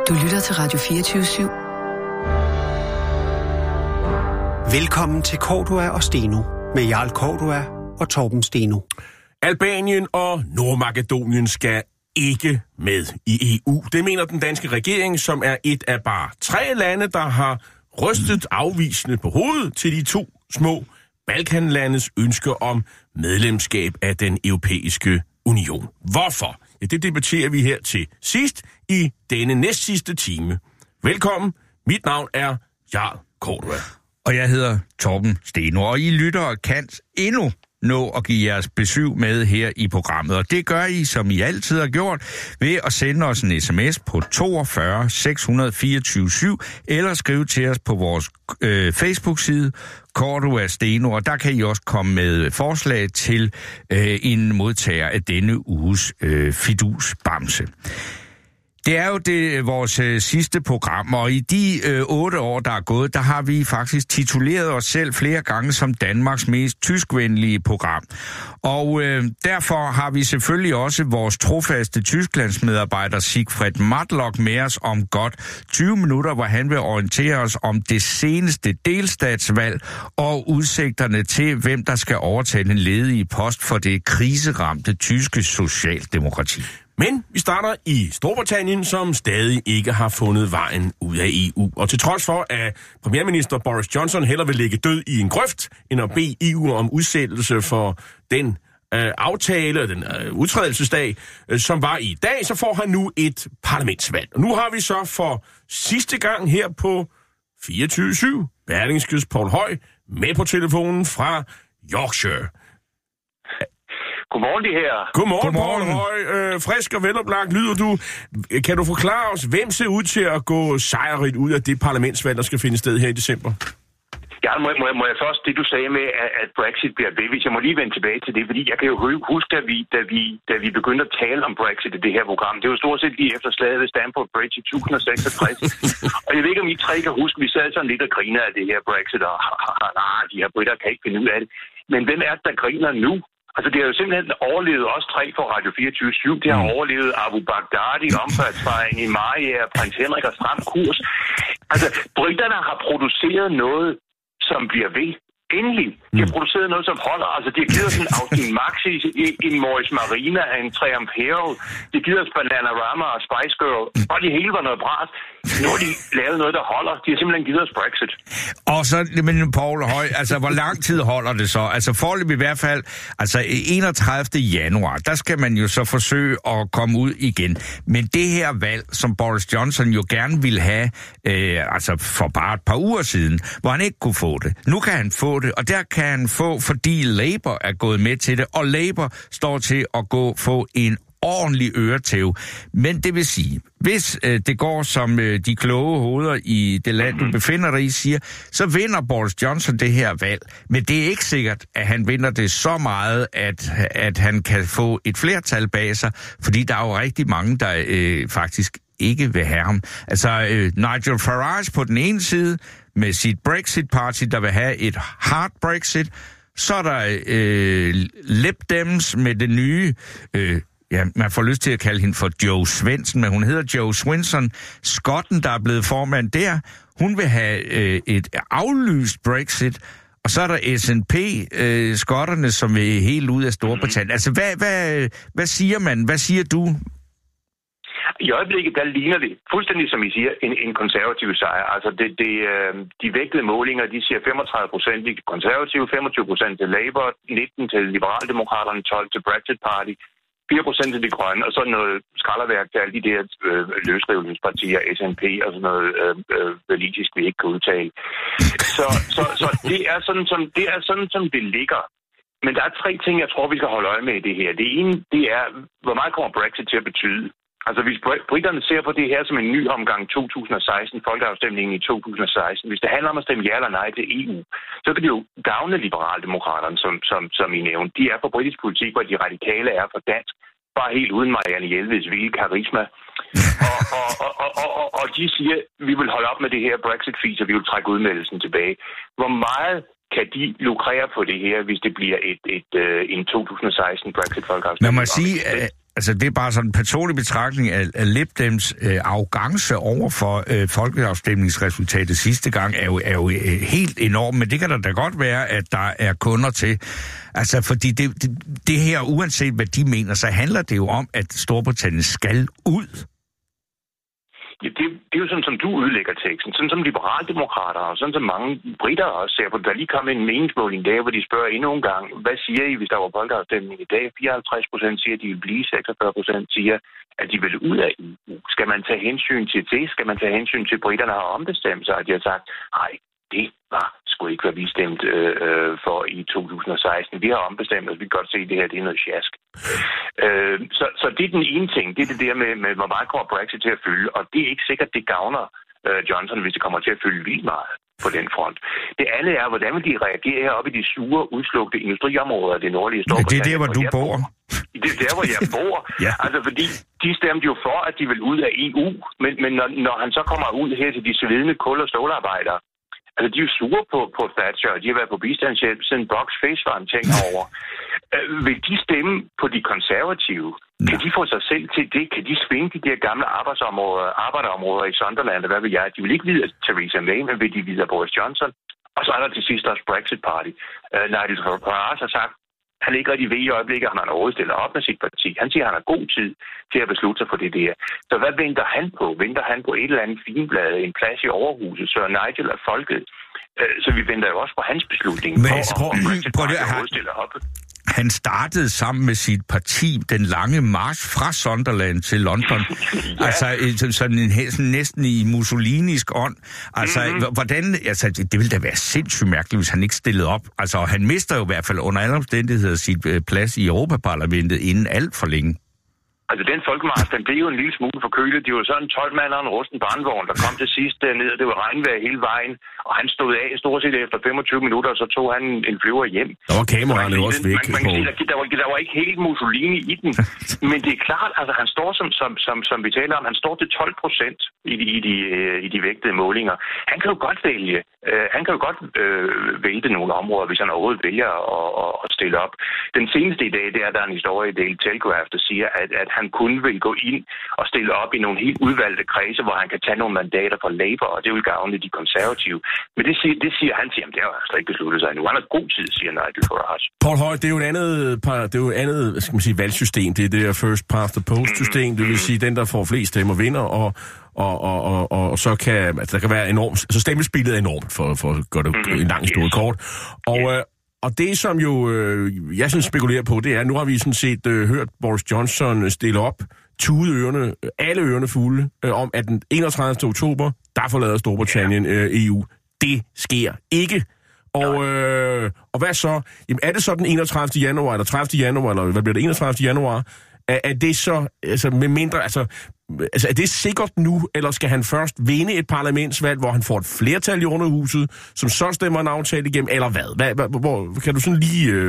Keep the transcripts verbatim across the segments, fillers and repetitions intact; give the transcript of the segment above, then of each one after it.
Du lytter til Radio fireogtyve syv. Velkommen til Cordua og Steno med Jarl Cordua og Torben Steno. Albanien og Nordmakedonien skal ikke med i E U. Det mener den danske regering, som er et af bare tre lande, der har rystet afvisende på hovedet til de to små Balkanlandes ønske om medlemskab af den europæiske union. Hvorfor? Ja, det debatterer vi her til sidst i denne næstsidste time. Velkommen. Mit navn er Jarl Cordua. Og jeg hedder Torben Steno, og I lyttere kan endnu nå at give jeres besøg med her i programmet. Og det gør I, som I altid har gjort, ved at sende os en sms på toogfyrre seks fireogtyve syv, eller skrive til os på vores øh, Facebook-side, Cordua Steno, og der kan I også komme med forslag til øh, en modtager af denne uges øh, fidusbamse. Det er jo det vores øh, sidste program, og i de øh, otte år, der er gået, der har vi faktisk tituleret os selv flere gange som Danmarks mest tyskvenlige program. Og øh, derfor har vi selvfølgelig også vores trofaste Tysklandsmedarbejder Sigfred Matlock med os om godt tyve minutter, hvor han vil orientere os om det seneste delstatsvalg og udsigterne til, hvem der skal overtage den ledige post for det kriseramte tyske socialdemokrati. Men vi starter i Storbritannien, som stadig ikke har fundet vejen ud af E U. Og til trods for, at premierminister Boris Johnson hellere vil ligge død i en grøft, end at bede E U om udsættelse for den øh, aftale, den øh, udtrædelsesdag, øh, som var i dag, så får han nu et parlamentsvalg. Og nu har vi så for sidste gang her på fireogtyve syv Berlingskes Poul Høj med på telefonen fra Yorkshire. Godmorgen, det her. Godmorgen, Godmorgen. Poul Høj. Øh, frisk og veloplagt lyder du. Kan du forklare os, hvem ser ud til at gå sejrigt ud af det parlamentsvalg, der skal finde sted her i december? Ja, må, må, må jeg først, det du sagde med, at, at Brexit bliver ved, hvis jeg må lige vende tilbage til det, fordi jeg kan jo huske, da vi, da vi, da vi begyndte at tale om Brexit i det her program, det var stort set lige efter slaget ved Stamford Bridge i tusind seksogtres. Og jeg ved ikke, om I tre kan huske, vi sad sådan lidt og griner af det her Brexit, og ah, de her britter kan ikke finde ud af det. Men hvem er det, der griner nu? Altså, det har jo simpelthen overlevet også tre for Radio fireogtyve syv. Det har overlevet Abu Baghdadi, omfartsvejen i Maria, Prins Henrik og Stram Kurs. Altså, britterne har produceret noget, som bliver ved. Endelig. De har produceret noget, som holder. Altså, de har givet os en Austin Maxis, en Morris Marina, en Triumph Hero. De har givet os Bananarama og Spice Girl. Og det hele var noget bras. Nu har de lavet noget, der holder. De har simpelthen givet os Brexit. Og så, men Poul Høj, altså hvor lang tid holder det så? Altså foreløbig i hvert fald, altså enogtredivte januar, der skal man jo så forsøge at komme ud igen. Men det her valg, som Boris Johnson jo gerne ville have, øh, altså for bare et par uger siden, hvor han ikke kunne få det. Nu kan han få det, og der kan han få, fordi Labour er gået med til det, og Labour står til at gå få en ordentlig øretæv. Men det vil sige, hvis øh, det går som øh, de kloge hoveder i det land, du befinder dig i, siger, så vinder Boris Johnson det her valg. Men det er ikke sikkert, at han vinder det så meget, at, at han kan få et flertal bag sig, fordi der er jo rigtig mange, der øh, faktisk ikke vil have ham. Altså øh, Nigel Farage på den ene side, med sit Brexit-party, der vil have et hard Brexit. Så er der øh, Lib Dems med det nye... Øh, Ja, man får lyst til at kalde hende for Joe Svendsen, men hun hedder Joe Swinson. Skotten, der er blevet formand der, hun vil have øh, et aflyst Brexit, og så er der S and P, øh, skotterne, som er helt ude af Storbritannien. Altså, hvad, hvad, hvad siger man? Hvad siger du? I øjeblikket, der ligner det fuldstændig, som I siger, en, en konservativ sejr. Altså, det, det, de vægtede målinger, de siger femogtredive procent til konservative, femogtyve procent til Labour, nitten til Liberaldemokraterne, tolv til Brexit Party, fire procent til de grønne, og så noget skralderværk til alle de der øh, løsrivelsespartier, S and P og sådan noget øh, øh, politisk, vi ikke kan udtale. Så, så, så det, er sådan, som, det er sådan, som det ligger. Men der er tre ting, jeg tror, vi skal holde øje med i det her. Det ene, det er, hvor meget kommer Brexit til at betyde? Altså, hvis britterne ser på det her som en ny omgang to tusind og seksten, folkeafstemningen i to tusind og seksten, hvis det handler om at stemme ja eller nej til E U, så kan det jo gavne liberaldemokraterne, som, som, som I nævnte. De er for britisk politik, hvor de radikale er for dansk. Bare helt uden Marianne Jelveds vilde karisma. Og, og, og, og, og, og, og de siger, vi vil holde op med det her Brexit-fis, og vi vil trække udmeldelsen tilbage. Hvor meget kan de lukrere på det her, hvis det bliver et, et, et, en to tusind og seksten Brexit-folkeafstemning? Man må sige... altså det er bare sådan en personlig betragtning af, af Lib Dems øh, arrogance over for øh, folkeafstemningsresultatet sidste gang er jo, er jo øh, helt enorm, men det kan der da godt være, at der er kunder til. Altså, fordi det, det, det her, uanset hvad de mener, så handler det jo om, at Storbritannien skal ud. Ja, det, det er jo sådan, som du udlægger teksten. Sådan som liberaldemokrater og sådan som mange britter også ser på. Der er lige kommet en meningsmåling i dag, hvor de spørger endnu en gang, hvad siger I, hvis der var folkeafstemning i dag? fireoghalvtreds procent siger, at de vil blive, seksogfyrre procent siger, at de vil ud af E U. Skal man tage hensyn til det? Skal man tage hensyn til, at britterne har ombestemt sig? Og de har sagt, nej, det var sgu ikke, hvad vi stemte øh, for i to tusind og seksten. Vi har ombestemt os. Vi kan godt se, at det her det er noget sjask. Øh, så, så det er den ene ting. Det er det der med, med hvor meget kommer Brexit til at fylde. Og det er ikke sikkert, det gavner øh, Johnson, hvis det kommer til at fylde vildt meget på den front. Det andet er, hvordan vil de reagere heroppe i de sure, udslugte industriområder af det nordlige Storbritannien. Det er der, hvor du bor. Det er der, hvor jeg bor. Ja. Altså, fordi de stemte jo for, at de vil ud af E U. Men, men når, når han så kommer ud her til de svedende kul- og stålarbejdere, altså, de er jo sure på, på Thatcher, og de har været på bistandshjælp, siden Box Face var en ting over. Øh, vil de stemme på de konservative? Ja. Kan de få sig selv til det? Kan de svinge de der gamle arbejdsområder, arbejderområder i Sunderland, hvad vil jeg? De vil ikke vide at Theresa May, men vil de vide at Boris Johnson? Og så er der til sidst også Brexit Party. Øh, Nigel Farage har sagt, han er ikke rigtig ved i øjeblikket, han har overhovedet stillet op med sit parti. Han siger, at han har god tid til at beslutte sig for det der. Så hvad venter han på? Venter han på et eller andet finblad, en plads i overhuset, så Nigel er folket? Så vi venter jo også på hans beslutning. Men prøv, prøv det, han, han startede sammen med sit parti den lange march fra Sunderland til London. Ja. Altså sådan, en, sådan næsten i Mussolinisk ånd. Altså, mm-hmm. hvordan, altså det ville da være sindssygt mærkeligt, hvis han ikke stillede op. Altså, han mister jo i hvert fald under alle omstændigheder sit plads i Europaparlamentet inden alt for længe. Altså, den folkemarch, den blev jo en lille smule forkølet. Det var sådan en tolv mand og en rusten barnvogn, der kom til sidst ned, og det var regnvejr hele vejen. Og han stod af stort set efter femogtyve minutter, og så tog han en flyver hjem. Der var kameraerne også væk. Man, man kan sige, der, der, var, der var ikke helt Mussolini i den. Men det er klart, altså han står, som, som, som, som vi taler om, han står til tolv procent i de, i, de, i de vægtede målinger. Han kan jo godt vælge. Uh, han kan jo godt øh, vælge nogle områder, hvis han overhovedet vælger at, at, at stille op. Den seneste i dag, det er, der er en historie i Daily Telegraph, der siger, at, at han kun vil gå ind og stille op i nogle helt udvalgte kredse, hvor han kan tage nogle mandater fra Labour, og det vil gavne de konservative. Men det siger, det siger han, siger, det har slet ikke besluttet sig endnu. Han har god tid, siger Nigel Farage. Poul Høj, det er jo et andet, det er jo et andet skal man sige, valgsystem. Det er det der first past the post system. Mm-hmm. Det vil sige, den, der får flest stemmer, vinder, og Og, og, og, og så kan altså, der kan være enormt, så stemmespillet er enormt, for, for at gøre det mm-hmm. en lang historie kort. Og, yeah. øh, og det, som jo øh, jeg synes spekulerer på, det er, nu har vi sådan set øh, hørt Boris Johnson stille op, tude ørerne, alle ørerne fulde, øh, om at den enogtredivte oktober, der forlader Storbritannien øh, E U. Det sker ikke. Og, øh, og hvad så? Jamen, er det så den enogtredivte januar, eller tredivte januar, eller hvad bliver det, enogtredivte januar? Er, er det så, altså med mindre, altså, altså er det sikkert nu, eller skal han først vinde et parlamentsvalg, hvor han får et flertal i underhuset, som så stemmer en aftale igennem, eller hvad? hvad, hvad hvor, kan du sådan lige... Øh...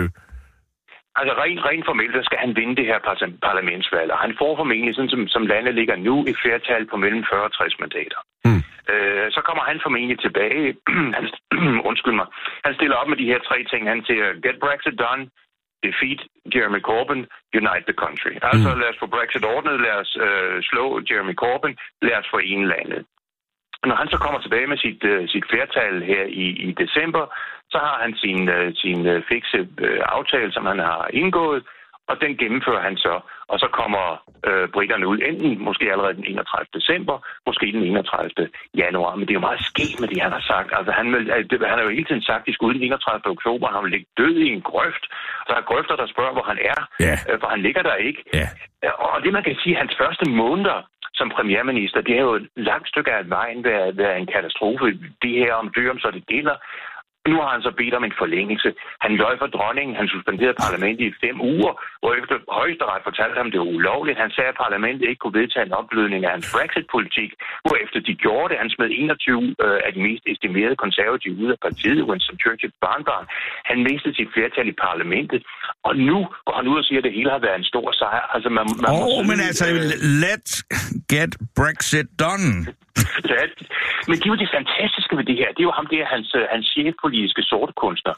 Altså rent, rent formelt, så skal han vinde det her parlamentsvalg, og han får formentlig, sådan som, som landet ligger nu, et flertal på mellem fyrre og tres mandater. Mm. Øh, så kommer han formentlig tilbage, han, undskyld mig, han stiller op med de her tre ting, han siger, get Brexit done, defeat Jeremy Corbyn, unite the country. Mm. Altså lad os få Brexit ordnet, lad os øh, slå Jeremy Corbyn, lad os forene landet. Når han så kommer tilbage med sit, uh, sit flertal her i, i december, så har han sin, uh, sin uh, fikse uh, aftale, som han har indgået, og den gennemfører han så. Og så kommer uh, britterne ud, enten måske allerede den enogtredivte december, måske den enogtredivte januar. Men det er jo meget sket med det, han har sagt. Altså, han, vil, han har jo hele tiden sagt, at de skulle den enogtredivte oktober, han vil ligge død i en grøft. Der er grøfter, der spørger, hvor han er, yeah. uh, for han ligger der ikke. Yeah. Og det, man kan sige, hans første måneder som premierminister, det er jo et langt stykke af vejen været, været en katastrofe. Det her om dør, om så det gælder. Nu har han så bedt om en forlængelse. Han løj for dronningen, han suspenderede parlamentet i fem uger, hvor efter højesteret fortalte ham, det var ulovligt. Han sagde, at parlamentet ikke kunne vedtage en opblødning af hans Brexit-politik, hvorefter de gjorde det. Han smed enogtyve øh, af de mest estimerede konservative ud af partiet, Winston Churchills barnbarn. Han mistede sit flertal i parlamentet, og nu går han ud og siger, at det hele har været en stor sejr. Altså, man, man oh, må men altså, øh, let's get Brexit done. Men det er jo det fantastiske ved det her. Det er jo ham der, hans, hans chefpolitiske sorte kunstner.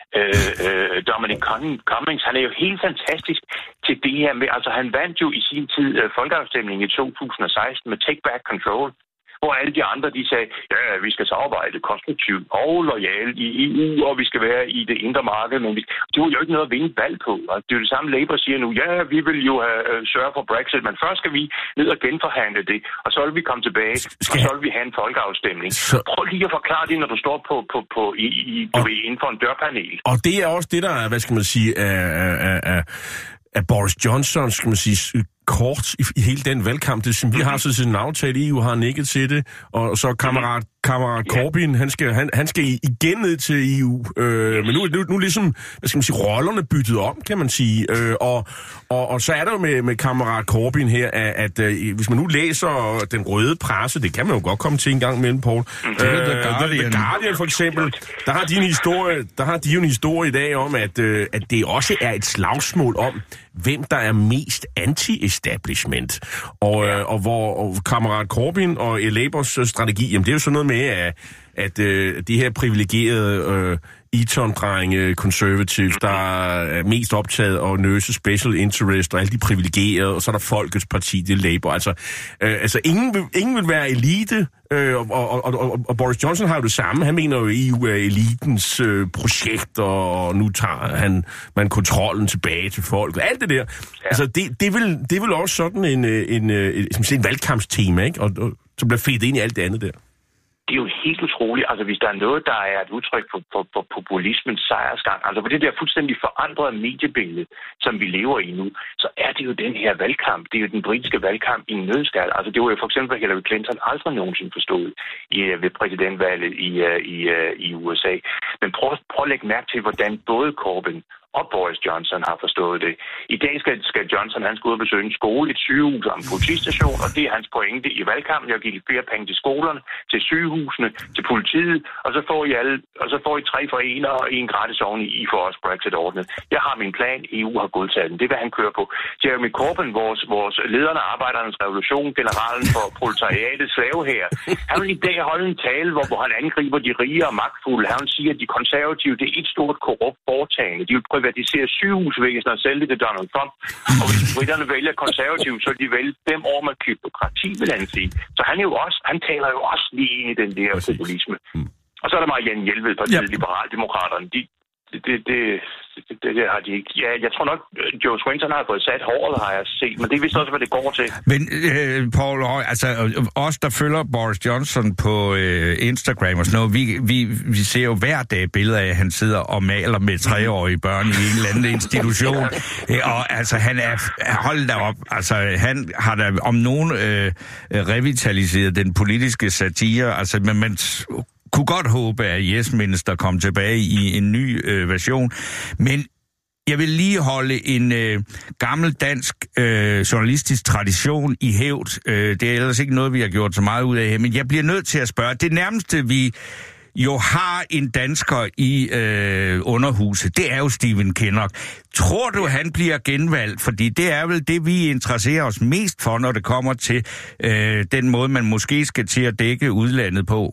Øh, øh, Dominic Cummings, han er jo helt fantastisk til det her med, altså han vandt jo i sin tid øh, folkeafstemningen i to tusind og seksten med Take Back Control, hvor alle de andre, de sagde, ja, vi skal samarbejde konstruktivt og lojalt i E U, og vi skal være i det indre marked, men vi, det var jo ikke noget at vinde valg på. Og det er jo det samme, Labour siger nu, ja, vi vil jo have, øh, sørge for Brexit, men først skal vi ned og genforhandle det, og så vil vi komme tilbage, skal... og så vil vi have en folkeafstemning. Så... Prøv lige at forklare det, når du står på, på, på i, i, du og... inden for en dørpanel. Og det er også det, der er, hvad skal man sige, af, af, af, af Boris Johnson, skal man sige, kort i, i hele den valgkamp. Det, vi har så en aftale, E U har nikket til det, og så kammerat, kammerat Corbyn, han skal, han, han skal igen ned til E U. Øh, men nu er nu, nu ligesom, hvad skal man sige, rollerne byttet om, kan man sige. Øh, og, og, og så er der jo med, med kammerat Corbyn her, at, at øh, hvis man nu læser den røde presse, det kan man jo godt komme til en gang imellem, Paul. Øh, The Guardian. The Guardian for eksempel, der har de en historie, der har de en historie i dag om, at, øh, at det også er et slagsmål om, hvem der er mest anti-establishment. Og, øh, og hvor og kammerat Corbyn og Labours strategi, jamen det er jo sådan noget med, at, at øh, de her privilegerede øh, Eton-drenge, conservatives, der er mest optaget og nøse special interest, og alle de privilegerede, og så er der Folkets Parti, det er Labour. Altså, øh, altså ingen, vil, ingen vil være elite, øh, og, og, og, og, og Boris Johnson har jo det samme. Han mener jo, at E U er elitens øh, projekt, og nu tager han man kontrollen tilbage til folk, og alt det der. Ja. Altså, det, det, vil, det vil også sådan en, en, en, en, en valgkampstema, ikke? Og, og som bliver fedt ind i alt det andet der. Det er jo helt utroligt, altså hvis der er noget, der er et udtryk for, for, for populismens sejrsgang, altså på det der fuldstændig forandrede mediebillede, som vi lever i nu, så er det jo den her valgkamp, det er jo den britiske valgkamp i en nødskal. Altså det var jo for eksempel Hillary Clinton aldrig nogensinde forstået i, ved præsidentvalget i, i, i U S A. Men prøv, prøv at lægge mærke til, hvordan både Corbyn og Boris Johnson har forstået det. I dag skal, skal Johnson, han skal ud og besøge en skole, et sygehus og en politistation, og det er hans pointe i valgkampen. Jeg giver flere penge til skolerne, til sygehusene, til politiet, og så får I alle, og så får I tre for en og en gratis oven i for os Brexit-ordnet. Jeg har min plan, E U har godtaget den. Det vil han køre på. Jeremy Corbyn, vores, vores lederne af Arbejdernes Revolution, generalen for proletariatets slave her, han vil i dag holde en tale, hvor, hvor han angriber de rige og magtfulde. Han vil sige, at de konservative, det er et stort korrupt foretagende. De vil privatisere sygehusvæsenet og sælge det til Donald Trump. Og hvis britterne vælger konservativt, så de vælger fem år med kryptokrati, vil han sige. Så han, er jo også, han taler jo også lige ind i den der Præcis. populisme. Mm. Og så er der Marianne Jelved, partiet ja. Liberaldemokraterne. De, det, det, det, det, det har de ikke. Ja, jeg tror nok, Joe Swinton har fået sat håret, har jeg set, men det er vist også, hvad det går til. Men øh, Paul Høj, altså os, der følger Boris Johnson på øh, Instagram og sådan noget, vi, vi, vi ser jo hver dag billeder af, at han sidder og maler med treårige børn i en eller anden institution. Og altså, han er, hold da op, altså han har da om nogen øh, revitaliseret den politiske satire, altså men man kunne godt håbe, at Yes Minister kom tilbage i en ny øh, version. Men jeg vil lige holde en øh, gammel dansk øh, journalistisk tradition i hævd. Øh, det er ellers ikke noget, vi har gjort så meget ud af her, men jeg bliver nødt til at spørge. Det nærmeste, vi jo har en dansker i øh, underhuset, det er jo Stephen Kinnock. Tror du, han bliver genvalgt? Fordi det er vel det, vi interesserer os mest for, når det kommer til øh, den måde, man måske skal til at dække udlandet på.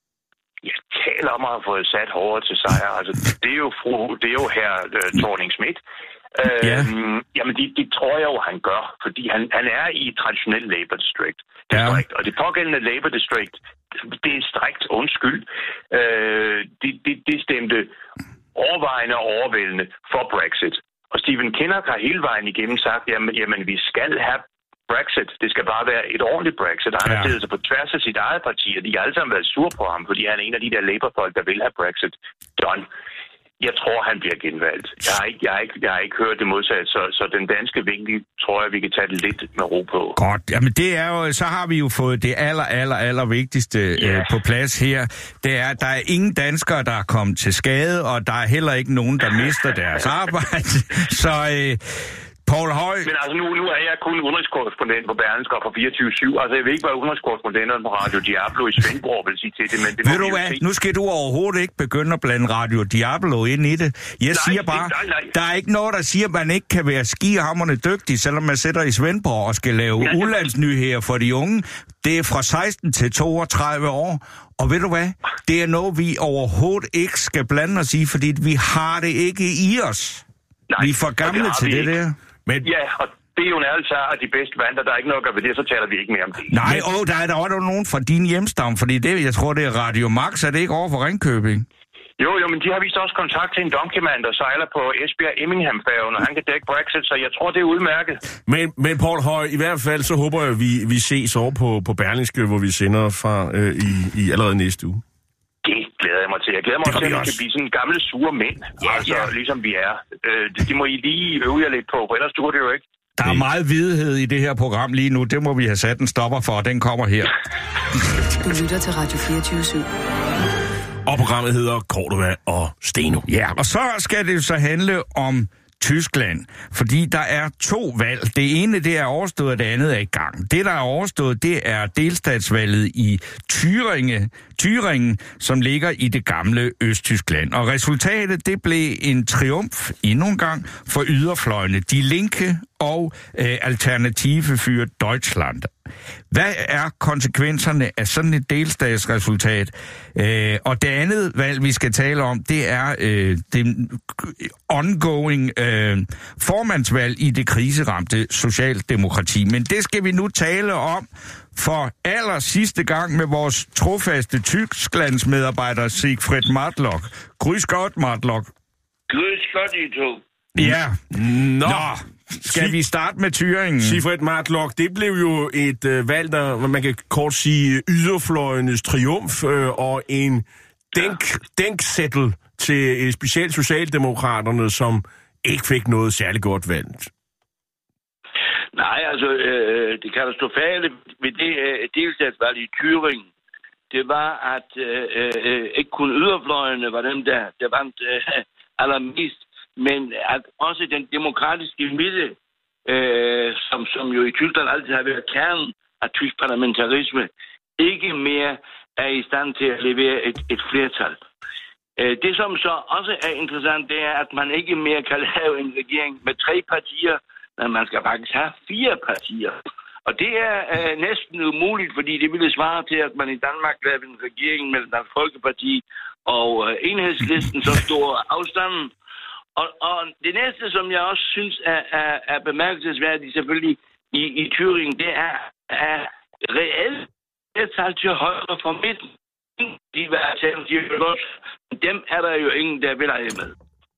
Om at have fået sat hårdere til sejr. Altså, det er jo fru, det er jo her uh, Thorning-Schmidt. Uh, ja. Jamen, det, det tror jeg jo, han gør, fordi han, han er i et traditionelt Labour District. district ja. Og det pågældende Labour District, det er strikt undskyld. Uh, det, det, det stemte overvejende og overvældende for Brexit. Og Stephen Kinnock har hele vejen igennem sagt, jamen, jamen vi skal have Brexit. Det skal bare være et ordentligt Brexit. Han ja. har stillet sig på tværs af sit eget parti, og de har alle sammen været sure på ham, fordi han er en af de der Labour-folk, der vil have Brexit done. Jeg tror, han bliver genvalgt. Jeg har ikke, jeg har ikke, jeg har ikke hørt det modsatte, så, så den danske vinkel tror jeg, vi kan tage det lidt med ro på. Godt. Jamen det er jo, så har vi jo fået det aller, aller, aller vigtigste yeah. øh, på plads her. Det er, der er ingen danskere, der er kommet til skade, og der er heller ikke nogen, der mister deres arbejde. Så... Øh, Poul Høj. Men altså, nu, nu er jeg kun udenrigskorrespondent på Berlingske for fireogtyve syv. Altså, jeg ved ikke, hvad udenrigskorrespondenterne på Radio Diablo i Svendborg vil sige til det, men det Ved du hvad? Nu skal du overhovedet ikke begynde at blande Radio Diablo ind i det. Jeg nej, siger bare, nej, nej. Der er ikke noget, der siger, at man ikke kan være skihamrende dygtig, selvom man sætter i Svendborg og skal lave ja. udlandsnyheder for de unge. Det er fra seksten til toogtredive år. Og ved du hvad? Det er noget, vi overhovedet ikke skal blande os i, fordi vi har det ikke i os. Nej, vi er for gamle det til det ikke. Der. Men... Ja, og det er jo en ærlig sag, at de bedste vandter, der er ikke noget at gøre ved det, så taler vi ikke mere om det. Nej, åh, der er der også nogen fra din hjemstavn, fordi det, jeg tror, det er Radio Max, er det ikke over for Ringkøbing? Jo, jo, men de har vist også kontakt til en donkeyman, der sejler på Esbjerg-Immingham-færgen, og han kan dække Brexit, så jeg tror, det er udmærket. Men, men Poul Høj, i hvert fald, så håber jeg, at vi, vi ses over på, på Berlingske, hvor vi sender fra øh, i, i allerede næste uge. Det glæder jeg mig til. Jeg glæder mig til, at vi kan blive sådan gamle, sure mænd, ja, altså ja. ligesom vi er. Øh, det, de må I lige øve jer lidt på, for ellers duer det jo ikke. Der er meget vidighed i det her program lige nu. Det må vi have sat en stopper for, og den kommer her. Du lytter til Radio fireogtyve syv. Og programmet hedder Cordua og Steno. Ja, og så skal det så handle om Tyskland, fordi der er to valg. Det ene, det er overstået, og det andet er i gang. Det, der er overstået, det er delstatsvalget i Thüringen, Thüringen, som ligger i det gamle Østtyskland. Og resultatet, det blev en triumf endnu en gang for yderfløjene, Die Linke og øh, Alternative für Deutschland. Hvad er konsekvenserne af sådan et delstatsresultat? Øh, og det andet valg, vi skal tale om, det er øh, det ongoing øh, formandsvalg i det kriseramte socialdemokrati. Men det skal vi nu tale om for aller sidste gang med vores trofaste Tysklandsmedarbejder Siegfried Matlock. Grüß Gott, Matlock. Grüß Gott, I to. Ja. Nå. Nå. Skal vi starte med Thüringen? Siegfried Matlock, det blev jo et øh, valg, der man kan kort sige yderfløjenes triumf øh, og en denk, denksættel til øh, specielt Socialdemokraterne, som ikke fik noget særligt godt valg. Nej, altså øh, det katastrofale ved det øh, delstatsvalg i Thüringen, det var, at øh, øh, ikke kun yderfløjene var dem, der, der vandt øh, allermest, men at også den demokratiske midte, øh, som, som jo i Tyskland altid har været kernen af tysk parlamentarisme, ikke mere er i stand til at levere et, et flertal. Øh, det, som så også er interessant, det er, at man ikke mere kan lave en regering med tre partier, men man skal faktisk have fire partier. Og det er øh, næsten umuligt, fordi det ville svare til, at man i Danmark lavede en regering mellem Dansk Folkeparti og øh, Enhedslisten, så stor afstanden. Og, og det næste, som jeg også synes er, er, er bemærkelsesværdigt selvfølgelig i, i Thüringen, det er, er reelt flertal til højre for midten. De var alternative for os. Dem er der jo ingen, der vil have med.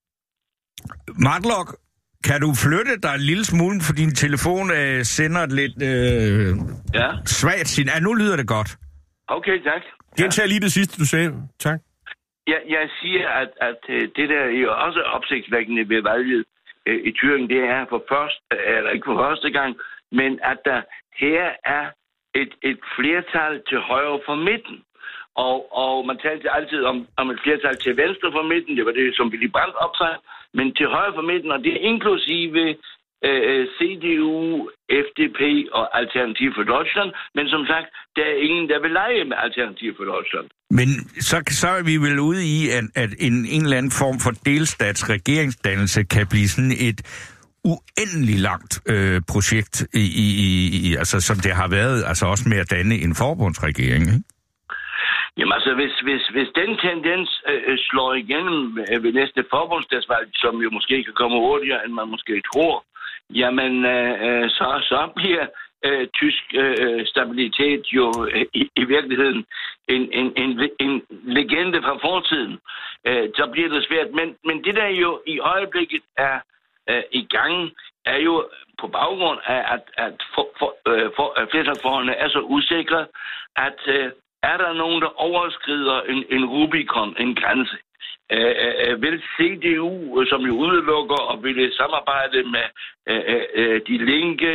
Matlock, kan du flytte dig en lille smule, for din telefon øh, sender et lidt øh, ja. svagt signal. Ja, nu lyder det godt. Okay, tak. Gentag lige det sidste, du sagde. Tak. Jeg, jeg siger, at, at det der er jo også opsigtsvækkende ved valget øh, i Thüringen, det er for første, eller ikke for første gang, men at der her er et, et flertal til højre for midten. Og, og man talte altid om, om et flertal til venstre for midten, det var det, som Willy Brandt opsagde, men til højre for midten, og det er inklusive øh, C D U, F D P og Alternativ for Deutschland, men som sagt, der er ingen, der vil lege med Alternativ for Deutschland. Men så, så er vi vel ude i, at, at en, en eller anden form for delstatsregeringsdannelse kan blive sådan et uendelig langt øh, projekt, i, i, i, altså, som det har været, altså også med at danne en forbundsregering, ikke? Jamen altså, hvis, hvis, hvis den tendens øh, slår igennem øh, ved næste forbundsdagsvalg, som jo måske kan komme hurtigere, end man måske tror, jamen øh, så, så bliver øh, tysk øh, stabilitet jo øh, i, i virkeligheden en, en, en, en legende fra fortiden. Øh, så bliver det svært. Men, men det der jo i øjeblikket er øh, i gang, er jo på baggrund af, at, at for, for, øh, for, øh, flertalsforholdene er så usikre, at øh, er der nogen, der overskrider en, en Rubicon, en grænse? Øh, øh, vil C D U, som jo udelukker og vil samarbejde med øh, øh, De Linke,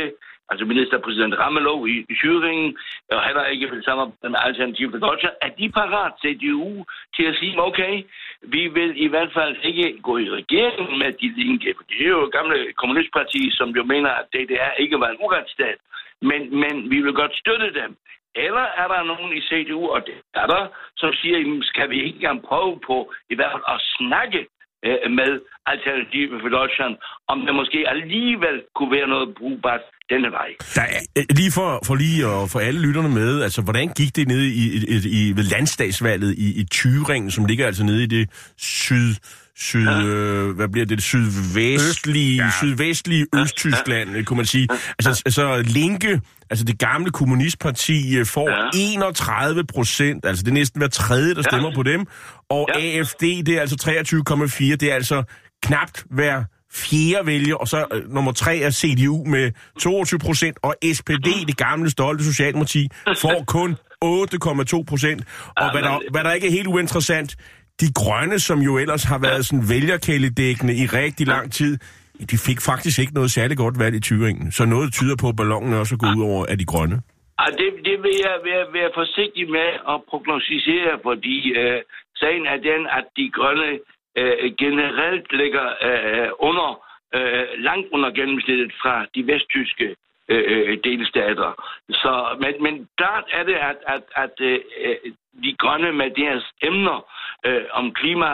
altså ministerpræsident Ramelow i, i Thüringen, og heller ikke vil samarbejde med Alternativ for Deutschland, er de parat C D U til at sige, okay, vi vil i hvert fald ikke gå i regeringen med de linke, for det er jo et gamle kommunistparti, som jo mener, at D D R ikke var en uretsstat, men, men vi vil godt støtte dem. Eller er der nogen i C D U, og det er der, som siger, skal vi ikke gerne prøve på i hvert fald at snakke med Alternativ for Deutschland, om der måske alligevel kunne være noget brugbart denne vej. Der er, lige for, for lige at få alle lytterne med, altså hvordan gik det nede i, i, i ved landstagsvalget i, i Thüringen, som ligger altså nede i det syd, syd ja. øh, hvad bliver det, det sydvestlige, ja. sydvestlige Østtyskland, ja. kunne man sige. Altså, altså Linke, altså det gamle kommunistparti, får ja. enogtredive procent, altså det er næsten hver tredje, der stemmer ja. på dem, og ja. A F D, det er altså treogtyve komma fire, det er altså knapt hver fjerde vælger, og så øh, nummer tre er C D U med toogtyve procent, og S P D, det gamle stolte Socialdemokrati, får kun otte komma to procent. Og hvad der, hvad der ikke er helt uinteressant, de grønne, som jo ellers har været sådan vælgerkæledækkende i rigtig lang tid, de fik faktisk ikke noget særligt godt valg i Thüringen. Så noget tyder på, at ballonen også er gået ud over af de grønne. Det, det vil jeg være, være forsigtig med at prognostisere, fordi øh, sagen er den, at de grønne øh, generelt ligger øh, under, øh, langt under gennemsnittet fra de vesttyske øh, delstater. Så, men, men klart er det, at, at, at øh, de grønne med deres emner øh, om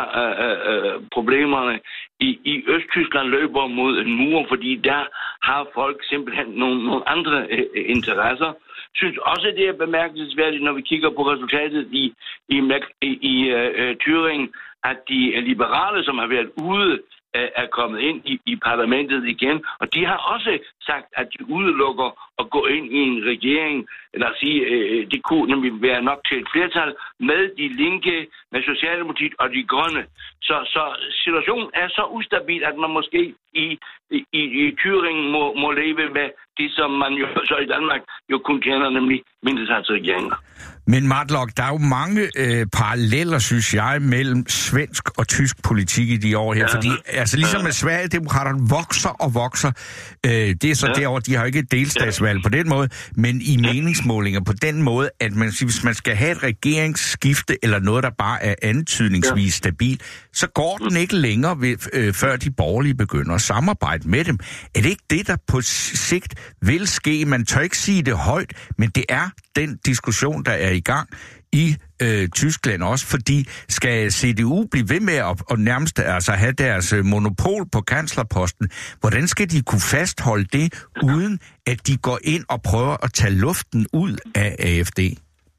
klimaproblemerne øh, øh, i, i Østtyskland løber mod en mur, fordi der har folk simpelthen nogle, nogle andre øh, interesser. Jeg synes også, det er bemærkelsesværdigt, når vi kigger på resultatet i, i, i, i øh, Thüringen, at de liberale, som har været ude, øh, er kommet ind i, i parlamentet igen. Og de har også sagt, at de udelukker at gå ind i en regering, eller at sige, øh, det kunne nemlig være nok til et flertal med de linke, med Socialdemokratiet og de grønne. Så, så situationen er så ustabil, at man måske i, i, i Thüringen må, må leve med det, som man jo så i Danmark jo kun kender, nemlig mindretalsregeringer. Men Matlock, der er jo mange øh, paralleller, synes jeg, mellem svensk og tysk politik i de år her. Ja, fordi altså, ligesom med Sverigedemokraterne vokser og vokser. Øh, det er så ja. derovre, de har ikke et delstatsvalg på den måde, men i meningsmålinger på den måde, at man, hvis man skal have et regeringsskifte eller noget, der bare er antydningsvis ja. stabil, så går den ikke længere, ved, øh, før de borgerlige begynder at samarbejde med dem. Er det ikke det, der på sigt vil ske? Man tør ikke sige det højt, men det er den diskussion, der er i gang i øh, Tyskland også, fordi skal C D U blive ved med at, at nærmest altså have deres monopol på kanslerposten, hvordan skal de kunne fastholde det, uden at de går ind og prøver at tage luften ud af A F D?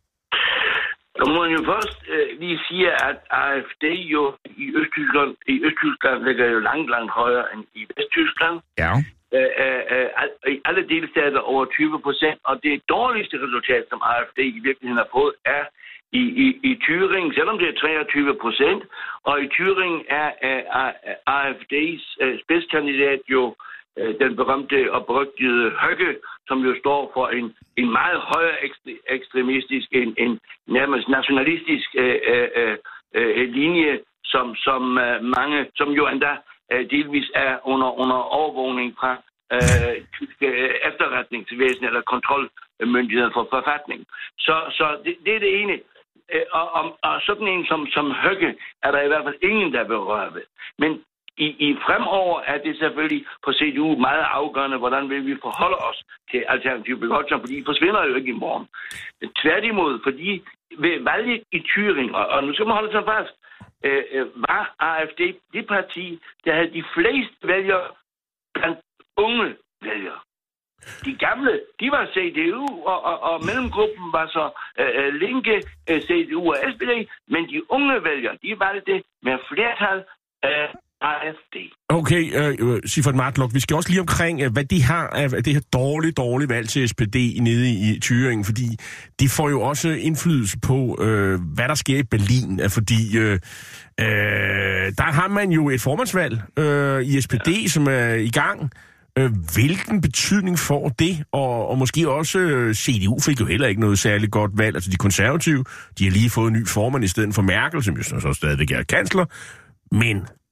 Nu må man jo først øh, lige sige, at A F D jo i Østtyskland, i Østtyskland ligger jo langt, langt højere end i Vesttyskland. Ja. Øh, øh, I alle delstater over tyve procent, og det dårligste resultat, som A F D i virkeligheden har fået, er i, i, i Thüringen, selvom det er treogtyve procent, og i Thüringen er øh, A F D's øh, spidskandidat jo øh, den berømte og berygtede Høgge, som jo står for en, en meget højere ekstremistisk, en, en nærmest nationalistisk øh, øh, øh, linje, som, som øh, mange, som jo endda delvis er under, under overvågning fra øh, efterretningsvæsen eller kontrolmyndigheder for forfatning. Så, så det, det er det ene. Og, og, og sådan en som, som Høgge er der i hvert fald ingen, der berører ved. Men i, i fremover er det selvfølgelig på C D U meget afgørende, hvordan vil vi forholde os til Alternativ for Deutschland, fordi de forsvinder jo ikke i morgen. Tværtimod, fordi ved valget i Thüringen, og, og nu skal man holde sig fast, Øh, var A F D det parti, der havde de fleste vælgere blandt unge vælgere. De gamle, de var C D U, og, og, og mellemgruppen var så øh, Linke, øh, C D U og S P D, men de unge vælgere, de valgte med flertal af A F D. Okay, uh, Siegfried Matlock, vi skal også lige omkring, uh, hvad de har af det her dårlige, dårlige valg til S P D nede i, i Thüringen, fordi de får jo også indflydelse på, uh, hvad der sker i Berlin, uh, fordi uh, uh, der har man jo et formandsvalg uh, i S P D, ja. som er i gang. Uh, hvilken betydning får det? Og, og måske også uh, C D U fik jo heller ikke noget særligt godt valg. Altså de konservative, de har lige fået en ny formand i stedet for Merkel, som jo så stadigvæk er kansler, men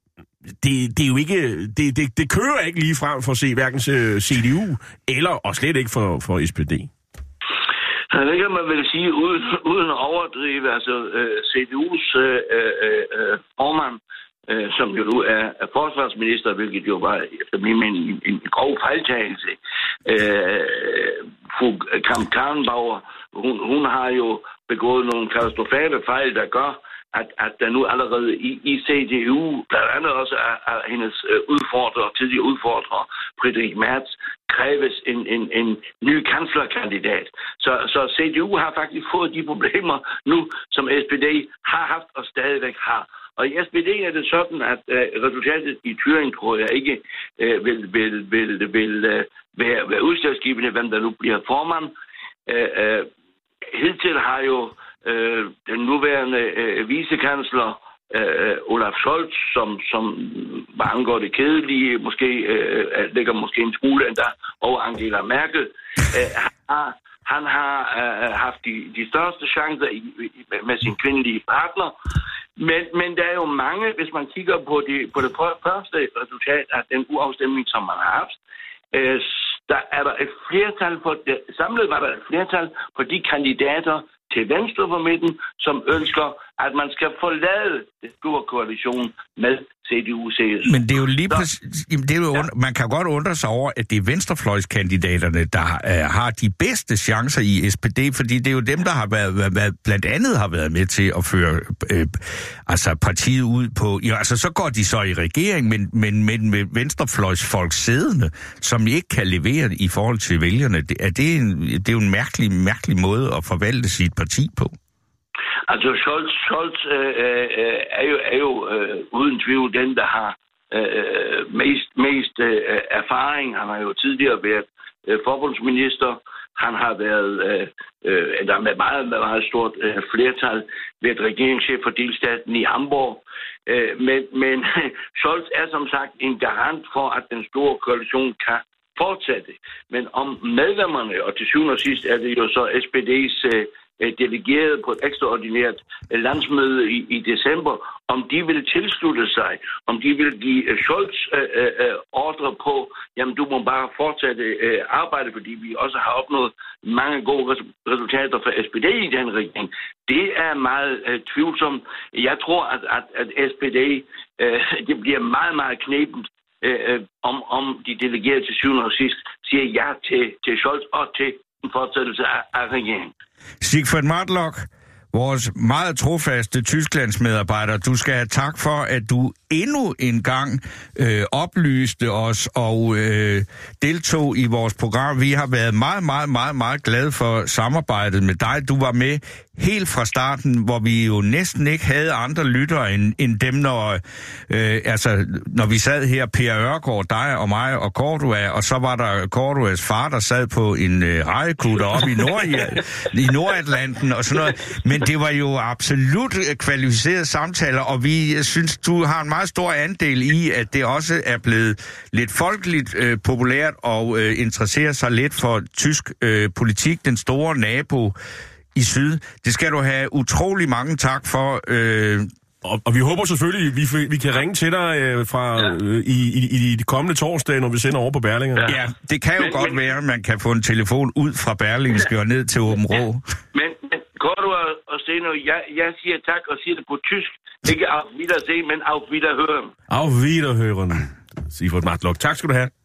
det, det er jo ikke, det, det, det kører ikke lige frem for at se hverken C D U, eller og slet ikke for, for S P D. Ja, det kan man vel sige, uden, uden at overdrive. Altså, øh, C D U's øh, øh, formand, øh, som jo nu er, er forsvarsminister, hvilket jo var efter min mening en, en grov fejltagelse. Øh, fru Kramp-Karrenbauer, hun, hun har jo begået nogle katastrofale fejl, der gør, at, at der nu allerede i, i C D U, blandt andet også af, af hendes øh, udfordrer, tidligere udfordrer, Friedrich Merz, kræves en, en, en ny kanslerkandidat. Så, så C D U har faktisk fået de problemer nu, som S P D har haft og stadigvæk har. Og i S P D er det sådan, at øh, resultatet i Thüringen, tror jeg ikke, øh, vil, vil, vil, vil øh, være, være udslagsgivende, hvem der nu bliver formand. Øh, øh, hidtil har jo øh, den nuværende øh, vicekansler øh, Olaf Scholz, som, som hvad angår det kedelige, måske øh, ligger måske en smule endda over Angela Merkel, øh, har, han har øh, haft de, de største chancer i, i, med sin kvindelige partner. Men, men der er jo mange, hvis man kigger på, de, på det første resultat af den uafstemning, som man har haft, øh, der er der et flertal for, det, samlet var der et flertal for de kandidater til venstre for midten, som ønsker, at man skal forlade den store koalition med C D U C S U. Men det er jo lige præcis, det er jo, ja. Man kan godt undre sig over, at det er venstrefløjskandidaterne, der øh, har de bedste chancer i S P D, fordi det er jo dem, der har været, været blandt andet har været med til at føre øh, altså partiet ud på. Ja, altså så går de så i regering, men, men, men med venstrefløjsfolk siddende, som ikke kan levere i forhold til vælgerne. Det er, det en, det er jo en mærkelig, mærkelig måde at forvalte sit parti på. Altså Scholz, Scholz øh, øh, er jo, er jo øh, uden tvivl den, der har øh, mest, mest øh, erfaring. Han har jo tidligere været øh, forbundsminister. Han har været øh, øh, der med meget, meget stort øh, flertal været regeringschef for delstaten i Hamburg. Øh, men, men Scholz er som sagt en garant for, at den store koalition kan fortsætte. Men om medlemmerne, og til syvende og sidst er det jo så S P D's øh, delegeret på et ekstraordinært landsmøde i, i december, om de vil tilslutte sig, om de vil give Scholz øh, øh, ordre på, jamen du må bare fortsætte øh, arbejde, fordi vi også har opnået mange gode resultater for S P D i den regering. Det er meget øh, tvivlsomt. Jeg tror, at, at, at S P D øh, det bliver meget, meget knebent, øh, om, om de delegerede til syvende og sidst siger ja til, til Scholz og til en fortsættelse af, af regeringen. Sigfrid Matlock, vores meget trofaste Tysklandsmedarbejder, du skal have tak for, at du endnu en gang øh, oplyste os og øh, deltog i vores program. Vi har været meget, meget, meget, meget glade for samarbejdet med dig. Du var med helt fra starten, hvor vi jo næsten ikke havde andre lyttere end, end dem, når, øh, altså, når vi sad her, Per Ørgaard, dig og mig og Cordua, og så var der Corduas far, der sad på en øh, rejekutter oppe i, Nord- i Nordatlanten og sådan noget. Men det var jo absolut kvalificerede samtaler, og vi synes, du har en meget stor andel i, at det også er blevet lidt folkeligt øh, populært og øh, interesserer sig lidt for tysk øh, politik, den store nabo i syd. Det skal du have utrolig mange tak for. Øh... Og, og vi håber selvfølgelig, at vi, vi kan ringe til dig øh, fra øh, i, i, i de kommende torsdage, når vi sender over på Berlingske. Ja, ja, det kan jo men, godt men, være, at man kan få en telefon ud fra Berlingske og ned til Åben Rå. Men, men Cordua og Steno, jeg, jeg siger tak og siger det på tysk. Ikke auf Wiedersehen, men auf Wiederhören. Auf Wiederhören. Sigfrid Matlock. Tak skal du have.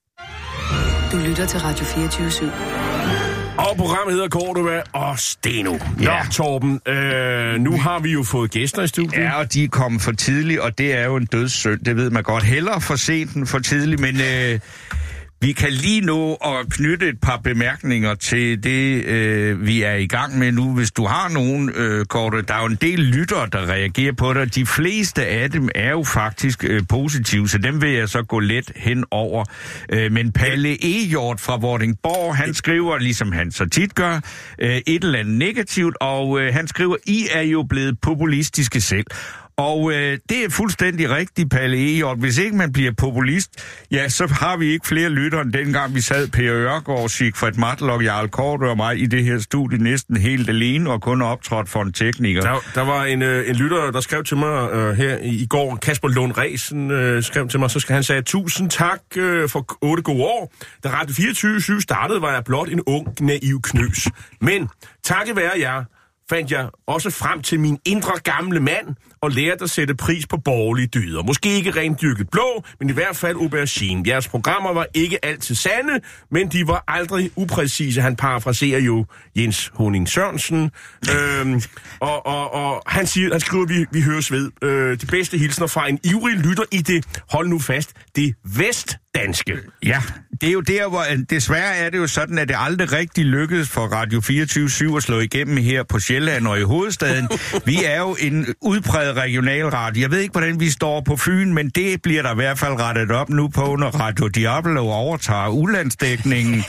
Du lytter til Radio fireogtyve syv. Og programmet hedder Cordua og Steno. Nå, ja. Torben, øh, nu har vi jo fået gæster i studiet. Ja, og de er kommet for tidligt, og det er jo en dødssynd, det ved man godt. Hellere for sent end for tidligt, men øh, vi kan lige nå at knytte et par bemærkninger til det, øh, vi er i gang med nu. Hvis du har nogen, øh, Korte, der er jo en del lyttere, der reagerer på det. De fleste af dem er jo faktisk øh, positive, så dem vil jeg så gå let hen over. Øh, men Palle Ejort fra Vordingborg, han skriver, ligesom han så tit gør, øh, et eller andet negativt, og øh, han skriver, I er jo blevet populistiske selv. Og øh, det er fuldstændig rigtigt, Palle Egert. Hvis ikke man bliver populist, ja, så har vi ikke flere lyttere end dengang vi sad Per Øregård, Sigfred Matlock, Jarl Korte og mig i det her studie næsten helt alene og kun optrådt for en tekniker. Der, der var en, øh, en lytter, der skrev til mig øh, her i, i går, Kasper Lund Resen øh, skrev til mig, så skal han sige, tusind tak øh, for otte gode år. Da Radio fireogtyve syv startede, var jeg blot en ung, naiv knøs. Men takket være jer, fandt jeg også frem til min indre gamle mand og lærte at sætte pris på borgerlige dyder. Måske ikke rent dyrket blå, men i hvert fald aubergine. Jeres programmer var ikke altid sande, men de var aldrig upræcise. Han parafraserer jo Jens Honing Sørensen. øhm, og, og, og han, siger, han skriver, vi, vi høres ved. Øh, de bedste hilsner fra en ivrig lytter i det, hold nu fast, det vestdanske. Ja, det er jo der, hvor desværre er det jo sådan, at det aldrig rigtig lykkedes for Radio fireogtyve syv at slå igennem her på Sjælland og i hovedstaden. Vi er jo en udpræget regionalradio. Jeg ved ikke, hvordan vi står på Fyn, men det bliver der i hvert fald rettet op nu på, når Radio Diablo overtager udlandsdækningen.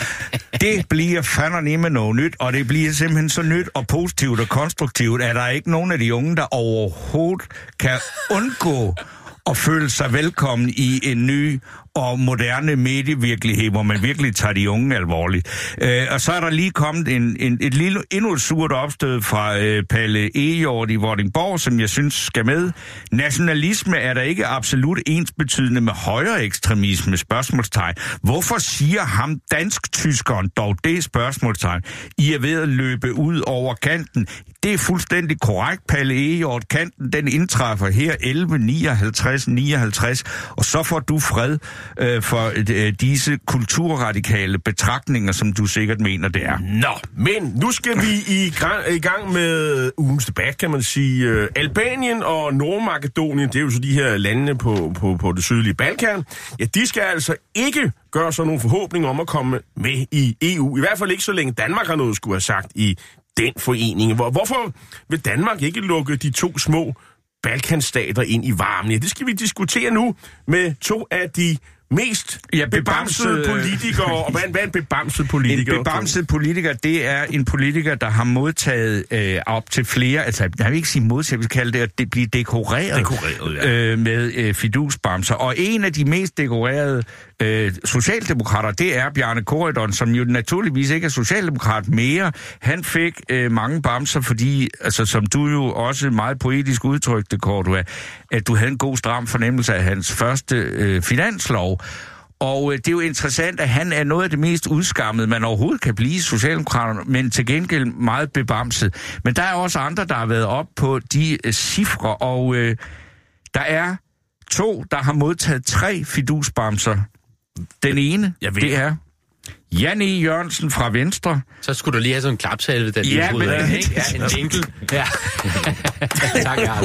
Det bliver fandme noget nyt, og det bliver simpelthen så nyt og positivt og konstruktivt, at der ikke nogen af de unge, der overhovedet kan undgå at føle sig velkommen i en ny og moderne medievirkelighed, hvor man virkelig tager de unge alvorligt. Øh, og så er der lige kommet en, en, et lille, endnu et surt opstød fra øh, Palle Egert i Vordingborg, som jeg synes skal med. Nationalisme er der ikke absolut ensbetydende med højere ekstremisme, spørgsmålstegn. Hvorfor siger ham dansk-tyskeren dog det, spørgsmålstegn? I er ved at løbe ud over kanten. Det er fuldstændig korrekt, Palle Egert. Kanten, den indtræffer her elleve nioghalvtreds nioghalvtreds, og så får du fred øh, for øh, disse kulturradikale betragtninger, som du sikkert mener, det er. Nå, men nu skal vi i gang, i gang med ugens debat, kan man sige. Øh, Albanien og Nordmakedonien, det er jo så de her lande på, på, på det sydlige Balkan, ja, de skal altså ikke gøre sig nogle forhåbninger om at komme med i E U. I hvert fald ikke så længe Danmark har noget skulle have sagt i den forening. Hvor, hvorfor vil Danmark ikke lukke de to små Balkanstater ind i varmen? Ja, det skal vi diskutere nu med to af de mest ja, bebamsede politikere. Og hvad, hvad er en bebamset politiker? En bebamset politiker, det er en politiker, der har modtaget øh, op til flere, altså jeg vil ikke sige modtaget, vi kalder det at det blive dekoreret, dekoreret ja. øh, med øh, fidusbamser. Og en af de mest dekorerede øh, socialdemokrater, det er Bjarne Corydon, som jo naturligvis ikke er socialdemokrat mere. Han fik øh, mange bamser, fordi, altså som du jo også meget poetisk udtrykte, Cordua, at du havde en god stram fornemmelse af hans første øh, finanslov. Og øh, det er jo interessant, at han er noget af det mest udskammede, man overhovedet kan blive socialdemokraterne, men til gengæld meget bebamset. Men der er også andre, der har været op på de øh, cifre, og øh, der er to, der har modtaget tre fidusbamser. Den ene, det er Jan E. Jørgensen fra Venstre. Så skulle du lige have sådan en klapsalve, der lige ja, men af, ikke? Ja, en jingle. Ja. Tak, Jarl.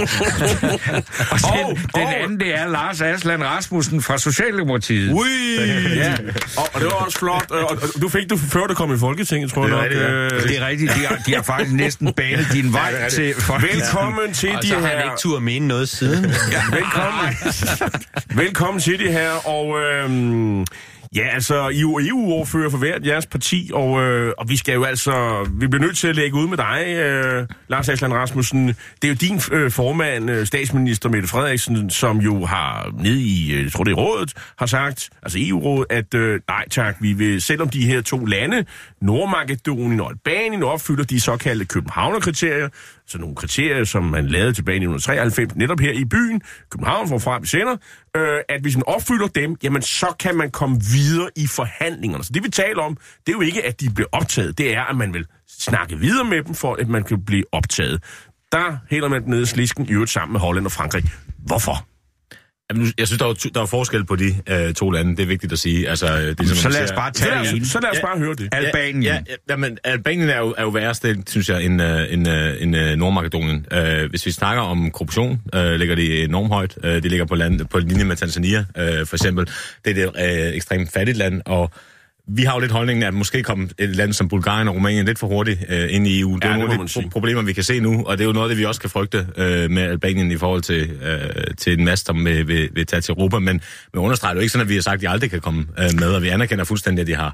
Og den, oh, den oh. anden, det er Lars Aslan Rasmussen fra Socialdemokratiet. Ui, ja. Og, og det var også flot. Og, og du fik det før, du kom i Folketinget, tror jeg nok. Det er, rigtigt, ja. det er rigtigt. De har, de har faktisk næsten banet din vej ja, til Folketinget. Velkommen til og de her. Og så har han ikke tur mene noget siden. Ja, velkommen. Velkommen til de her, og... Øhm, ja, altså, I er jo E U-ordfører for hvert jeres parti, og, øh, og vi skal jo altså, vi bliver nødt til at lægge ud med dig, øh, Lars Aslan Rasmussen. Det er jo din øh, formand, øh, statsminister Mette Frederiksen, som jo har nede i, øh, jeg tror det er rådet, har sagt, altså E U-rådet, at øh, nej tak, vi vil, selvom de her to lande, Nordmakedonien og Albanien, opfylder de såkaldte Københavner-kriterier, så nogle kriterier, som man lavede tilbage i nitten treoghalvfems, netop her i byen, København, hvorfra vi sender, øh, at hvis man opfylder dem, jamen så kan man komme videre i forhandlingerne. Så det vi taler om, det er jo ikke, at de bliver optaget, det er, at man vil snakke videre med dem, for at man kan blive optaget. Der hælder man ned i slisken, i øvrigt sammen med Holland og Frankrig. Hvorfor? Jamen, jeg synes, der er, der er forskel på de øh, to lande, det er vigtigt at sige. Altså, det, Jamen, så lad os bare tage det. Så, så lad os ja, bare høre det. Albanien. Ja, ja, ja, men Albanien er jo, er jo værre stillet, synes jeg, end, end, end, end Nordmakedonien. Uh, hvis vi snakker om korruption, uh, ligger det enormt højt. Uh, det ligger på, land, på linje med Tanzania, uh, for eksempel. Det er et uh, ekstremt fattigt land, og vi har jo lidt holdningen, at måske kom et land som Bulgarien og Rumænien lidt for hurtigt øh, ind i E U. Det er ja, nogle af de problemer, vi kan se nu, og det er jo noget af det, vi også kan frygte øh, med Albanien i forhold til, øh, til en masse, som vil, vil, vil tage til Europa. Men vi understreger jo ikke sådan, at vi har sagt, at de aldrig kan komme øh, med, og vi anerkender fuldstændig, at de har,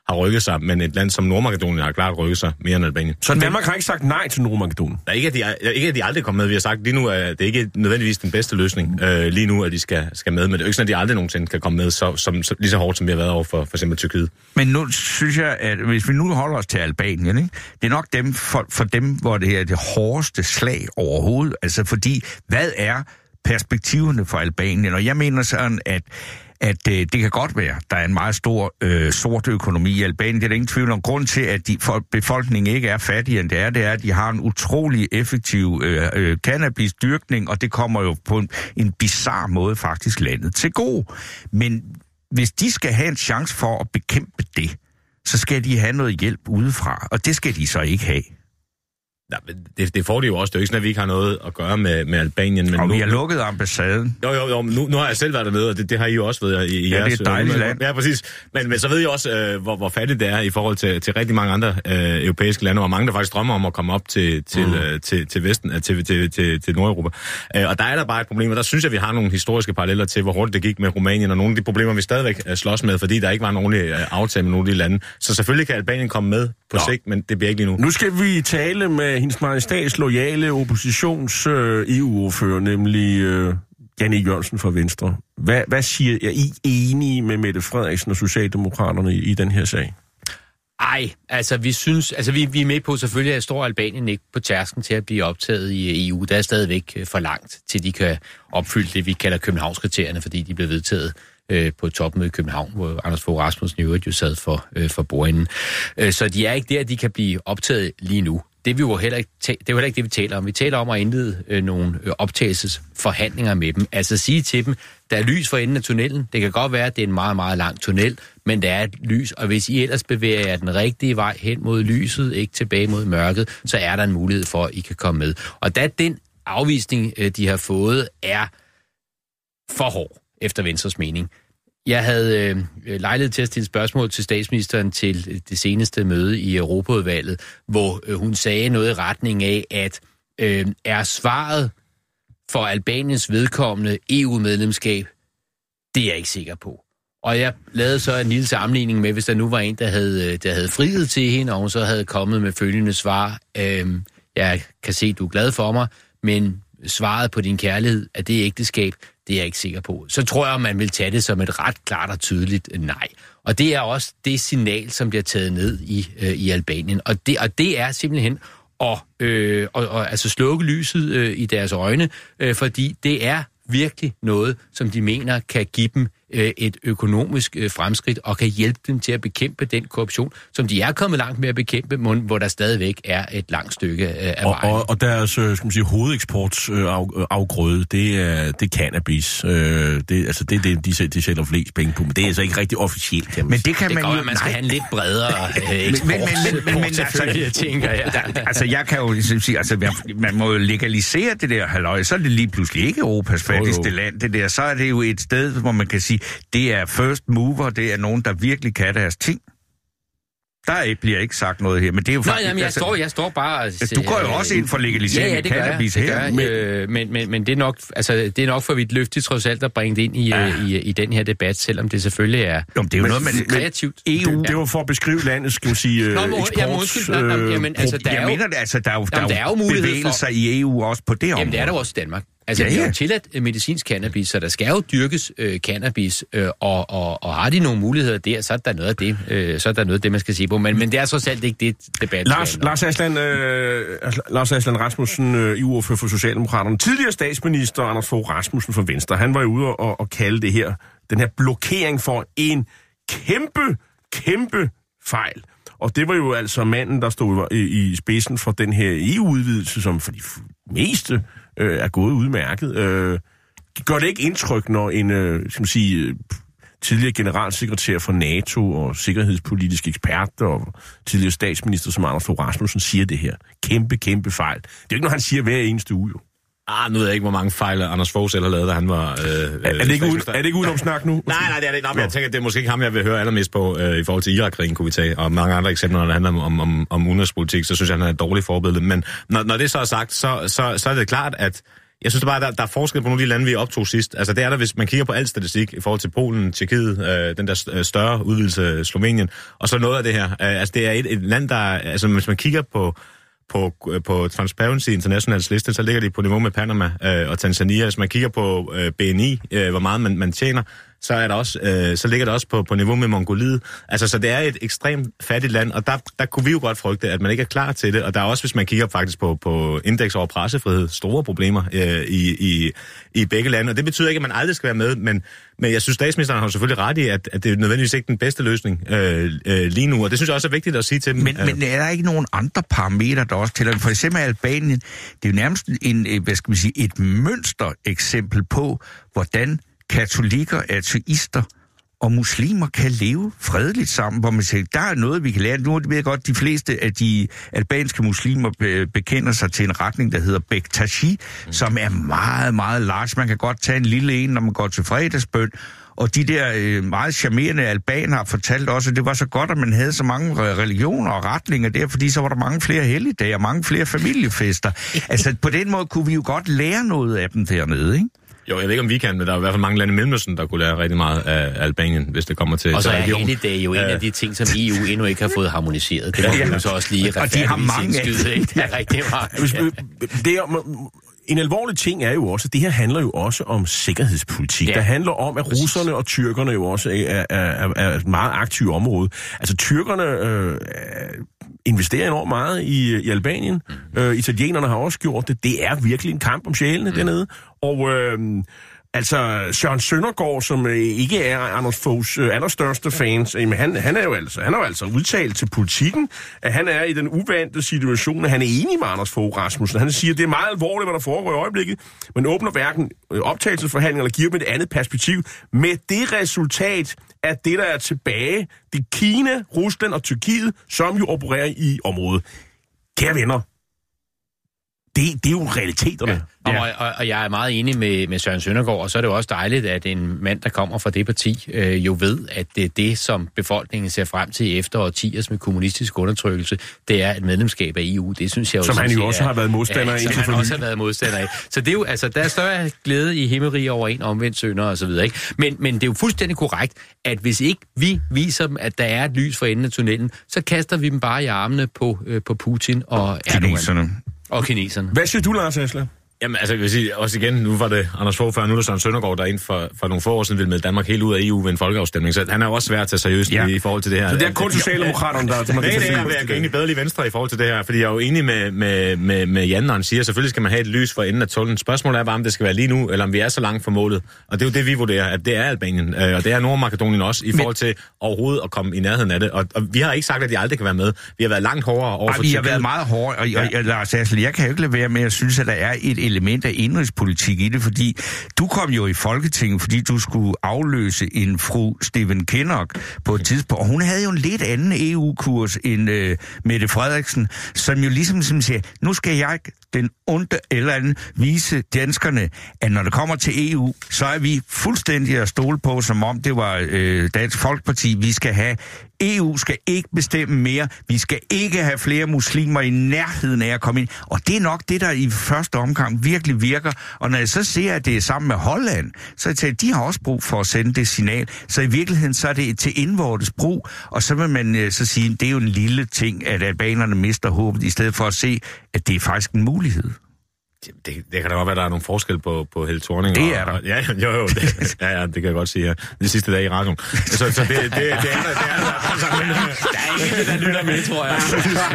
har rykket sig, men et land som Nordmakedonien har klart rykket sig mere end Albanien. Så Danmark har ikke sagt nej til Nordmakedonien? Der er ikke, at de, ikke, at de aldrig kommer med. Vi har sagt, lige nu er det ikke nødvendigvis den bedste løsning, øh, lige nu, at de skal, skal med. Men det er jo ikke sådan, at de aldrig nogensinde kan komme med så, som, så, lige så hårdt, som vi har været over for for eksempel Tyrkiet. Men nu synes jeg, at hvis vi nu holder os til Albanien, ikke? Det er nok dem for, for dem, hvor det her er det hårdeste slag overhovedet. Altså fordi, hvad er perspektiverne for Albanien? Og jeg mener sådan, at at øh, det kan godt være, der er en meget stor øh, sort økonomi i Albanien. Det er der ingen tvivl om. Grund til, at de, for, befolkningen ikke er fattigere end det er, det er, at de har en utrolig effektiv øh, øh, cannabisdyrkning, og det kommer jo på en, en bizarre måde faktisk landet til gode. Men hvis de skal have en chance for at bekæmpe det, så skal de have noget hjælp udefra, og det skal de så ikke have. Ja, det, det får de jo også. Det er jo ikke sådan, at vi ikke har noget at gøre med, med Albanien. Men og nu, vi har lukket ambassaden. Jo, jo, jo. Nu, nu har jeg selv været dernede, og det, det har I jo også været i, i ja, jeres... det er et dejligt land. Ja, præcis. Men, men så ved jeg også, øh, hvor, hvor fattigt det er i forhold til, til rigtig mange andre øh, europæiske lande, og mange, der faktisk drømmer om at komme op til, til, mm. øh, til, til Vesten, øh, til, til, til, til Nordeuropa. Øh, og der er der bare et problem, og der synes jeg, vi har nogle historiske paralleller til, hvor hurtigt det gik med Rumænien, og nogle af de problemer, vi stadigvæk øh, slås med, fordi der ikke var en ordentlig øh, aftale med nogle af de lande. Så selvfølgelig kan Albanien komme med på Nå. sigt, men det bliver ikke lige nu. Nu skal vi tale med hendes majestats loyale oppositions øh, E U-ordfører, nemlig øh, Jan E. Jørgensen fra Venstre. Hvad, hvad siger er I enige med Mette Frederiksen og Socialdemokraterne i, i den her sag? Ej, altså vi synes, altså vi, vi er med på selvfølgelig, at står Albanien ikke på tærsken til at blive optaget i E U. Der er stadigvæk for langt, til de kan opfylde det, vi kalder Københavnskriterierne, fordi de blev vedtaget øh, på et topmøde i København, hvor Anders Fogh Rasmussen i øvrigt jo sad for, øh, for bordenden. Øh, så de er ikke der, de kan blive optaget lige nu. Det er jo heller ikke, det er jo heller ikke det, vi taler om. Vi taler om at indlede øh, nogle øh, optagelsesforhandlinger med dem. Altså sige til dem, der er lys for enden af tunnelen. Det kan godt være, at det er en meget, meget lang tunnel, men der er et lys, og hvis I ellers bevæger jer den rigtige vej hen mod lyset, ikke tilbage mod mørket, så er der en mulighed for, at I kan komme med. Og da den afvisning, øh, de har fået, er for hård, efter Venstres mening. Jeg havde øh, lejlighed til at stille spørgsmål til statsministeren til det seneste møde i Europaudvalget, hvor øh, hun sagde noget i retning af, at øh, er svaret for Albaniens vedkommende E U-medlemskab, det er jeg ikke sikker på. Og jeg lavede så en lille sammenligning med, hvis der nu var en, der havde, der havde friet til hende, og hun så havde kommet med følgende svar. Øh, jeg kan se, du er glad for mig, men svaret på din kærlighed, er det ægteskab, det er jeg ikke sikker på. Så tror jeg, man vil tage det som et ret klart og tydeligt nej. Og det er også det signal, som bliver taget ned i, øh, i Albanien. Og det, og det er simpelthen at øh, og, og, altså slukke lyset øh, i deres øjne, øh, fordi det er virkelig noget, som de mener kan give dem øh, et økonomisk øh, fremskridt og kan hjælpe dem til at bekæmpe den korruption, som de er kommet langt med at bekæmpe, men hvor der stadigvæk er et langt stykke øh, af og, vejen. Og, og deres skal man sige, hovedeksportsafgrøde, øh, det er det cannabis. Øh, det, altså det er det, de, de sælger flest penge på, men det er altså ikke rigtig officielt. Kan man men det kan det man går, jo... man skal have en lidt bredere øh, eksport. Men, men, men, men, men altså, tænker jeg. Der, altså jeg kan jo ligesom sige, altså man må jo legalisere det der halløj, så er det lige pludselig ikke Europas fattigste land, det der. Så er det jo et sted, hvor man kan sige, det er first mover, det er nogen, der virkelig kan deres ting. Der bliver ikke sagt noget her, men det er jo Nå, faktisk... jamen, jeg, altså, står, jeg står bare... Altså, du går jo også ind for legalisering ja, ja, af cannabis jeg, her. men, øh, men, men, men det er nok, altså, det er nok for vidt løftigt trods alt at bringe det ind i, ja. i, i den her debat, selvom det selvfølgelig er, jo, det er jo men, noget, man, kreativt. E U, det, det var for at beskrive landet, skal man sige, Nå, men, eksports... jamen, undskyld, nej, nej, jamen, altså, der er jo, jeg mener det, altså, der er jo, jamen, der er jo, jo bevægelser for, i E U også på det område. Jamen, det er der også i Danmark. Altså, ja, vi ja. har jo tilladt medicinsk cannabis, så der skal jo dyrkes øh, cannabis, øh, og, og, og har de nogle muligheder der, så er der noget af det, øh, så er der noget af det, man skal se på. Men, men det er trods alt ikke det debat. Lars, Lars Aslan, øh, Lars Aslan Rasmussen, øh, E U-ordfører for Socialdemokraterne, tidligere statsminister Anders Fogh Rasmussen fra Venstre, han var jo ude og, og kalde det her, den her blokering for en kæmpe, kæmpe fejl. Og det var jo altså manden, der stod i, i spidsen for den her E U-udvidelse, som for de meste øh, er gået udmærket. Øh, gør det ikke indtryk, når en øh, skal man sige, tidligere generalsekretær for NATO og sikkerhedspolitisk ekspert og tidligere statsminister som Anders Fogh Rasmussen siger det her? Kæmpe, kæmpe fejl. Det er jo ikke noget, han siger hver eneste uge, jo. Ah, nu ved jeg ikke, hvor mange fejl Anders Fogh selv har lavet, da han var... Øh, er, er, det ikke uden, er det ikke udenom snak nu? Nej, nej, det er det ikke. Nej, jeg tænker, det er måske ikke ham, jeg vil høre allermest på øh, i forhold til Irak-krigen, kunne vi tage, og mange andre eksempler, når det handler om, om, om, om udenrigspolitik, så synes jeg, han er et dårligt forbillede. Men når, når det så er sagt, så, så, så er det klart, at Jeg synes bare, der, der er forskel på nogle af de lande, vi optog sidst. Altså det er der, hvis man kigger på al statistik i forhold til Polen, Tjekkiet, øh, den der større udvidelse Slovenien, og så noget af det her. Øh, altså det er et, et land, der... Altså hvis man kigger på... På, på Transparency Internationals liste, så ligger de på niveau med Panama øh, og Tanzania. Hvis man kigger på øh, B N I, øh, hvor meget man, man tjener, så, er der også, øh, så ligger det også på, på niveau med Mongoliet. Altså, så det er et ekstremt fattigt land, og der, der kunne vi jo godt frygte, at man ikke er klar til det. Og der er også, hvis man kigger faktisk på, på indeks over pressefrihed, store problemer øh, i, i, i begge lande. Og det betyder ikke, at man aldrig skal være med, men, men jeg synes, statsministeren har selvfølgelig ret i, at, at det er nødvendigvis ikke den bedste løsning øh, øh, lige nu. Og det synes jeg også er vigtigt at sige til dem. Men, øh, men er der ikke nogen andre parametre, der også tæller? For eksempel Albanien, det er jo nærmest en, hvad skal man sige, et mønstereksempel på, hvordan katolikker, ateister og muslimer kan leve fredeligt sammen, hvor man siger, der er noget, vi kan lære. Nu ved jeg godt, de fleste af de albanske muslimer be- bekender sig til en retning, der hedder Bektashi, mm. som er meget, meget large. Man kan godt tage en lille en, når man går til fredagsbøn. Og de der øh, meget charmerende albaner har fortalt også, at det var så godt, at man havde så mange religioner og retninger der, fordi så var der mange flere helligdage og mange flere familiefester. Altså på den måde kunne vi jo godt lære noget af dem dernede, ikke? Jo, jeg ved ikke om vi kan, men der er i hvert fald mange lande i Mellemøsten, der kunne lære rigtig meget af Albanien, hvis det kommer til. Og så er religion. helligdage jo en af de ting, som E U endnu ikke har fået harmoniseret. Det må ja, vi jo så også lige retfærdigt sindskyde, ikke? Det er rigtig meget. Det er, en alvorlig ting er jo også, at det her handler jo også om sikkerhedspolitik. Ja. Det handler om, at russerne og tyrkerne jo også er, er, er et meget aktivt område. Altså tyrkerne øh, investerer enormt meget i, i Albanien. Mm. Øh, italienerne har også gjort det. Det er virkelig en kamp om sjælene mm. dernede. Og øh, altså Søren Søndergaard, som øh, ikke er Anders Foghs øh, allerstørste fans, øh, han, han, er jo altså, han er jo altså udtalt til Politikken, at han er i den uvante situation, at han er enig med Anders Fogh Rasmussen. Han siger, at det er meget alvorligt, hvad der foregår i øjeblikket, men åbner hverken optagelsesforhandlinger eller giver dem et andet perspektiv. Med det resultat, at det, der er tilbage, det er Kina, Rusland og Tyrkiet, som jo opererer i området. Kære venner, det, det er jo realiteterne. Ja. Ja. Og, og, og jeg er meget enig med, med Søren Søndergaard, og så er det jo også dejligt, at en mand, der kommer fra det parti, øh, jo ved, at det er det, som befolkningen ser frem til efter årtiers med kommunistisk undertrykkelse, det er et medlemskab af E U. Det synes jeg jo... Som han jo også er, har været modstander ja, af. Som han også har været modstander af. Så det er jo, altså, der er større glæde i himmelrige over en omvendt sønder og så videre, ikke? Men, men det er jo fuldstændig korrekt, at hvis ikke vi viser dem, at der er et lys for enden af tunnelen, så kaster vi dem bare i armene på, øh, på Putin og Erdogan. Og kineserne. Hvad siger du, Lars Asler? Jamen, altså, jeg vil sige, også igen, nu var det Anders Fogh før, nu er det Søren Søndergaard, der ind for, for nogle få år siden ville melde Danmark helt ud af E U ved en folkeafstemning, så han er jo også svær at tage seriøst ja. i forhold til det her. Så det er kun Socialdemokraterne, der... Nej, det er, jeg kan egentlig bedre lige Venstre i forhold til det her, fordi jeg er jo enig med, med, med, med Jan, når han siger, selvfølgelig skal man have et lys for enden af tunnelen. Spørgsmålet er bare, om det skal være lige nu, eller om vi er så langt fra målet. Og det er jo det, vi vurderer, at det er Albanien, og det er Nordmakedonien også, i forhold til overhovedet at komme i nærheden af det. Og, og vi har ikke sagt, at de aldrig kan være med. Vi har været langt hårdere over for Tyrkiet. Vi har været meget hårdere, og, og, og Lars Asle, jeg kan jo ikke lade være med at synes, at der er et element af indrigspolitik i det, fordi du kom jo i Folketinget, fordi du skulle afløse en fru Stephen Kinnock på et tidspunkt, og hun havde jo en lidt anden E U-kurs end øh, Mette Frederiksen, som jo ligesom som siger, nu skal jeg den onde eller anden vise danskerne, at når det kommer til E U, så er vi fuldstændig at stole på, som om det var øh, Dansk Folkeparti. Vi skal have, E U skal ikke bestemme mere. Vi skal ikke have flere muslimer i nærheden af at komme ind. Og det er nok det, der i første omgang virkelig virker. Og når jeg så ser, at det er sammen med Holland, så jeg tænker, de har også brug for at sende det signal. Så i virkeligheden, så er det til indvortes brug. Og så vil man øh, så sige, at det er jo en lille ting, at albanerne mister håbet, i stedet for at se, at det er faktisk en mulighed. Det, det kan da godt være, der er nogle forskel på, på Helle Thorning. Det er der. Og, ja, jo, jo. Det, ja, ja, det kan jeg godt sige. Ja. Det sidste dag i radioen. Så, så det, det, det, det er der. Det er der, altså, men, der er ikke det, der lytter med, tror jeg.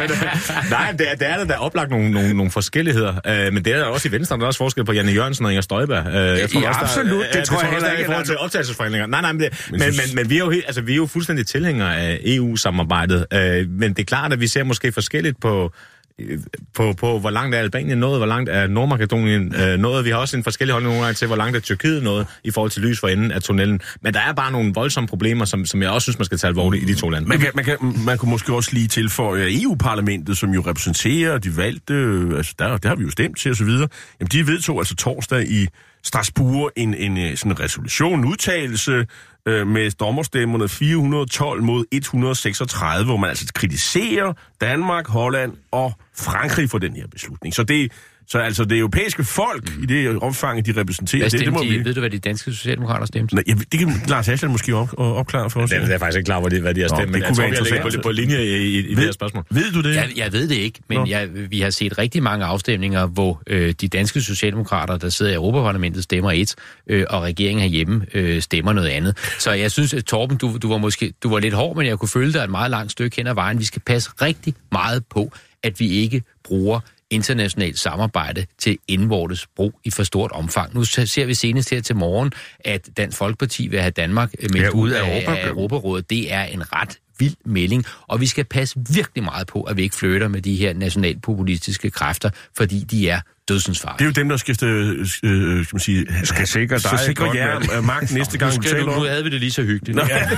Nej, det er, det er der, der er oplagt nogle, nogle, nogle forskelligheder. Uh, men det er der også i Venstre. Der er også forskel på Janne Jørgensen og Inger Støjberg. Uh, jeg tror ja, også, absolut. Der, det tror jeg, jeg heller ikke. I forhold til optagelsesforhandlinger. Nej, nej, men, det, men, men, men vi, er jo, altså, vi er jo fuldstændig tilhængere af E U-samarbejdet. Uh, men det er klart, at vi ser måske forskelligt på På, på, hvor langt er Albanien nået, hvor langt er Nordmakedonien øh, nået. Vi har også en forskellig holdning nogle gange til, hvor langt er Tyrkiet nået i forhold til lys for enden af tunnelen. Men der er bare nogle voldsomme problemer, som, som jeg også synes, man skal tage alvorligt i de to lande. Man, kan, man, kan, man kunne måske også lige tilføje E U-parlamentet, som jo repræsenterer de valgte, altså der, der har vi jo stemt til osv. Jamen de vedtog altså torsdag i Strasbourg en, en sådan en resolution, en udtalelse øh, med dommerstemmerne fire hundrede og tolv mod et hundrede og seksogtredive, hvor man altså kritiserer Danmark, Holland og Frankrig for den her beslutning. Så det, Så altså det europæiske folk, mm. i det omfang, de repræsenterer, det, det må de, vi... Ved du, hvad de danske socialdemokrater stemte? Nej, det kan Lars Aslan måske op, opklare for os. Ja, det er jeg faktisk ikke klar, hvor de, hvad de har stemt, Nå, men jeg tror, vi har ligget på, på linje i, i, i ved, det her spørgsmål. Ved du det? Jeg, jeg ved det ikke, men jeg, vi har set rigtig mange afstemninger, hvor øh, de danske socialdemokrater, der sidder i Europaparlamentet, stemmer et, øh, og regeringen herhjemme øh, stemmer noget andet. Så jeg synes, at Torben, du, du var måske du var lidt hård, men jeg kunne følge dig et meget langt stykke hen ad vejen. Vi skal passe rigtig meget på, at vi ikke bruger internationalt samarbejde til indvortes brug i for stort omfang. Nu ser vi senest her til morgen, at Dansk Folkeparti vil have Danmark med ja, ud af, Europa. af Europarådet. Det er en ret vild melding, og vi skal passe virkelig meget på, at vi ikke flytter med de her nationalpopulistiske kræfter, fordi de er dødsensfarlige. Det er jo dem, der skal, øh, skal man sige, skal sikre dig sikre jer magt næste gang, nu, skal, nu, nu havde vi det lige så hyggeligt.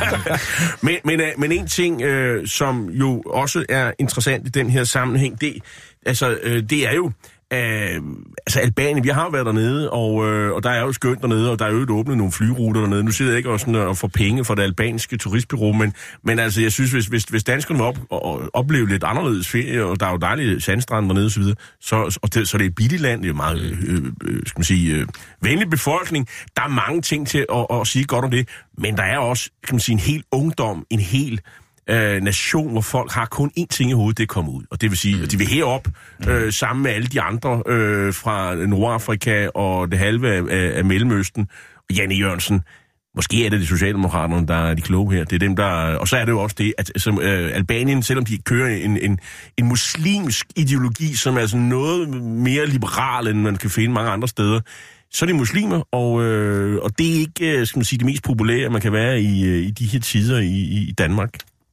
men, men, men en ting, øh, som jo også er interessant i den her sammenhæng, det, altså, øh, det er jo, Uh, altså Albanien, vi har jo været dernede, og, uh, og der er jo skønt dernede, og der er jo åbnet nogle flyruter dernede. Nu sidder jeg ikke også sådan og får penge for det albanske turistbureau, men, men altså, jeg synes, hvis, hvis, hvis danskerne vil op, og, opleve lidt anderledes ferie, og der er jo dejlige sandstrande dernede osv., så, og det, så det er et billigt land, det er meget, øh, øh, skal man sige, øh, venlig befolkning. Der er mange ting til at, at sige godt om det, men der er også, kan man sige, en hel ungdom, en hel Øh, nation, hvor folk har kun én ting i hovedet, det er komme ud. Og det vil sige, mm. at de vil herop øh, sammen med alle de andre øh, fra Nordafrika og det halve af, af, af Mellemøsten. Og Janne Jørgensen, måske er det de socialdemokraterne, der er de kloge her. Det er dem, der... Og så er det jo også det, at som, øh, Albanien, selvom de kører en, en, en muslimsk ideologi, som er sådan noget mere liberal, end man kan finde mange andre steder, så er det muslimer, og, øh, og det er ikke, skal man sige, det mest populære, man kan være i, i de her tider i, i Danmark.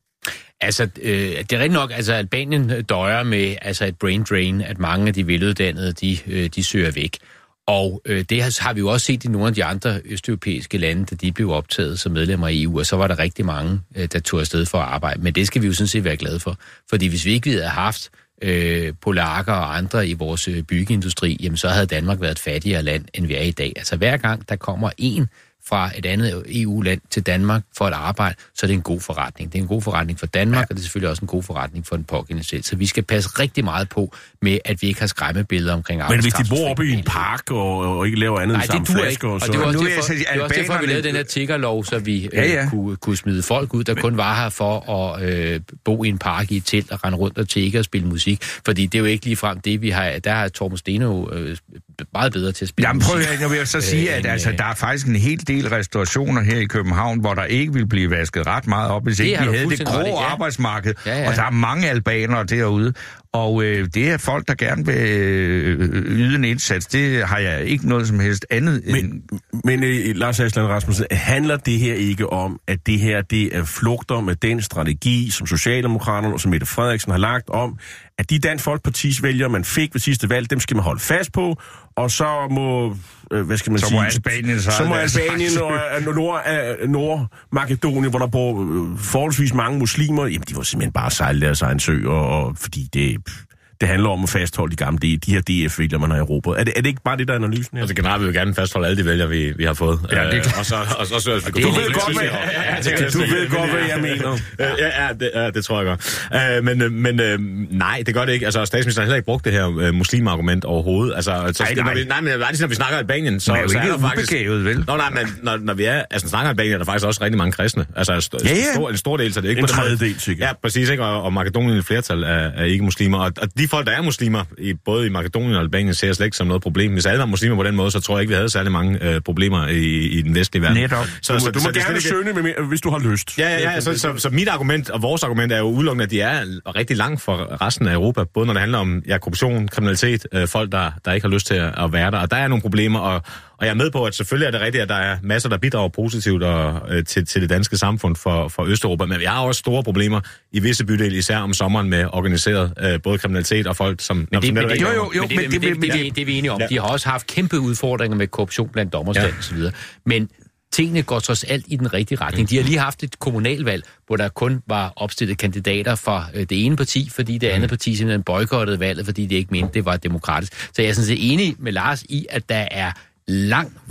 Altså, øh, det er rigtig nok, altså Albanien døjer med altså et brain drain, at mange af de veluddannede, de, øh, de søger væk. Og øh, det har, har vi jo også set i nogle af de andre østeuropæiske lande, da de blev optaget som medlemmer i E U, og så var der rigtig mange, øh, der tog afsted for at arbejde. Men det skal vi jo sådan set være glade for, fordi hvis vi ikke havde haft øh, polakker og andre i vores øh, byggeindustri, jamen så havde Danmark været et fattigere land, end vi er i dag. Altså hver gang der kommer en fra et andet E U-land til Danmark for at arbejde, så er det en god forretning. Det er en god forretning for Danmark, ja. Og det er selvfølgelig også en god forretning for den pågældende selv. Så vi skal passe rigtig meget på med, at vi ikke har skræmmebilleder omkring arbejdskraft. Men hvis de bor oppe i en park og, og ikke laver andet Nej, end samme flasker... Og, og det var også derfor, det var også derfor vi lavede den her tiggerlov, så vi ja, ja. Øh, kunne, kunne smide folk ud, der Men... kun var her for at øh, bo i en park i et telt og rende rundt og tigge og spille musik. Fordi det er jo ikke ligefrem det, vi har... Der har Torben Steno øh, meget bedre til at spille Jamen, musik. Jamen prøv, jeg vil så sige, at øh, altså, der er faktisk en hel del restaurationer her i København, hvor der ikke vil blive vasket ret meget op, hvis det ikke vi havde det grå ja. arbejdsmarked. Ja, ja. Og der er mange albanere derude. Og øh, det er folk, der gerne vil øh, yde en indsats. Det har jeg ikke noget som helst andet men, end... Men øh, Lars Aslan Rasmussen, handler det her ikke om, at det her det er flugter med den strategi, som Socialdemokraterne og som Mette Frederiksen har lagt om, at de Dansk Folkepartis vælgere, man fik ved sidste valg, dem skal man holde fast på, og så må, øh, hvad skal man så sige... Må Albanien, så, så må Albanien og Nord, Nord-Makedonien, hvor der bor forholdsvis mange muslimer, jamen de var simpelthen bare sejle deres egen sø, og, og fordi det... Det handler om at fastholde de gamle, de, de her D F-vælgere, man har i Europa. Er det, er det ikke bare det, der er analysen her? Altså generelt vil vi gerne fastholde alle de vælgere, vi, vi har fået. Ja, det er og så, og så, og så, du ved godt, hvad jeg, du ved godt, hvad jeg mener. Ja, ja, det, ja, det tror jeg godt. Uh, men men uh, nej, det gør det ikke. Altså, statsministeren har heller ikke brugt det her uh, muslimargument overhovedet. Altså, så, ej, nej. Når vi, nej, men når vi snakker Albanien, så, men er så er ikke der faktisk... Ubegavet, vel? Nå, nej, men når, når vi er, altså, snakker Albanien, er der faktisk også rigtig mange kristne. Altså, st- ja, ja. Stor, en stor del, så det er ikke... En tredjedel, sikkert. Ja, præcis, ikke? Og, og Makedonien er et flertal af, af ikke-muslimer. Og, og de folk, der er muslimer, i, både i Makedonien og Albanien, ser slet ikke som noget problem. Hvis alle var muslimer på den måde, så tror jeg ikke, vi havde særlig mange øh, problemer i, i den vestlige verden. Netop. Så, du, så, du må så, gerne søge med, hvis du har lyst. Ja, ja, ja. Så, så, så mit argument og vores argument er jo udelukkende, at de er rigtig langt fra resten af Europa. Både når det handler om ja, korruption, kriminalitet, øh, folk, der, der ikke har lyst til at, at være der. Og der er nogle problemer, og, og jeg er med på, at selvfølgelig er det rigtigt, at der er masser, der bidrager positivt og, øh, til, til det danske samfund for, for Østeuropa. Men jeg har også store problemer i visse bydele, især om sommeren med organiseret øh, både kriminalitet og folk, som... Men det, men det, jo, jo, jo, men det, det, det, det, det, det er vi enige om. Ja. De har også haft kæmpe udfordringer med korruption blandt dommerstand ja. og så videre. Men tingene går trods alt i den rigtige retning. De har lige haft et kommunalvalg, hvor der kun var opstillet kandidater fra øh, det ene parti, fordi det andet parti simpelthen boykottede valget, fordi det ikke mente, det var demokratisk. Så jeg er sådan set enig med Lars i, at der er lang vej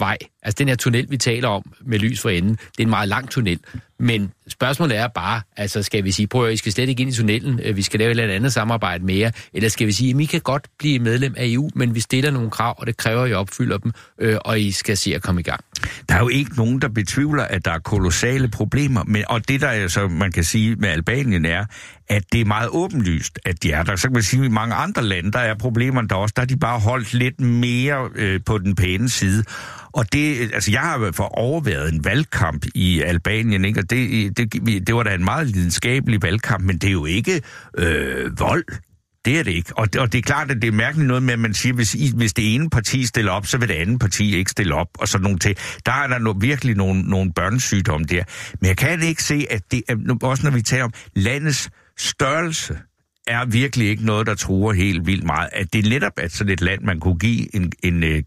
Altså den her tunnel, vi taler om med lys for enden, det er en meget lang tunnel. Men spørgsmålet er bare, altså skal vi sige, prøv at I skal slet ikke ind i tunnelen, vi skal lave et eller andet samarbejde mere, eller skal vi sige, at I kan godt blive medlem af E U, men vi stiller nogle krav, og det kræver, at I opfylder dem, og I skal se at komme i gang. Der er jo ikke nogen, der betvivler, at der er kolossale problemer, men, og det der er, så man kan sige med Albanien er, at det er meget åbenlyst, at de er der. Så kan man sige, at i mange andre lande, der er problemerne der også, der er de bare holdt lidt mere øh, på den pæne side. Og det, altså jeg har for overværet en valgkamp i Albanien, ikke? Og det, det, det var da en meget lidenskabelig valgkamp, men det er jo ikke øh, vold. Det er det ikke. Og det, og det er klart, at det er mærkeligt noget med, at man siger, hvis, hvis det ene parti stiller op, så vil det andet parti ikke stille op, og sådan nogle ting. Der er der no, virkelig nogle, nogle børnesygdomme der. Men jeg kan ikke se, at det, også når vi taler om landets størrelse, er virkelig ikke noget, der truer helt vildt meget. At det er netop at sådan et land, man kunne give en, en, en,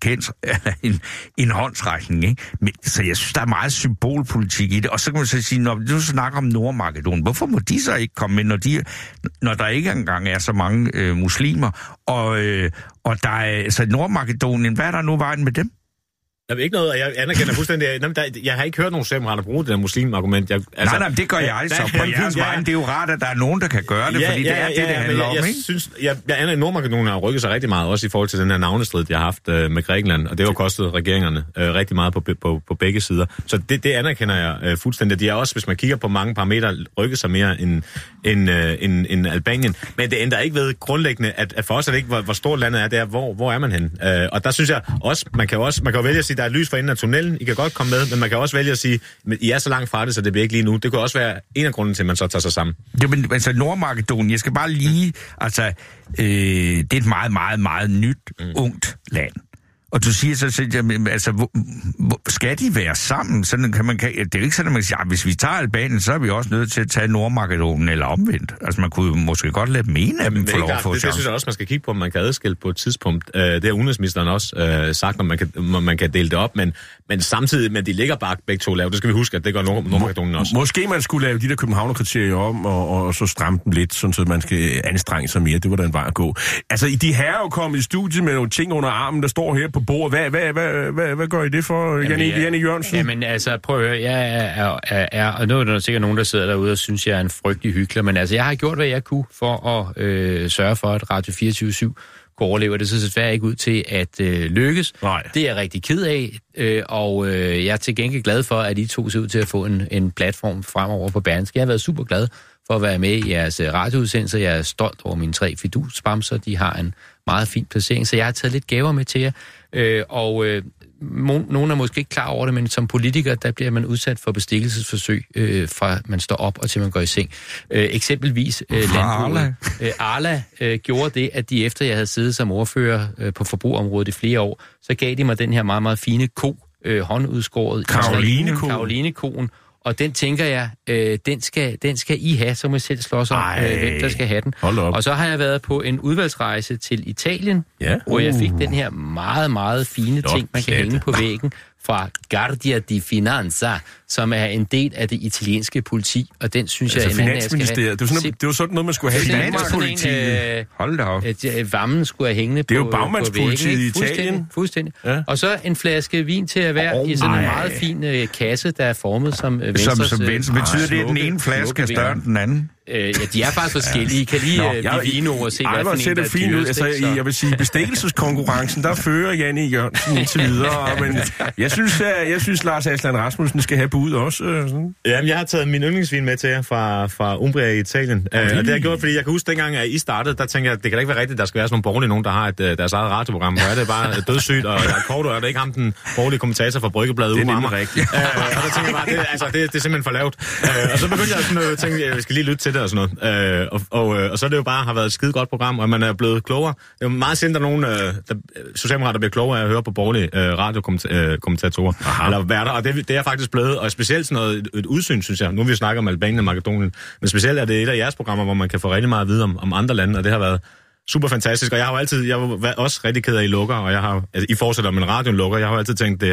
en, en håndsrækning. Ikke? Men, så jeg synes, der er meget symbolpolitik i det. Og så kan man så sige, når du snakker om Nordmakedonien, hvorfor må de så ikke komme med, når, de, når der ikke engang er så mange øh, muslimer? Og, øh, og der er, så Nordmakedonien, hvad er der nu vejen med dem? Der er ikke noget, og jeg anerkender fuldstændig. Jamen, der, jeg har ikke hørt nogen socialdemokrater bruge det der muslim-argument. Jeg, altså, nej, nej, det gør jeg så på jeres vejen. Det er jo rart, at der er nogen, der kan gøre det, ja, fordi ja, det er ja, det, det handler jeg, om, jeg, ikke? Synes, jeg, jeg anerkender, at Nordmakedonien har rykket sig rigtig meget, også i forhold til den her navnestrid, de har haft øh, med Grækenland, og det har kostet regeringerne øh, rigtig meget på, på, på begge sider. Så det, det anerkender jeg øh, fuldstændig. De er også, hvis man kigger på mange parametre, rykket sig mere end, end, øh, end, end Albanien. Men det ændrer ikke ved grundlæggende, at, at for os er det ikke, hvor, hvor stort landet er, det er, hvor, hvor er man hen. Øh, og der synes jeg også, man kan også, man kan jo vælge at sige, der er lys for enden af tunnelen. I kan godt komme med, men man kan også vælge at sige, at I er så langt fra det, så det bliver ikke lige nu. Det kan også være en af grunden til, at man så tager sig sammen. Jo, men altså Nordmakedonien, jeg skal bare lige, altså, øh, det er et meget, meget, meget nyt, mm. ungt land. Og du siger så, jamen, altså, hvor, hvor, skal de være sammen? Sådan kan man, kan, det er jo ikke sådan, at man siger, ja, hvis vi tager Albanien, så er vi også nødt til at tage Nordmakedonien eller omvendt. Altså, man kunne måske godt lade dem ene af dem få lov at få det, det synes jeg også, man skal kigge på, om man kan adskille på et tidspunkt. Uh, det har udenrigsministeren også uh, sagt, om man, kan, om man kan dele det op, men, men samtidig, men de ligger bare begge to lavt. Det skal vi huske, at det gør Nord- Nordmakedonien også. Måske man skulle lave de der Københavner-kriterier om, og, og, og så stramme dem lidt, sådan så man skal anstrenge sig mere. Det var da en vej at gå. Altså, de her er jo kommet i studiet med nogle ting under armen, der står her på bordet. Hvad, hvad, hvad, hvad, hvad gør I det for, Janne, Janne Jørgensen? Jamen altså, prøv at høre, jeg er, er, er, og nu er der sikkert nogen, der sidder derude og synes, jeg er en frygtelig hyggelig, men altså, jeg har gjort, hvad jeg kunne for at øh, sørge for, at Radio fireogtyve syv kunne overleve. Det ser desværre ikke ud til at øh, lykkes. Nej. Det er jeg rigtig ked af, øh, og øh, jeg er til gengæld glad for, at I to ser ud til at få en, en platform fremover på Berlingske. Jeg har været super glad for at være med i jeres radioudsendelser. Jeg er stolt over mine tre fidusbamser. De har en meget fin placering, så jeg har taget lidt gaver med til jer. Øh, og øh, nogen er måske ikke klar over det, men som politiker, der bliver man udsat for bestikkelsesforsøg, øh, fra man står op og til man går i seng. Øh, eksempelvis øh, landbruget. Øh, Arla øh, gjorde det, at de efter jeg havde siddet som ordfører øh, på forbrugerområdet i flere år, så gav de mig den her meget, meget fine ko, øh, håndudskåret. Karoline-koen. Karoline-koen. Og den tænker jeg, øh, den, skal, den skal I have, så må jeg selv slås om, øh, hvem der skal have den. Og så har jeg været på en udvalgsrejse til Italien, ja. hvor uh. jeg fik den her meget, meget fine ting, man kan hænge på væggen fra Guardia di Finanza, som er en del af det italienske politi, og den synes altså jeg, en anden jeg skal have. Det var sådan, det var sådan noget, man skulle have i Danmark. Øh, Hold da op. Øh, vammen skulle have hængende på Det er jo bagmandspolitiet i Italien. Fuldstændig. fuldstændig. Ja. Og så en flaske vin til at være oh, i sådan en meget fin øh, kasse, der er formet som øh, Venstres... Som, som venstre. Betyder det, at den ene flaske er større end den anden? Øh, ja, de er faktisk forskellige. I kan lige øh, divine og se, hvad for en, der er fint ud. Altså, så... jeg vil sige, bestikkelseskonkurrencen, der fører Janne Jørgensen indtil videre. Men jeg synes, jeg, jeg synes Lars Aslan Rasmussen skal have bud også. Øh, sådan. Jamen, jeg har taget min yndlingsvin med til jer fra, fra Umbria i Italien. Okay. Uh, og det har jeg gjort, fordi jeg kan huske, dengang at I startede, der tænker jeg, det kan da ikke være rigtigt, der skal være sådan nogle borgerlige nogen, der har et, deres eget radioprogram. Hvor er det bare dødssygt, og der er kort, og er det ikke ham, den borgerlige kommentator fra Bryggebladet ude på Amager. Det er rigtigt. Uh, og der tænker jeg bare, det, altså, det, det er simpelthen for lavt. Uh, og så begyndte jeg sådan at tænke, jeg skal lige lytte til det og sådan noget. Uh, og, og, og så er det jo bare har været et skide godt program, og man er blevet klogere. Det er jo meget sjældent, der er nogen uh, der, socialdemokrater, der bliver klogere af at høre på borgerlige uh, radiokommentatorer. Uh, eller værter, og det, det er faktisk blevet, og specielt sådan noget, et, et udsyn, synes jeg. Nu vi snakker om Albanien og Makedonien, men specielt er det et af jeres programmer, hvor man kan få rigtig meget at vide om, om andre lande, og det har været super fantastisk. Og jeg har jo altid, jeg har også rigtig ked af, at I lukker, og jeg har, altså, I fortsætter med en radio lukker, jeg har jo altid tænkt, det,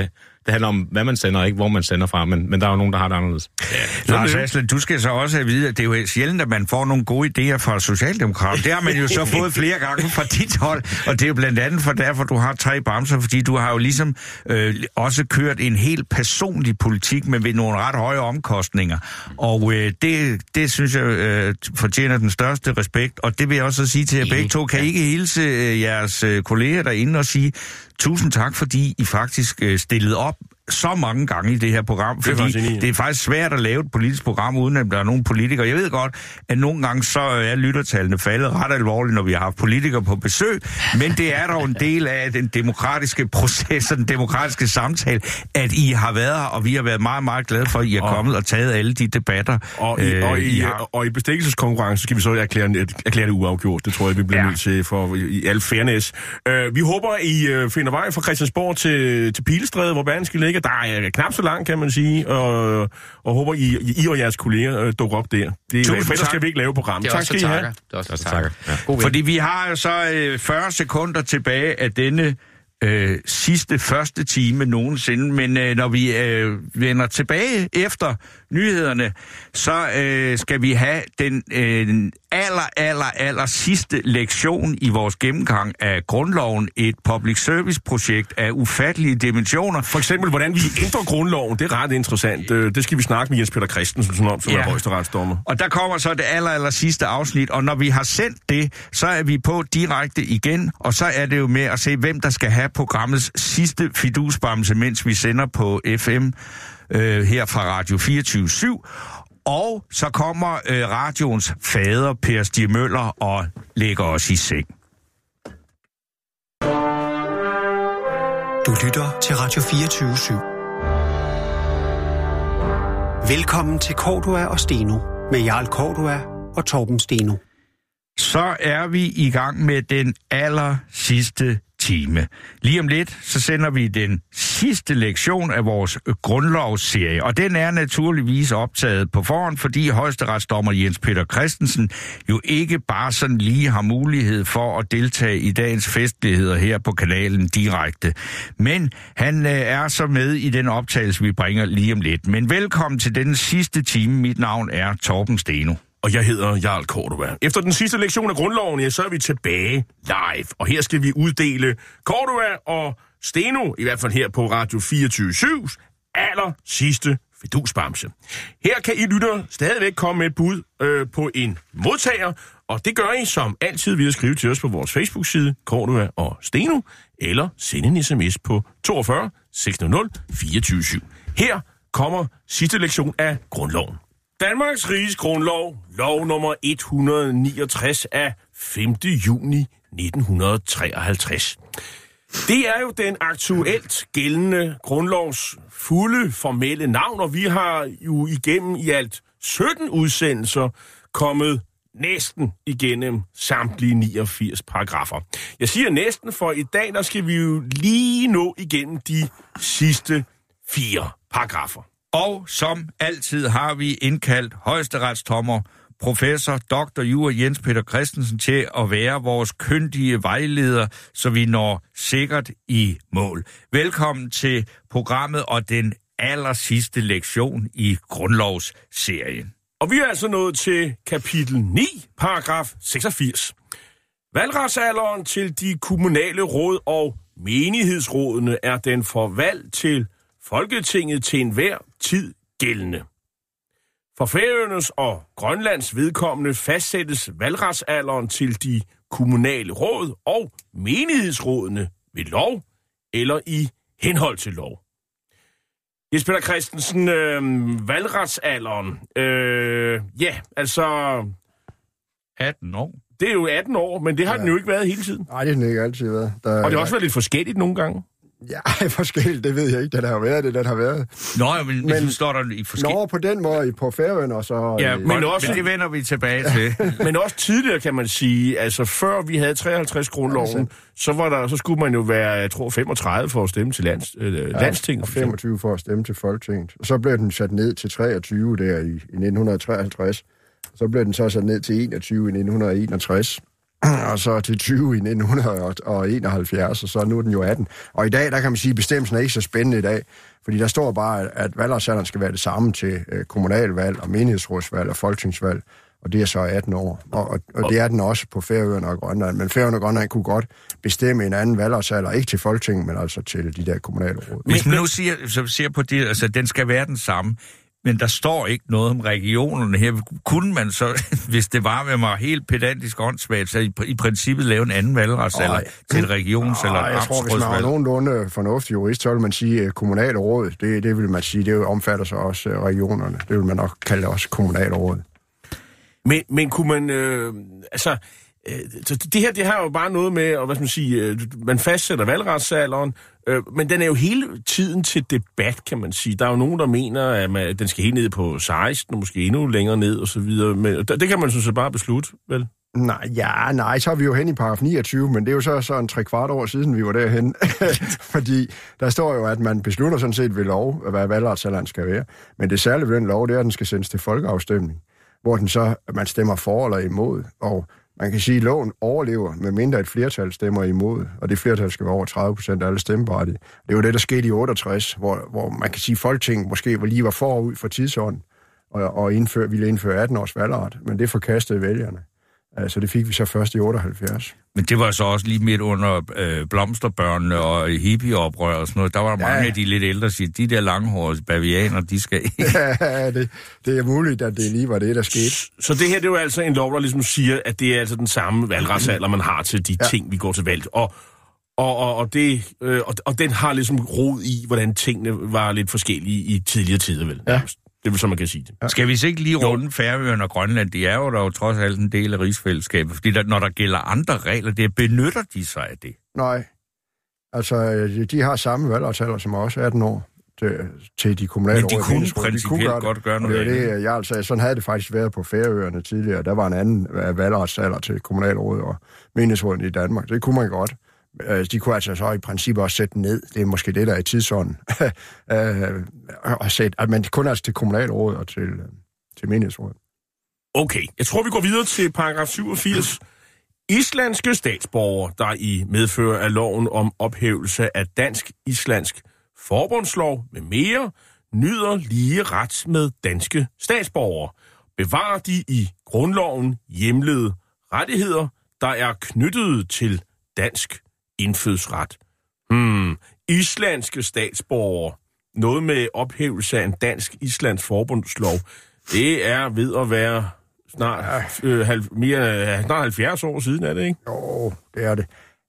Det handler om, hvad man sender, ikke hvor man sender fra, men, men der er jo nogen, der har det anderledes. Ja, Lars Aslen, du skal så også have vide, at det er jo sjældent, at man får nogle gode idéer fra Socialdemokraterne. Det har man jo så fået flere gange fra dit hold, og det er jo blandt andet for derfor, du har tre bamser, fordi du har jo ligesom øh, også kørt en helt personlig politik, men ved nogle ret høje omkostninger. Og øh, det, det synes jeg øh, fortjener den største respekt, og det vil jeg også sige til jer begge to. Kan I ikke hilse øh, jeres øh, kolleger derinde og sige tusind tak, fordi I faktisk øh, stillede op så mange gange i det her program, fordi det er, det er faktisk svært at lave et politisk program, uden at der er nogen politikere. Jeg ved godt, at nogle gange så er lyttertallene faldet ret alvorligt, når vi har haft politikere på besøg, men det er dog en del af den demokratiske proces og den demokratiske samtale, at I har været her, og vi har været meget, meget glade for, at I er og, kommet og taget alle de debatter. Og i, øh, og i, I og i bestikkelseskonkurrence skal vi så erklære, erklære det uafgjort. Det tror jeg, vi bliver ja. nødt til for i al fairness. Uh, vi håber, I uh, finder vej fra Christiansborg til, til Pilestræde, hvor banen skal ligge. Der er knap så langt, kan man sige, og, og håber, I, I og jeres kolleger øh, dukker op der. Det er, for skal vi ikke lave programmet. Tak skal I have. Det er også takker. Ja. Fordi vi har jo så øh, fyrre sekunder tilbage af denne øh, sidste første time nogensinde, men øh, når vi øh, vender tilbage efter nyhederne, så øh, skal vi have den øh, aller, aller, aller sidste lektion i vores gennemgang af grundloven, et public service projekt af ufattelige dimensioner. For eksempel, hvordan vi ændrer grundloven, det er ret interessant. Det skal vi snakke med Jens Peter Christensen om, som ja. er højesteretsdommer. Og der kommer så det aller, aller sidste afsnit, og når vi har sendt det, så er vi på direkte igen, og så er det jo med at se, hvem der skal have programmets sidste fidusbamse, mens vi sender på F M øh, her fra Radio fireogtyve syv. Og så kommer øh, radioens fader, Per Stig Møller, og lægger os i seng. Du lytter til Radio fireogtyve syv. Velkommen til Cordua og Steno med Jarl Cordua og Torben Steno. Så er vi i gang med den aller sidste time. Lige om lidt, så sender vi den sidste lektion af vores grundlovsserie, og den er naturligvis optaget på forhånd, fordi højesteretsdommer Jens Peter Christensen jo ikke bare sådan lige har mulighed for at deltage i dagens festligheder her på kanalen direkte. Men han øh, er så med i den optagelse, vi bringer lige om lidt. Men velkommen til den sidste time. Mit navn er Torben Steno. Og jeg hedder Jarl Cordua. Efter den sidste lektion af grundloven, ja, så er vi tilbage live. Og her skal vi uddele Cordua og Steno, i hvert fald her på Radio fireogtyve syvs aller sidste fidusbamse. Her kan I lytter stadigvæk komme med et bud øh, på en modtager, og det gør I som altid ved at skrive til os på vores Facebook-side, Cordua og Steno, eller sende en sms på toogfyrre seks nul nul fireogtyve syv. Her kommer sidste lektion af grundloven. Danmarks Riges Grundlov, lov nummer et hundrede niogtres af femte juni nitten treoghalvtreds. Det er jo den aktuelt gældende grundlovs fulde formelle navn, og vi har jo igennem i alt sytten udsendelser kommet næsten igennem samtlige niogfirs paragrafer. Jeg siger næsten, for i dag der skal vi jo lige nå igennem de sidste fire paragrafer. Og som altid har vi indkaldt højesteretsdommer, professor, doktor jur Jens Peter Christensen til at være vores kyndige vejleder, så vi når sikkert i mål. Velkommen til programmet og den aller sidste lektion i grundlovsserien. Og vi er altså nået til kapitel ni, paragraf seksogfirs. Valgretsalderen til de kommunale råd og menighedsrådene er den for valg til Folketinget til enhver tid gældende. For Færøernes og Grønlands vedkommende fastsættes valgretsalderen til de kommunale råd og menighedsrådene ved lov eller i henhold til lov. Jens Peter Christensen, øh, valgretsalderen, øh, ja, altså... atten år. Det er jo atten år, men det har ja. den jo ikke været hele tiden. Nej, det har den ikke altid været. Der, og det har også været lidt forskelligt nogle gange. Ja, forskelligt, det ved jeg ikke. Den har været det, den har været. Nå, men, men så står der i forskelligt. Nå, på den måde på Færøerne og så... Ja, men, men også, det vender vi tilbage til. Men også tidligere, kan man sige, altså før vi havde treoghalvtreds grundloven, så var der, så skulle man jo være, jeg tror, femogtredive for at stemme til lands, øh, ja, landstinget. Og femogtyve for at stemme til Folketinget. Og så blev den sat ned til treogtyve der i, i nitten treoghalvtreds. Så blev den så sat ned til enogtyve i nitten enogtres. og så til tyve i nitten enoghalvfjerds, og så nu er den jo atten. Og i dag, der kan man sige, at bestemmelsen er ikke så spændende i dag, fordi der står bare, at valgretsalderen skal være det samme til kommunalvalg og menighedsrådsvalg og folketingsvalg, og det er så atten år. Og, og, og det er den også på Færøerne og Grønland. Men Færøerne og Grønland kunne godt bestemme en anden valgretsaldder, ikke til Folketinget, men altså til de der kommunale råd. Hvis man nu siger, så ser på det, altså den skal være den samme, men der står ikke noget om regionerne her. Kunne man så, hvis det var med mig helt pedantisk åndssvagt, så i, i princippet lave en anden valgretsalder til et regions- eller et jeg tror, hvis man var nogenlunde fornuftig jurist, så vil man sige uh, kommunale råd. Det, det vil man sige, det omfatter så også uh, regionerne. Det vil man nok kalde også kommunale råd. Men, men kunne man, øh, altså, øh, det her, det har jo bare noget med, og hvad skal man sige, øh, man fastsætter valgretsalderen, øh, men den er jo hele tiden til debat, kan man sige. Der er jo nogen, der mener, at, man, at den skal helt ned på seksten, og måske endnu længere ned, og så videre. Men det kan man sådan set bare beslutte, vel? Nej, ja, nej, så er vi jo hen i paragraf niogtyve, men det er jo så sådan tre kvart år siden, vi var derhen. Fordi der står jo, at man beslutter sådan set ved lov, hvad valgretsalderen skal være. Men det særlige ved den lov, det er, at den skal sendes til folkeafstemning, hvor den så, man stemmer for eller imod. Og man kan sige, at loven overlever, med mindre et flertal stemmer imod, og det flertal skal være over tredive procent af alle stemmeberettigede. Det var det, der skete i otteogtres, hvor, hvor man kan sige, at Folketinget måske lige var forud for tidsånden, og, og indføre, ville indføre atten års valgret, men det forkastede vælgerne. Altså det fik vi så først i otteoghalvfjerds. Men det var så også lige midt under øh, blomsterbørnene og hippieoprør og sådan noget. Der var der ja. mange af de lidt ældre, der siger, de der langhårede bavianer, de skal ikke. Ja, det, det er muligt, at det lige var det, der skete. Så det her, det er jo altså en lov, der ligesom siger, at det er altså den samme valgretsalder, man har til de ja. ting, vi går til valg. Og, og, og, og, det, øh, og, og den har ligesom rod i, hvordan tingene var lidt forskellige i tidligere tider, vel? Ja. Det er så, man kan sige det. Ja. Skal vi så ikke lige runde Færøerne og Grønland? De er jo der jo trods alt en del af rigsfællesskabet, fordi der, når der gælder andre regler, det benytter de sig af det. Nej. Altså, de har samme valgretsaldder som også atten år til, til de kommunale råd. Men de kunne principielt godt gøre noget. Det er det, jeg altså, sådan havde det faktisk været på Færøerne tidligere. Der var en anden valgretsalder til kommunale råd og menighedsråden i Danmark. Det kunne man godt. De kunne altså så i princippet også sætte ned. Det er måske det, der er i tidsånden. Men kun altså til kommunalråd og til, til menighedsråd. Okay, jeg tror, vi går videre til paragraf syvogfirs. Islandske statsborgere, der i medfør af loven om ophævelse af dansk-islandsk forbundslov med mere, nyder lige ret med danske statsborgere. Bevarer de i grundloven hjemlede rettigheder, der er knyttet til dansk indfødsret. Hmm, islandske statsborgere. Noget med ophævelse af en dansk-islandsk forbundslov. Det er ved at være snart, øh, halv, mere, snart halvfjerds år siden, er det ikke? Jo, det er det.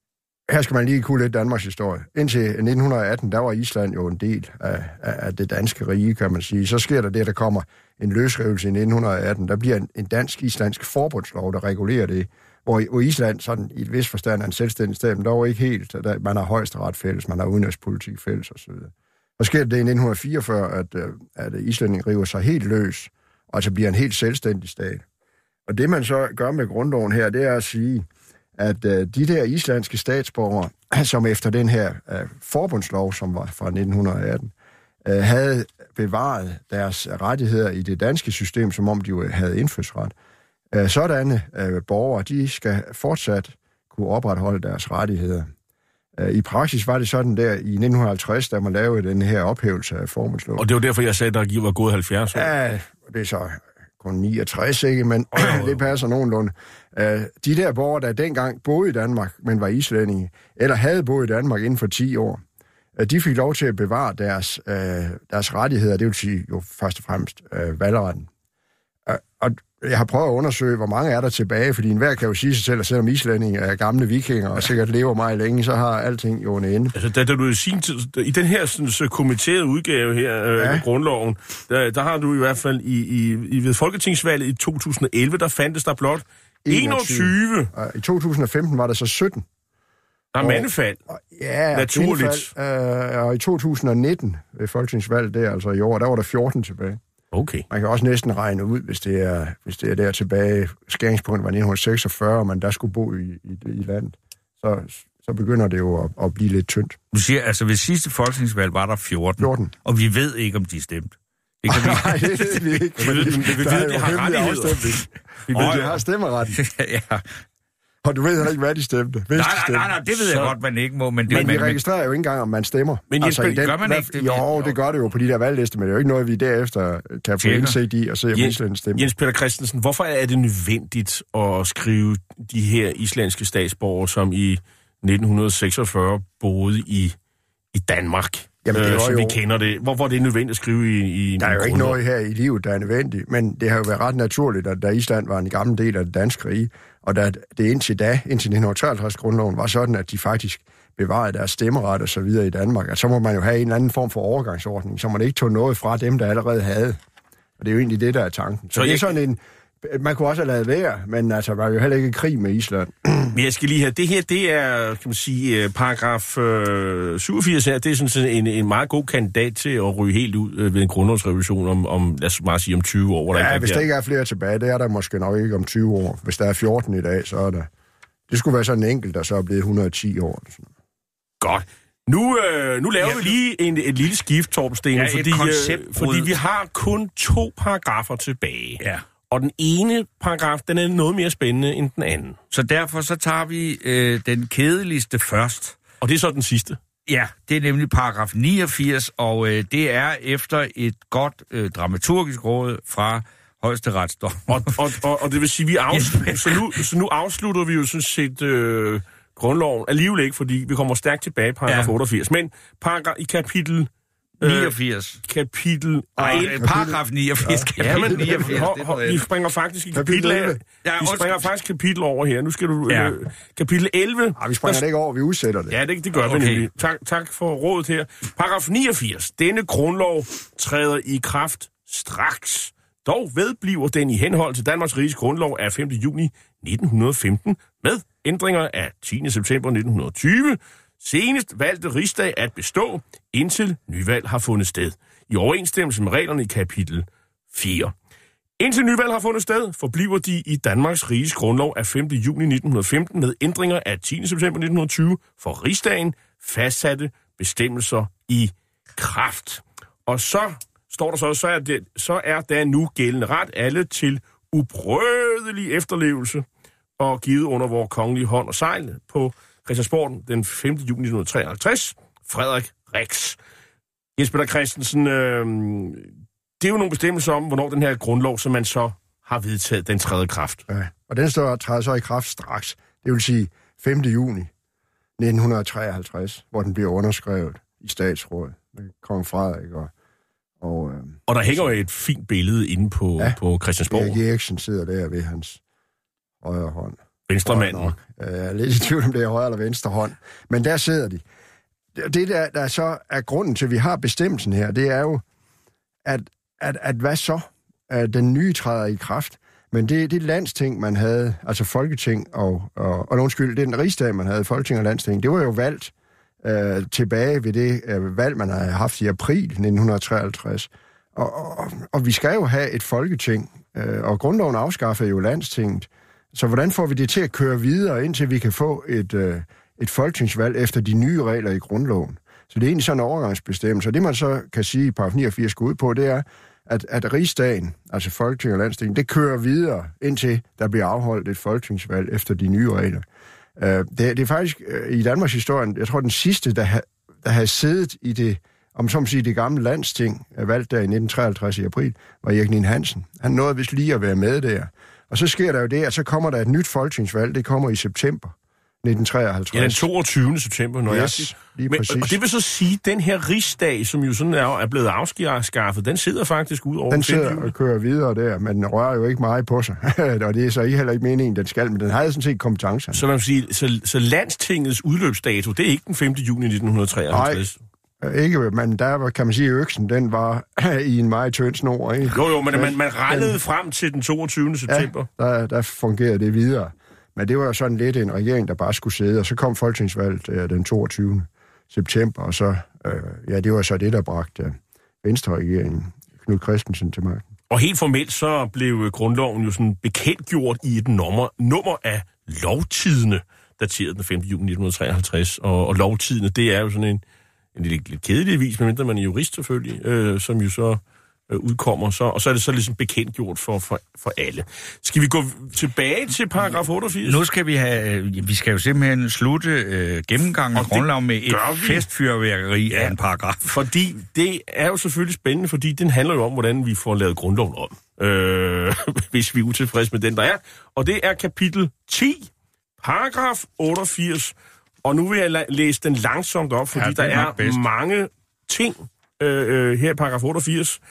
Her skal man lige kunne lidt Danmarks historie. Indtil nitten atten, der var Island jo en del af, af det danske rige, kan man sige. Så sker der det, der kommer en løsrivelse i nitten atten. Der bliver en, en dansk-islandsk forbundslov, der regulerer det. Hvor Island sådan i et vis forstand er en selvstændig stat, men dog ikke helt. Man har højesteret fælles, man har udenrigspolitik fælles osv. Så sker det i nitten fireogfyrre, at, at islændingen river sig helt løs, og altså bliver en helt selvstændig stat. Og det man så gør med grundloven her, det er at sige, at uh, de der islandske statsborgere, som efter den her uh, forbundslov, som var fra nitten atten, uh, havde bevaret deres rettigheder i det danske system, som om de jo havde indfødsret. Uh, sådanne uh, borgere, de skal fortsat kunne opretholde deres rettigheder. Uh, I praksis var det sådan der i nitten halvtreds, da man lavede den her ophævelse af forbundsloven. Og det var derfor, jeg sagde, at der var gået halvfjerds år. Ja, det er så kun niogtres, ikke? Men oh, det passer nogenlunde. Uh, de der borgere, der dengang boede i Danmark, men var islændinge, eller havde boet i Danmark inden for ti år, uh, de fik lov til at bevare deres, uh, deres rettigheder, det vil sige jo først og fremmest uh, valgretten. Uh, og jeg har prøvet at undersøge, hvor mange er der tilbage, fordi enhver kan jo sige sig selv, at selvom islændinge er gamle vikinger og sikkert lever meget længe, så har alting jo en ende. Altså, da, da du i sin tid, i den her sådan, så kommenterede udgave her øh, ja. af grundloven, der, der har du i hvert fald i, i, i ved folketingsvalget i to tusind og elleve, der fandtes der blot enogtyve. I to tusind og femten var der så sytten. Der er mandefald. Ja, naturligt. Fald, øh, og i to tusind og nitten, ved folketingsvalget der, altså i år, der var der fjorten tilbage. Okay. Man kan også næsten regne ud, hvis det er, hvis det er der tilbage. Skæringspunktet var nitten seksogfyrre, og man der skulle bo i, i, i landet. Så, så begynder det jo at, at blive lidt tyndt. Du siger, altså ved sidste folketingsvalg var der fjorten. fjorten. Og vi ved ikke, om de stemte. Det kan vi... Nej, det ved vi ikke. Vi ved, vi ved, de har rettigheder. Vi ved, de har stemmeretten. ja. Og du ved heller ikke, hvad de stemte. Nej, nej, nej, nej, det ved så... jeg godt, man ikke må. Men, det, men vi man, registrerer jo ikke engang, om man stemmer. Men altså, Jens, den, gør man ikke det? Jo, det gør det jo på de der valglister, men det er jo ikke noget, vi derefter kan få indsigt i og se, om Island stemmer. Jens Peter Christensen, hvorfor er det nødvendigt at skrive de her islandske statsborgere, som i nitten seksogfyrre boede i, i Danmark? Jamen, det øh, som jo... vi kender det. Hvorfor er det nødvendigt at skrive i, i Der er jo grundlov? ikke noget her i livet, der er nødvendigt, men det har jo været ret naturligt, at da Island var en gammel del af det danske rige, og da det indtil da, indtil nitten treoghalvtreds-grundloven, var sådan, at de faktisk bevarede deres stemmeret og så videre i Danmark, at så må man jo have en eller anden form for overgangsordning, så man ikke tog noget fra dem, der allerede havde. Og det er jo egentlig det, der er tanken. Så, så det er jeg... sådan en... Man kunne også have lavet være, men altså, var jo heller ikke krig med Island. Men jeg skal lige have, det her, det er, kan man sige, paragraf øh, syvogfirs her, det er sådan en, en meget god kandidat til at ryge helt ud øh, ved en grundlovsrevision om, om, lad os bare sige, om tyve år. Ja, der hvis der ikke er flere tilbage, det er der måske nok ikke om tyve år. Hvis der er fjorten i dag, så er der... Det skulle være sådan en enkelt, der så er blevet et hundrede og ti år. Sådan. Godt. Nu, øh, nu laver ja, vi lige en, et lille skift, Torben Steno, ja, fordi, øh, fordi vi har kun to paragrafer tilbage. Ja. Og den ene paragraf, den er noget mere spændende end den anden. Så derfor så tager vi øh, den kedeligste først. Og det er så den sidste? Ja, det er nemlig paragraf niogfirs, og øh, det er efter et godt øh, dramaturgisk råd fra højesteretsdommer. Og, og, og, og det vil sige, vi afslutter, så, nu, så nu afslutter vi jo sådan set øh, grundloven. Alligevel ikke, fordi vi kommer stærkt tilbage, paragraf ja. otteogfirs. Men paragraf i kapitel... niogfirs. Kapitel... Nej, paragraf niogfirs. Ja, kapitel niogfirs. Ho, ho, vi springer faktisk i kapitel... kapitel vi springer faktisk kapitel over her. Nu skal du... Ja. Øh, kapitel elleve... Nej, vi springer der, det ikke over, vi udsætter det. Ja, det, det gør okay. vi nemlig. Tak, tak for rådet her. Paragraf niogfirs. Denne grundlov træder i kraft straks. Dog vedbliver den i henhold til Danmarks Riges Grundlov af femte juni nitten femten med ændringer af tiende september nitten tyve. Senest valgte Rigsdag at bestå, indtil nyvalg har fundet sted, i overensstemmelse med reglerne i kapitel fire. Indtil nyvalg har fundet sted, forbliver de i Danmarks Riges Grundlov af femte juni nitten femten med ændringer af tiende september nitten tyve for Rigsdagen fastsatte bestemmelser i kraft. Og så står der så, så er, det, så er der nu gældende ret alle til ubrødelig efterlevelse og givet under vores kongelige hånd og sejl på Christiansborg den femte juni nitten treoghalvtreds, Frederik Rix. Jens Peter Christensen, øh, det er jo nogle bestemmelser om, hvornår den her grundlov, som man så har vedtaget, den træder i kraft. Ja, og den står, træder så i kraft straks. Det vil sige femte juni nitten treoghalvtreds, hvor den bliver underskrevet i statsrådet med kong Frederik. Og, og, øh, og der hænger jo et fint billede inde på, ja, på Christiansborg. Erik Eriksen sidder der ved hans højre hånd. Venstremanden. Jeg er lidt i tvivl, om det er højre eller venstre hånd. Men der sidder de. Det, der, der så er grunden til, at vi har bestemmelsen her, det er jo, at, at, at hvad så? At den nye træder i kraft. Men det, det landsting, man havde, altså Folketing og, og, og undskyld, det er den rigsdag, man havde, Folketing og landsting, det var jo valgt øh, tilbage ved det øh, valg, man havde haft i april nitten treoghalvtreds. Og, og, og vi skal jo have et Folketing, øh, og grundloven afskaffer jo landstinget. Så hvordan får vi det til at køre videre, indtil vi kan få et, øh, et folketingsvalg efter de nye regler i grundloven? Så det er egentlig sådan en overgangsbestemmelse. Og det man så kan sige, at paragraf niogfirs går ud på, det er, at, at rigsdagen, altså Folketing og landsting, det kører videre, indtil der bliver afholdt et folketingsvalg efter de nye regler. Uh, det, det er faktisk uh, i Danmarks historien, jeg tror den sidste, der, ha, der havde siddet i det, om som sige det gamle landsting, valgt der i nitten treoghalvtreds i april, var Erik Nien Hansen. Han nåede vist lige at være med der. Og så sker der jo det, at så kommer der et nyt folketingsvalg, det kommer i september nitten treoghalvtreds. Ja, den toogtyvende september, når yes, jeg lige Men, præcis. Og det vil så sige, at den her rigsdag, som jo sådan er, er blevet afskaffet, den sidder faktisk ud over den sidder og kører videre der, men den rører jo ikke meget på sig. Og det er så heller ikke meningen, den skal, men den havde sådan set kompetencer. Så man vil sige, så, så landstingets udløbsdato, det er ikke den femte juni nitten treoghalvtreds? Nej, ikke, men der kan man sige, at øksen, den var i en meget tynd snor, ikke? Jo, jo, men man, man rettede den, frem til den toogtyvende september. Ja, der, der fungerede det videre. Men det var jo sådan lidt en regering, der bare skulle sidde, og så kom folketingsvalget øh, den toogtyvende september, og så, øh, ja, det var så det, der bragte øh, Venstre-regeringen, Knud Christensen, til magten. Og helt formelt så blev grundloven jo sådan bekendtgjort i et nummer, nummer af Lovtidende, dateret den femte juni nitten treoghalvtreds, og, og Lovtidende, det er jo sådan en, en lidt, lidt kedelig avis, medmindre man er jurist selvfølgelig, øh, som jo så øh, udkommer, så, og så er det så ligesom bekendtgjort for, for, for alle. Skal vi gå tilbage til paragraf otteogfirs? Nu skal vi have, vi skal jo simpelthen slutte øh, gennemgangen af grundloven med et festfyrværkeri ja, af en paragraf. Fordi det er jo selvfølgelig spændende, fordi den handler jo om, hvordan vi får lavet grundloven om, øh, hvis vi er utilfredse med den, der er. Og det er kapitel ti, paragraf otteogfirs. Og nu vil jeg læse den langsomt op, fordi ja, der er bedst. mange ting øh, her i paragraf otteogfirs.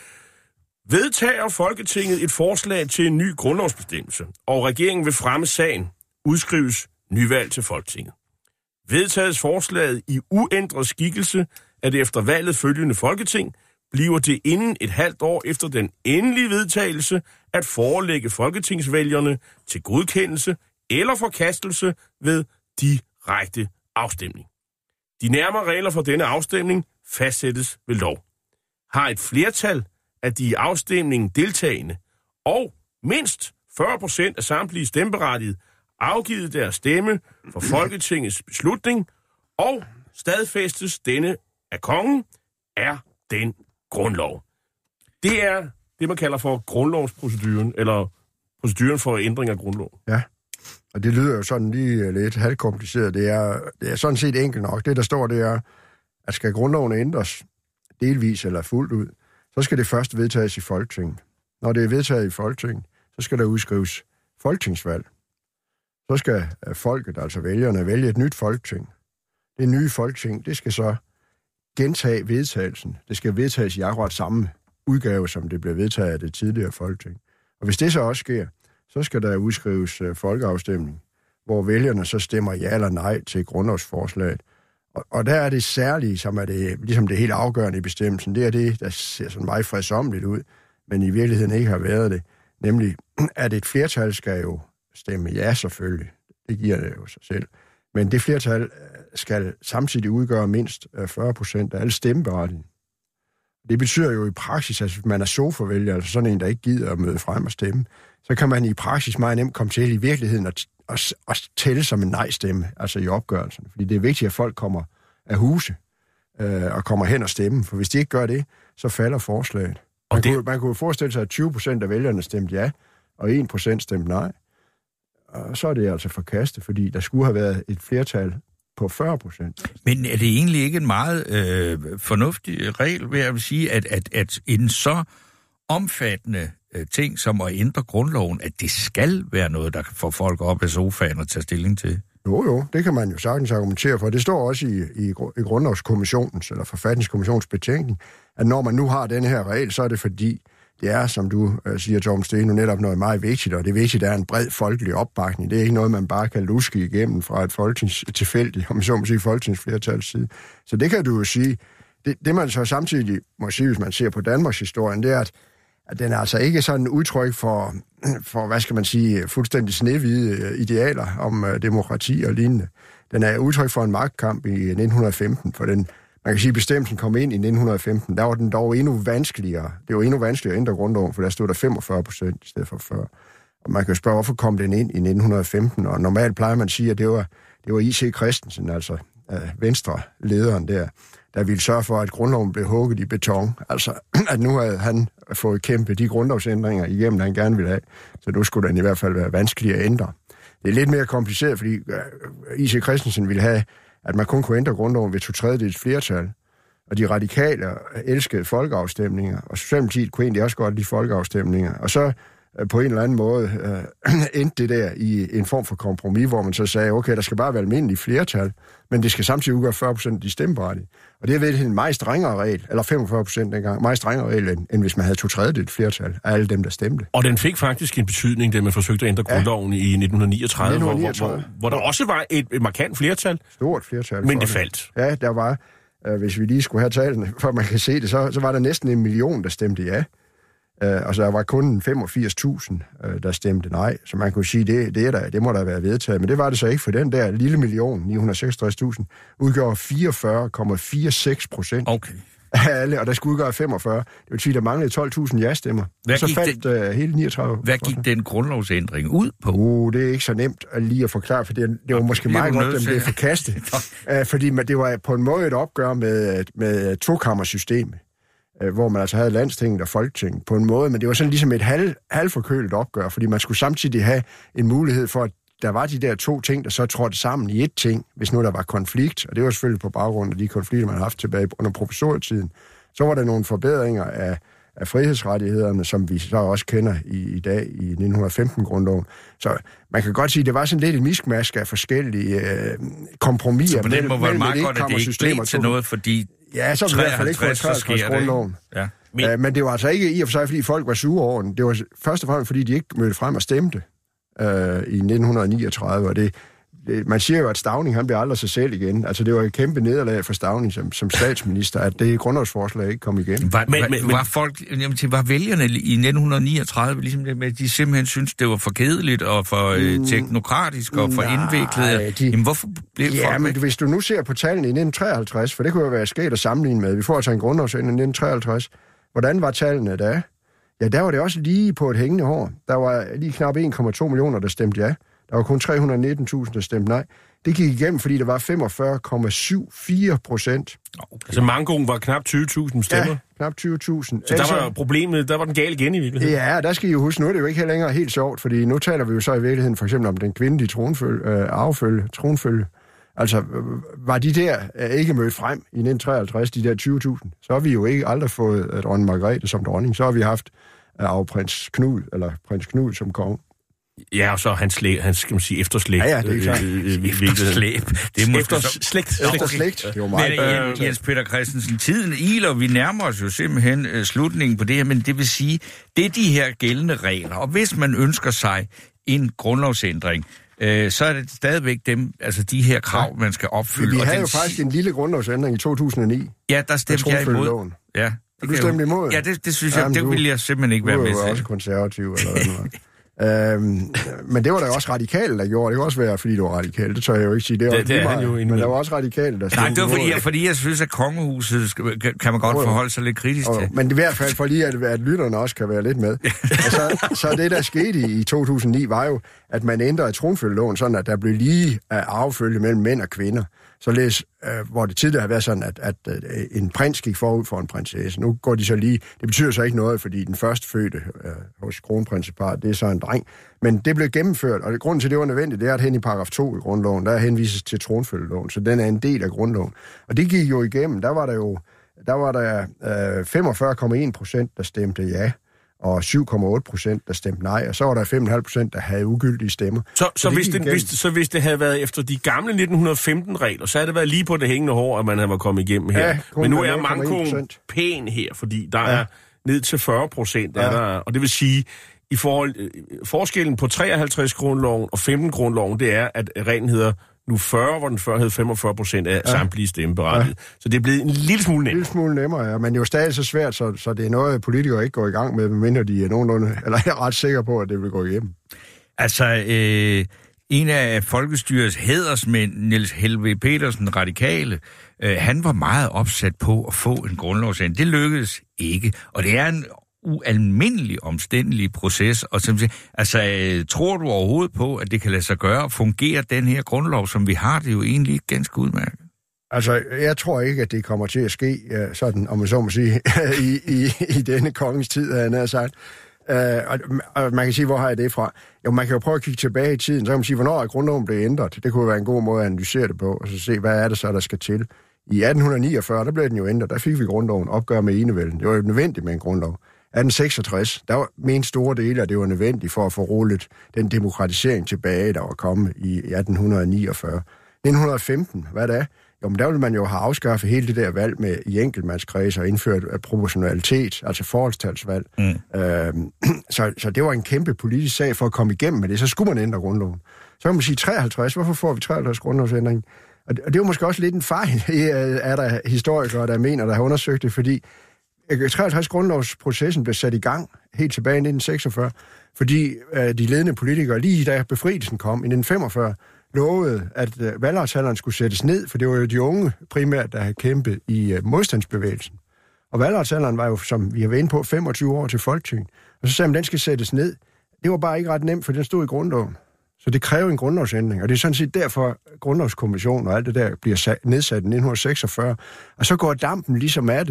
Vedtager Folketinget et forslag til en ny grundlovsbestemmelse, og regeringen vil fremme sagen, udskrives nyvalg til Folketinget. Vedtages forslaget i uændret skikkelse af det efter valget følgende Folketing, bliver det inden et halvt år efter den endelige vedtagelse at forelægge folketingsvælgerne til godkendelse eller forkastelse ved direkte afstemning. De nærmere regler for denne afstemning fastsættes ved lov. Har et flertal af de i afstemningen deltagende og mindst fyrre procent af samtlige stemmeberettigede afgivet deres stemme for Folketingets beslutning, og stadfæstes denne af kongen, er den grundlov. Det er det, man kalder for grundlovsproceduren, eller proceduren for ændring af grundlov. Ja, og det lyder jo sådan lige lidt halvkompliceret. Det er, det er sådan set enkelt nok. Det, der står, det er, at skal grundloven ændres delvis eller fuldt ud, så skal det først vedtages i Folketinget. Når det er vedtaget i Folketinget, så skal der udskrives folketingsvalg. Så skal folket, altså vælgerne, vælge et nyt folketing. Det nye folketing, det skal så gentage vedtagelsen. Det skal vedtages i akkurat samme udgave, som det blev vedtaget af det tidligere folketing. Og hvis det så også sker, så skal der udskrives folkeafstemning, hvor vælgerne så stemmer ja eller nej til grundlovsforslaget. Og, og der er det særlige, som er det, ligesom det helt afgørende i bestemmelsen, det er det, der ser sådan meget fredsomligt ud, men i virkeligheden ikke har været det. Nemlig, at et flertal skal jo stemme ja selvfølgelig. Det giver det jo sig selv. Men det flertal skal samtidig udgøre mindst fyrre procent af alle stemmeberettigede. Det betyder jo i praksis, at hvis man er sofavælger, altså sådan en, der ikke gider at møde frem og stemme, så kan man i praksis meget nemt komme til i virkeligheden at, at, at tælle som en nej-stemme, altså i opgørelsen. Fordi det er vigtigt, at folk kommer af huse øh, og kommer hen og stemme. For hvis de ikke gør det, så falder forslaget. Man, det... kunne, man kunne forestille sig, at tyve procent af vælgerne stemte ja, og en procent stemte nej. Og så er det altså forkastet, fordi der skulle have været et flertal på fyrre procent. Men er det egentlig ikke en meget øh, fornuftig regel, vil jeg vil sige, at, at, at en så omfattende øh, ting som at ændre grundloven, at det skal være noget, der får folk op af sofaen og tage stilling til? Jo, jo, det kan man jo sagtens argumentere for. Det står også i, i, i Grundlovskommissionens eller Forfatningskommissionens betænkning, at når man nu har den her regel, så er det fordi, det er, som du øh, siger, Torben Steno, netop noget meget vigtigt, og det er vigtigt, at der er en bred folkelig opbakning. Det er ikke noget, man bare kan luske igennem fra et folketings tilfældigt, om så må sige, folketingsflertals side. Så det kan du jo sige. Det, det man så samtidig må sige, hvis man ser på Danmarks historien, det er, at, at den er altså ikke sådan en udtryk for, for, hvad skal man sige, fuldstændig snehvide idealer om uh, demokrati og lignende. Den er udtryk for en magtkamp i nitten femten, for den man kan sige, at bestemmelsen kom ind i nitten femten. Der var den dog endnu vanskeligere. Det var endnu vanskeligere at ændre grundloven, for der stod der femogfyrre procent i stedet for fyrre. Og man kan jo spørge, hvorfor kom den ind i nitten femten? Og normalt plejer man at sige, at det var, det var I C Christensen, altså øh, Venstre-lederen der, der ville sørge for, at grundloven blev hugget i beton. Altså, at nu havde han fået kæmpet de grundlovsændringer igennem, han gerne ville have. Så nu skulle den i hvert fald være vanskelig at ændre. Det er lidt mere kompliceret, fordi øh, I C Christensen ville have, at man kun kunne ændre grundloven ved to tredjedels flertal. Og de radikale elskede folkeafstemninger, og Socialdemokratiet kunne egentlig også godt lide folkeafstemninger. Og så øh, på en eller anden måde øh, endte det der i en form for kompromis, hvor man så sagde, okay, der skal bare være almindelig flertal, men det skal samtidig udgøre fyrre procent af de stemmeberettigede. Og det er ved en meget strengere regel, eller femogfyrre procent dengang, meget strengere regel, end, end hvis man havde to tredjedels flertal af alle dem, der stemte. Og den fik faktisk en betydning, da man forsøgte at ændre grundloven ja. i nitten niogtredive, nitten niogtredive. Hvor, hvor, hvor der også var et, et markant flertal. Stort flertal. Men det faldt. Ja, der var, øh, hvis vi lige skulle have tallene, for man kan se det, så, så var der næsten en million, der stemte ja. Øh, og så der var kun femogfirs tusind, øh, der stemte nej. Så man kunne sige, det, det, er der, det må der være vedtaget. Men det var det så ikke, for den der lille million, ni hundrede og seksogtres tusind, udgjorde fireogfyrre komma fireogtres procent okay. af alle, og der skulle udgøre femogfyrre. Det vil sige, der manglede tolv tusind ja-stemmer. Og så faldt den, uh, hele niogtredive. Hvad gik den grundlovsændring ud på? Uh, det er ikke så nemt at lige at forklare, for det, det var måske meget godt, at den blev forkastet. uh, fordi man, det var på en måde et opgør med, med tokammersystemet. øh, hvor man altså havde Landstinget og Folketinget på en måde, men det var sådan ligesom et halv, halvforkølet opgør, fordi man skulle samtidig have en mulighed for, at der var de der to ting, der så trådte sammen i et ting, hvis nu der var konflikt, og det var selvfølgelig på baggrund af de konflikter, man har haft tilbage under provisorietiden. Så var der nogle forbedringer af, af frihedsrettighederne, som vi så også kender i, i dag i nitten femten-grundloven. Så man kan godt sige, at det var sådan lidt et miskmask af forskellige øh, kompromiser. Så på den måde var det meget godt, at det ikke blev til noget, fordi ja, så i hvert fald ikke fået treoghalvtreds-grundloven. Ja. Men... Uh, men det var altså ikke i og for sig, fordi folk var sure over den. Det var først og fremmest, fordi de ikke mødte frem og stemte uh, i nitten niogtredive, og det, det, man siger jo, at Stauning, han bliver aldrig sig selv igen. Altså, det var et kæmpe nederlag for Stauning som, som statsminister, at det grundlovsforslag ikke kom igen. Var, men, men, var, folk, jamen, var vælgerne i nitten niogtredive, ligesom det med, de simpelthen synes det var for kedeligt og for øh, teknokratisk og for nej, indviklet? De, jamen, hvorfor blev ja, folk men hvis du nu ser på tallene i nitten treoghalvtreds, for det kunne jo være sket at sammenligne med, vi får altså en grundlovsændring i nitten treoghalvtreds, hvordan var tallene da? Ja, der var det også lige på et hængende hår. Der var lige knap en komma to millioner, der stemte ja. Der var kun tre hundrede og nitten tusind, der stemte nej. Det gik igennem, fordi der var femogfyrre komma syvogfirs procent. Okay. Altså mankoen var knap tyve tusind stemmer? Ja, knap tyve tusind. Så der var problemet, der var den gale igen i virkeligheden? Ja, der skal I jo huske, nu er det jo ikke længere helt sjovt, fordi nu taler vi jo så i virkeligheden for eksempel om den kvindelige tronfølge, øh, arvefølge, tronfølge. Altså, var de der øh, ikke mødt frem i nitten treoghalvtreds, de der tyve tusind, så har vi jo ikke aldrig fået øh, dronning Margrethe som dronning. Så har vi haft øh, arveprins Knud, eller prins Knud som konge. Ja, og så hans, slæ, hans skal man sige, efterslægt. Ja, ja, det er klart. Efterslæb. Det er måske efterslægt. Efterslægt. Det var meget. Men Jens Peter Christensen, tiden iler, vi nærmer os jo simpelthen uh, slutningen på det her, men det vil sige, det er de her gældende regler, og hvis man ønsker sig en grundlovsændring, øh, så er det stadigvæk dem, altså de her krav, man skal opfylde. Vi og havde den... jo faktisk en lille grundlovsændring i to tusind og ni. Ja, der stemte jeg imod. Ja. Det du stemte imod? Ja, det, det synes jeg, Jamen, det ville jeg simpelthen ikke være med til. Du er jo også konservativ, eller hvad det var. Øhm, men det var der også radikale, der gjorde. Det kan også være, fordi du var radikal. Det tør jeg jo ikke sige. Det, det, det er han jo men der var også radikale, der nej, det var fordi jeg, fordi jeg synes, at kongehuset skal, kan man godt oh, forholde sig lidt kritisk oh, til. Men i hvert fald for lige, at, at lytterne også kan være lidt med. så, så det, der skete i to tusind og ni, var jo, at man ændrede tronfølgeloven, sådan at der blev lige arvefølge mellem mænd og kvinder. Således, øh, hvor det tidligere har været sådan, at, at, at en prins gik forud for en prinsesse. Nu går de så lige... Det betyder så ikke noget, fordi den første fødte øh, hos kronprinseparet, det er så en dreng. Men det blev gennemført, og grunden til, det var nødvendigt, det er, at hen i paragraf to i grundloven, der henvises til tronfølgeloven, så den er en del af grundloven. Og det gik jo igennem. Der var der jo der var der øh, femogfyrre komma en procent, der stemte ja, og syv komma otte procent, der stemte nej, og så var der fem komma fem procent, der havde ugyldige stemmer. Så, så, så, hvis det, hvis, så hvis det havde været efter de gamle nitten femten-regler, så havde det været lige på det hængende hår, at man havde kommet igennem her. Ja, men nu er mankoen pæn her, fordi der ja. er ned til fyrre procent, ja. og det vil sige, i forhold, forskellen på treoghalvtreds-grundloven og femten-grundloven, det er, at reglen hedder nu fyrre, hvor den før havde femogfyrre procent af ja. samtlige stemmeberettigede. Ja. Så det er blevet en lille smule nemmere. En lille smule nemmere, ja. Men det er jo stadig så svært, så, så det er noget, politikere ikke går i gang med, medmindre de er nogenlunde, eller er ret sikre på, at det vil gå igennem. Altså, øh, en af folkestyrets hædersmænd, Niels Helveg Petersen, radikale, øh, han var meget opsat på at få en grundlovsændring. Det lykkedes ikke, og det er en ualmindelig omstændelig proces, og som siger, altså, øh, tror du overhovedet på, at det kan lade sig gøre og fungere den her grundlov, som vi har, det er jo egentlig ganske udmærket? Altså, jeg tror ikke, at det kommer til at ske, uh, sådan, om man så må sige, i, i, i denne kongens tid, havde jeg sagt. Uh, og, og man kan sige, hvor har jeg det fra? Jo, man kan jo prøve at kigge tilbage i tiden, så kan man sige, hvornår er grundloven blevet ændret? Det kunne være en god måde at analysere det på, og så se, hvad er det så, der skal til. I atten niogfyrre, der blev den jo ændret, der fik vi grundloven opgør med enevælden. Det var jo nødvendigt med en grundlov. atten seksogtres, der var ment store dele, at det var nødvendigt for at få rullet den demokratisering tilbage, der var kommet i atten niogfyrre. nitten femten, hvad det er? Jo, men der ville man jo have afskaffet hele det der valg med i enkeltmandskredser og indført proportionalitet, altså forholdstalsvalg. Mm. Øhm, så, så det var en kæmpe politisk sag for at komme igennem med det. Så skulle man ændre grundloven. Så kan man sige treoghalvtreds. Hvorfor får vi treoghalvtreds grundlovsændring? Og det, og det var måske også lidt en fejl, er der historikere, der mener, der har undersøgt det, fordi treoghalvtreds grundlovsprocessen blev sat i gang helt tilbage i nitten seksogfyrre, fordi øh, de ledende politikere, lige da befrielsen kom i nitten femogfyrre, lovede, at øh, valgretsalderen skulle sættes ned, for det var jo de unge primært, der havde kæmpet i øh, modstandsbevægelsen. Og valgretsalderen var jo, som vi har været inde på, femogtyve år til Folketinget. Og så sagde man, at den skal sættes ned. Det var bare ikke ret nemt, for den stod i grundloven. Så det kræver en grundlovsændring, og det er sådan set derfor, grundlovskommissionen og alt det der bliver sat, nedsat i nitten seksogfyrre. Og så går dampen ligesom af det.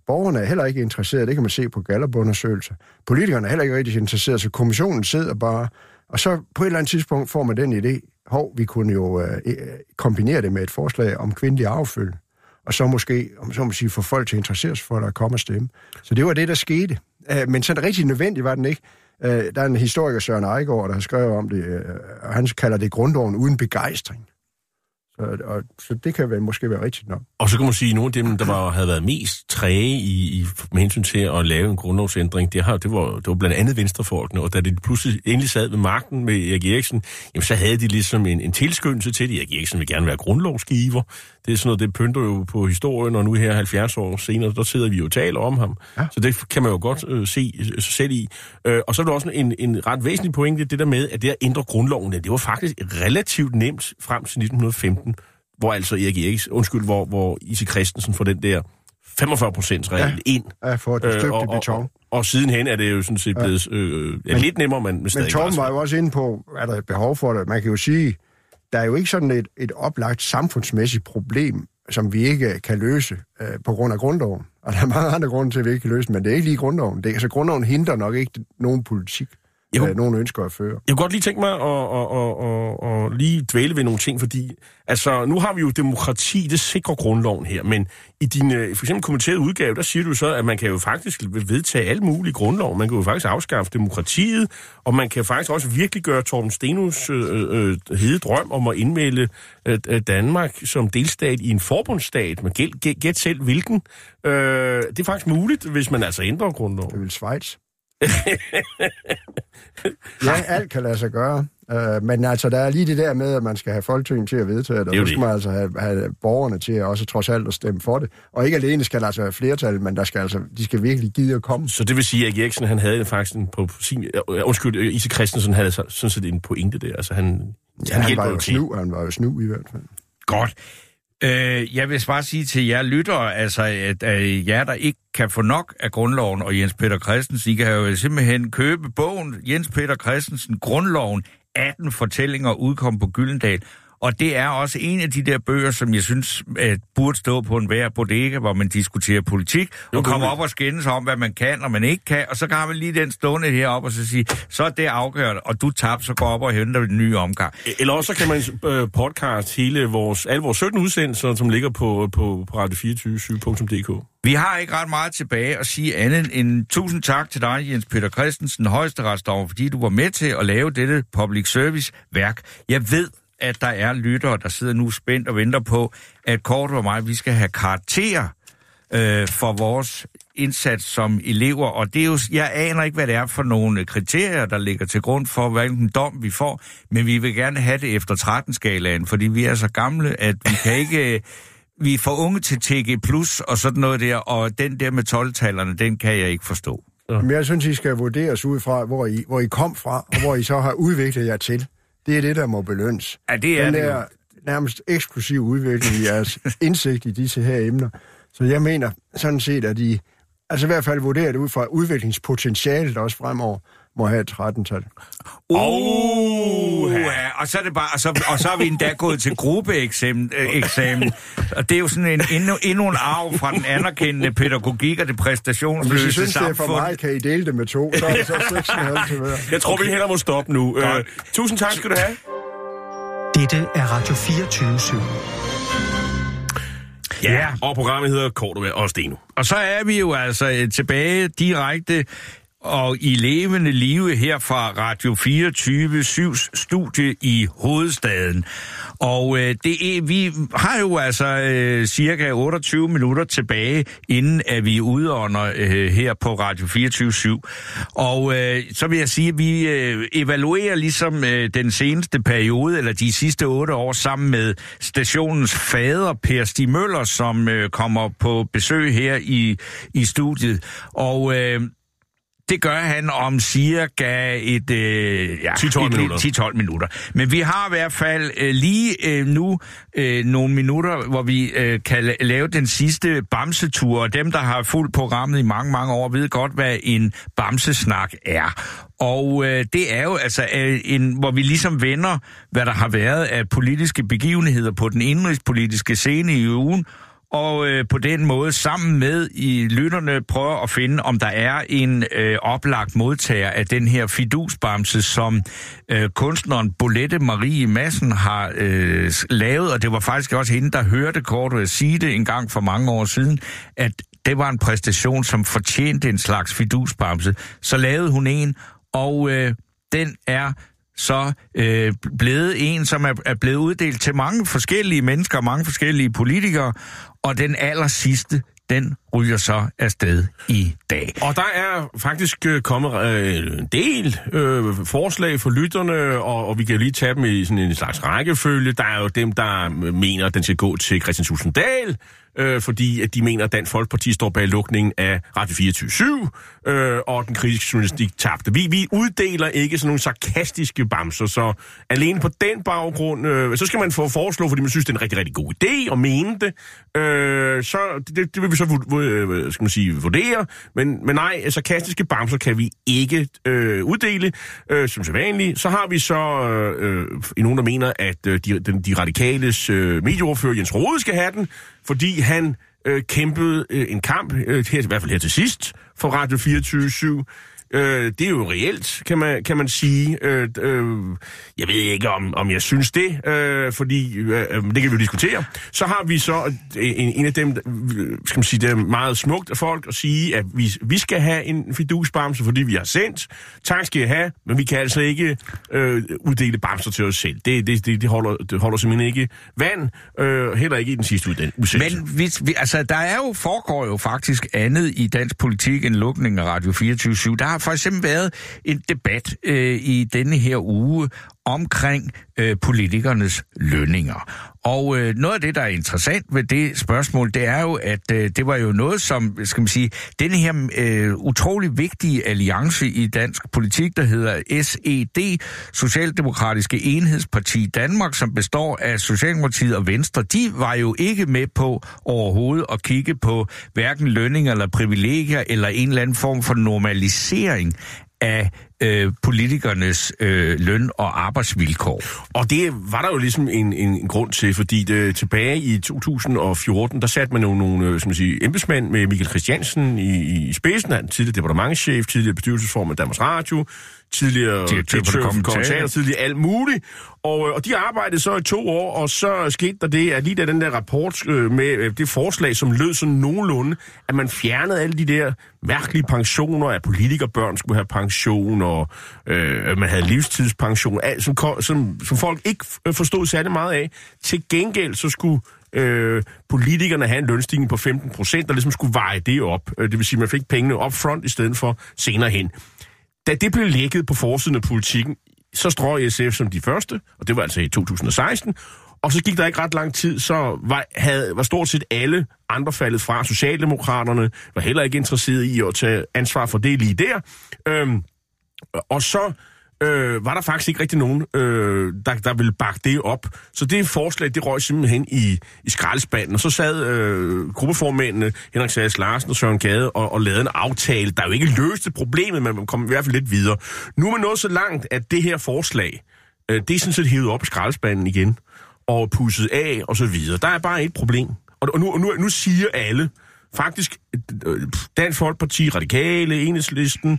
Borgerne er heller ikke interesserede, det kan man se på Gallup-undersøgelser. Politikerne er heller ikke rigtig interesserede, så kommissionen sidder bare, og så på et eller andet tidspunkt får man den idé, hov, vi kunne jo øh, kombinere det med et forslag om kvindelig arvefølge, og så måske, om så må sige, få folk til at interessere sig for, at der kommer stemme. Så det var det, der skete. Øh, men sådan rigtig nødvendigt var den ikke. Øh, der er en historiker, Søren Eigaard, der har skrevet om det, øh, og han kalder det grundloven uden begejstring. Så, og, så det kan vel måske være rigtigt nok. Og så kan man sige, at nogle af dem, der var, havde været mest træge i, i, med hensyn til at lave en grundlovsændring, det, har, det, var, det var blandt andet venstrefolkene, og da de pludselig endelig sad ved magten med Erik Eriksen, jamen, så havde de ligesom en, en tilskyndelse til det. Erik Eriksen vil gerne være grundlovsgiver. Det er sådan noget, det pynter jo på historien, og nu her halvfjerds år senere, der sidder vi jo og taler om ham. Ja. Så det kan man jo godt øh, se sig selv i. Øh, og så er der også en, en ret væsentlig pointe, det der med, at det at ændre grundloven, det var faktisk relativt nemt frem til nitten femten, hvor altså Erik Eriksen, undskyld, hvor, hvor I C Christensen får den der femogfyrre procent regel ja. ind. Ja, for et stykke øh, beton. Og, og, og sidenhen er det jo sådan set blevet øh, ja, men, lidt nemmere, men, men stadig. Men Torben var jo også inde på, er der et behov for det? Man kan jo sige, der er jo ikke sådan et, et oplagt samfundsmæssigt problem, som vi ikke kan løse øh, på grund af grundloven. Og der er mange andre grunde til, at vi ikke kan løse men det er ikke lige grundloven. Det, altså, grundloven hindrer nok ikke nogen politik, kunne, øh, nogen ønsker at føre. Jeg kunne godt lige tænke mig at, at, at, at, at lige dvæle ved nogle ting, fordi altså, nu har vi jo demokrati, det sikrer grundloven her, men i din for eksempel kommenterede udgave, der siger du så, at man kan jo faktisk vedtage alt muligt i grundloven. Man kan jo faktisk afskaffe demokratiet, og man kan faktisk også virkelig gøre Torben Stenos øh, øh, hede drøm om at indmelde øh, Danmark som delstat i en forbundsstat. Man gæt, gæt, gæt selv hvilken. Øh, det er faktisk muligt, hvis man altså ændrer grundloven. Det vil Schweiz. Ja, alt kan lade sig gøre. Uh, men altså, der er lige det der med, at man skal have Folketinget til at vedtage det, og så skal man altså have, have borgerne til at også trods alt at stemme for det. Og ikke alene skal der altså være flertal, men der skal altså, de skal virkelig gide at komme. Så det vil sige, at Eriksen, han havde faktisk en på sin... Uh, undskyld, I C Christensen havde så, sådan set en pointe der. Altså, han, ja, han, han var jo snu, han var jo snu i hvert fald. Godt. Øh, jeg vil bare sige til jer lyttere, altså, at, at jer, der ikke kan få nok af grundloven og Jens Peter Christensen, I kan jo simpelthen købe bogen Jens Peter Christensen, Grundloven, atten fortællinger, udkom på Gyldendal. Og det er også en af de der bøger, som jeg synes at burde stå på en hver bodega, hvor man diskuterer politik, og kommer op og skændes om, hvad man kan og man ikke kan, og så kan man lige den stående heroppe og så sige, så er det afgørende, og du tabte, så går op og henter den nye omgang. Eller også så kan man øh, podcast hele vores, alle vores sytten udsendelser, som ligger på, på, på radio fireogtyve syv punktum d k. Vi har ikke ret meget tilbage at sige andet end tusind tak til dig, Jens Peter Christensen, højesteretsdommer, fordi du var med til at lave dette public service værk. Jeg ved, at der er lyttere, der sidder nu spændt og venter på, at Kort og mig, vi skal have karakterer øh, for vores indsats som elever. Og det er jo, jeg aner ikke, hvad det er for nogle kriterier, der ligger til grund for, hvilken dom vi får, men vi vil gerne have det efter tretten-skalaen, fordi vi er så gamle, at vi kan ikke... Vi er for unge til T G plus og sådan noget der, og den der med tolv-tallerne, den kan jeg ikke forstå. Men jeg synes, I skal vurderes ud fra, hvor I, hvor I kom fra, og hvor I så har udviklet jer til. Det er det, der må belønnes. Ja, det er Den det der nærmest eksklusiv udvikling i jeres indsigt i disse her emner. Så jeg mener sådan set, at I altså i hvert fald vurderer det ud fra udviklingspotentialet også fremover må have et tretten-tal. Uh, ja. Og så er det bare, og så, og så er vi endda gået til gruppeeksamen, øh, eksamen. Og det er jo sådan en, endnu, endnu en arv fra den anerkendende pædagogik og det præstationsløse samfund. Hvis I synes, det er for mig, kan I dele det med to, så er det så seks komma fem til hver. Jeg tror, okay. Vi heller må stoppe nu. Uh, tusind tak skal du have. Dette er Radio fireogtyve syv. Ja, og programmet hedder Cordua og Steno. Og så er vi jo altså tilbage direkte og i levende live her fra Radio fireogtyve syvs studie i hovedstaden. Og øh, det er, vi har jo altså øh, cirka otteogtyve minutter tilbage, inden at vi udånder øh, her på Radio fireogtyve syv. Og øh, så vil jeg sige, at vi øh, evaluerer ligesom øh, den seneste periode, eller de sidste otte år, sammen med stationens fader, Per Stig Møller, som øh, kommer på besøg her i, i studiet. Og... Øh, Det gør han om cirka et, øh, ja, ti til tolv minutter. Men vi har i hvert fald øh, lige øh, nu øh, nogle minutter, hvor vi øh, kan lave den sidste bamsetur. Og dem, der har fulgt programmet i mange, mange år, ved godt, hvad en bamsesnak er. Og øh, det er jo altså øh, en, hvor vi ligesom vender, hvad der har været af politiske begivenheder på den indrigspolitiske scene i ugen. og øh, på den måde sammen med i lytterne prøver at finde, om der er en øh, oplagt modtager af den her fidusbamse, som øh, kunstneren Bolette Marie Madsen har øh, lavet, og det var faktisk også hende, der hørte Cordua sige det en gang for mange år siden, at det var en præstation, som fortjente en slags fidusbamse. Så lavede hun en, og øh, den er så øh, blevet en, som er, er blevet uddelt til mange forskellige mennesker, mange forskellige politikere, og den aller sidste, den ryger så afsted i dag. Og der er faktisk øh, kommet øh, en del øh, forslag for lytterne, og, og vi kan jo lige tage dem i sådan en slags rækkefølge. Der er jo dem, der mener, at den skal gå til Kristian Thulesen Dahl, øh, fordi at de mener, at Dansk Folkeparti står bag lukningen af Radio fireogtyve syv, øh, og den kritiske journalistik tabte. Vi, vi uddeler ikke sådan nogle sarkastiske bamser, så alene på den baggrund, øh, så skal man få foreslå, fordi man synes, det er en rigtig, rigtig god idé og mene det. Øh, så det, det vil vi så øh, skal man sige, vurdere, men, men nej, sarkastiske bamser kan vi ikke øh, uddele, øh, som så vanligt. Så har vi så øh, øh, nogen, der mener, at øh, de, de, de radikales øh, medieordfører Jens Rohde skal have den, fordi han øh, kæmpede øh, en kamp, øh, her, i hvert fald her til sidst, for Radio fireogtyve syv. Øh, det er jo reelt, kan man, kan man sige. Øh, øh, jeg ved ikke, om, om jeg synes det, øh, fordi øh, det kan vi jo diskutere. Så har vi så en, en af dem, skal man sige, det er meget smukt af folk at sige, at vi, vi skal have en fidusbamse, fordi vi har sendt. Tak skal I have, men vi kan altså ikke øh, uddele bamser til os selv. Det, det, det, det, holder, det holder simpelthen ikke vand, øh, heller ikke i den sidste udsendelse. Men hvis vi, altså, der er jo, foregår jo faktisk andet i dansk politik end lukningen af Radio fireogtyve syv. Der har for eksempel været en debat øh, i denne her uge omkring øh, politikernes lønninger. Og øh, noget af det, der er interessant ved det spørgsmål, det er jo, at øh, det var jo noget, som, skal man sige, denne her øh, utrolig vigtige alliance i dansk politik, der hedder S E D, Socialdemokratiske Enhedsparti Danmark, som består af Socialdemokratiet og Venstre, de var jo ikke med på overhovedet at kigge på hverken lønninger eller privilegier eller en eller anden form for normalisering af øh, politikernes øh, løn- og arbejdsvilkår. Og det var der jo ligesom en, en, en grund til, fordi det, tilbage i to tusind og fjorten, der satte man jo nogle, som man siger, embedsmænd med Michael Christiansen i, i spidsen, han tidligere departementschef, tidligere bestyrelsesformand af Danmarks Radio, tidligere direktør for kommentarer, tidligere alt muligt. Og, og de arbejdede så i to år, og så skete der det, at lige da den der rapport øh, med øh, det forslag, som lød sådan nogenlunde, at man fjernede alle de der mærkelige pensioner, at politikerbørn skulle have pension, og øh, man havde livstidspension, alt, som, som, som folk ikke forstod særlig meget af. Til gengæld så skulle øh, politikerne have en lønstigning på femten procent, der ligesom skulle veje det op. Det vil sige, at man fik pengene up front i stedet for senere hen. Da det blev lækket på forsiden af Politikken, så strøg S F som de første, og det var altså i to tusind og seksten, og så gik der ikke ret lang tid, så var, havde, var stort set alle andre faldet fra. Socialdemokraterne var heller ikke interesseret i at tage ansvar for det lige der. Øhm, og så øh, var der faktisk ikke rigtig nogen, øh, der, der ville bakke det op. Så det forslag, det røg simpelthen i, i skraldespanden, og så sad øh, gruppeformændene Henrik Sass Larsen og Søren Gade og, og lavede en aftale, der jo ikke løste problemet, men man kom i hvert fald lidt videre. Nu er man nået så langt, at det her forslag, øh, det er sådan set hævet op i skraldespanden igen, og pusset af, og så videre. Der er bare et problem. Og nu, nu, nu siger alle, faktisk Dansk Folkeparti, Radikale, Enhedslisten,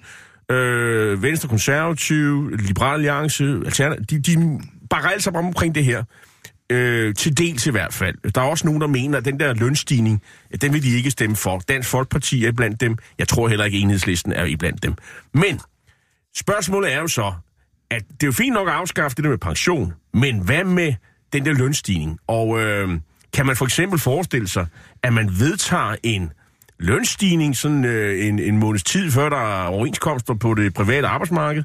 øh, Venstre, Konservative, Liberal Alliance, Alternativ, de, de bakker alle sammen omkring det her. Øh, til dels i hvert fald. Der er også nogen, der mener, at den der lønstigning, den vil de ikke stemme for. Dansk Folkeparti er blandt dem. Jeg tror heller ikke, Enhedslisten er iblandt dem. Men spørgsmålet er jo så, at det er jo fint nok at afskaffe det der med pension, men hvad med den der lønstigning? Og øh, kan man for eksempel forestille sig, at man vedtager en lønstigning sådan øh, en, en måneds tid, før der er overenskomster på det private arbejdsmarked?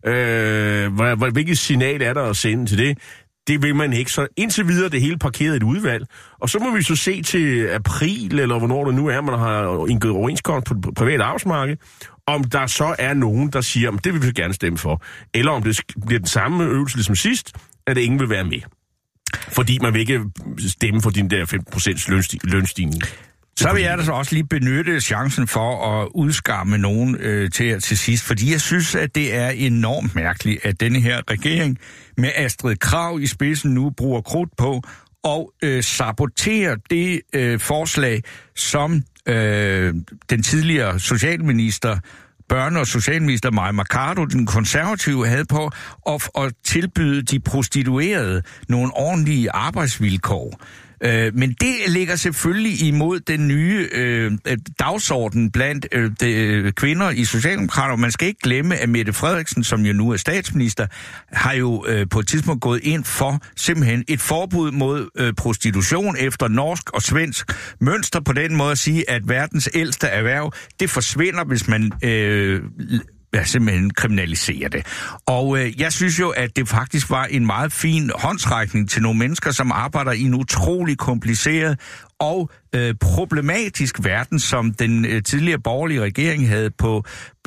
Øh, hvilket signal er der at sende til det? Det vil man ikke. Så indtil videre det hele parkeret et udvalg. Og så må vi så se til april, eller hvornår det nu er, man har indgået overenskomst på det private arbejdsmarked, om der så er nogen, der siger, at det vil vi gerne stemme for. Eller om det bliver den samme øvelse ligesom sidst, at det ingen vil være med. Fordi man vil ikke stemme for din der femten procent lønstigning. Så vil jeg da så også lige benytte chancen for at udskamme nogen øh, til til sidst, fordi jeg synes, at det er enormt mærkeligt, at denne her regering med Astrid Krag i spidsen nu bruger krudt på og øh, sabotere det øh, forslag, som øh, den tidligere socialminister, børne- og socialminister Mai Mercado, den konservative, havde på at, at tilbyde de prostituerede nogle ordentlige arbejdsvilkår. Øh, men det ligger selvfølgelig imod den nye øh, dagsorden blandt øh, de, øh, kvinder i Socialdemokraterne. Man skal ikke glemme, at Mette Frederiksen, som jo nu er statsminister, har jo øh, på et tidspunkt gået ind for simpelthen et forbud mod øh, prostitution efter norsk og svensk mønster, på den måde at sige, at verdens ældste erhverv, det forsvinder, hvis man Øh, Ja, simpelthen kriminalisere det. Og øh, jeg synes jo, at det faktisk var en meget fin håndsrækning til nogle mennesker, som arbejder i en utrolig kompliceret og øh, problematisk verden, som den øh, tidligere borgerlige regering havde på,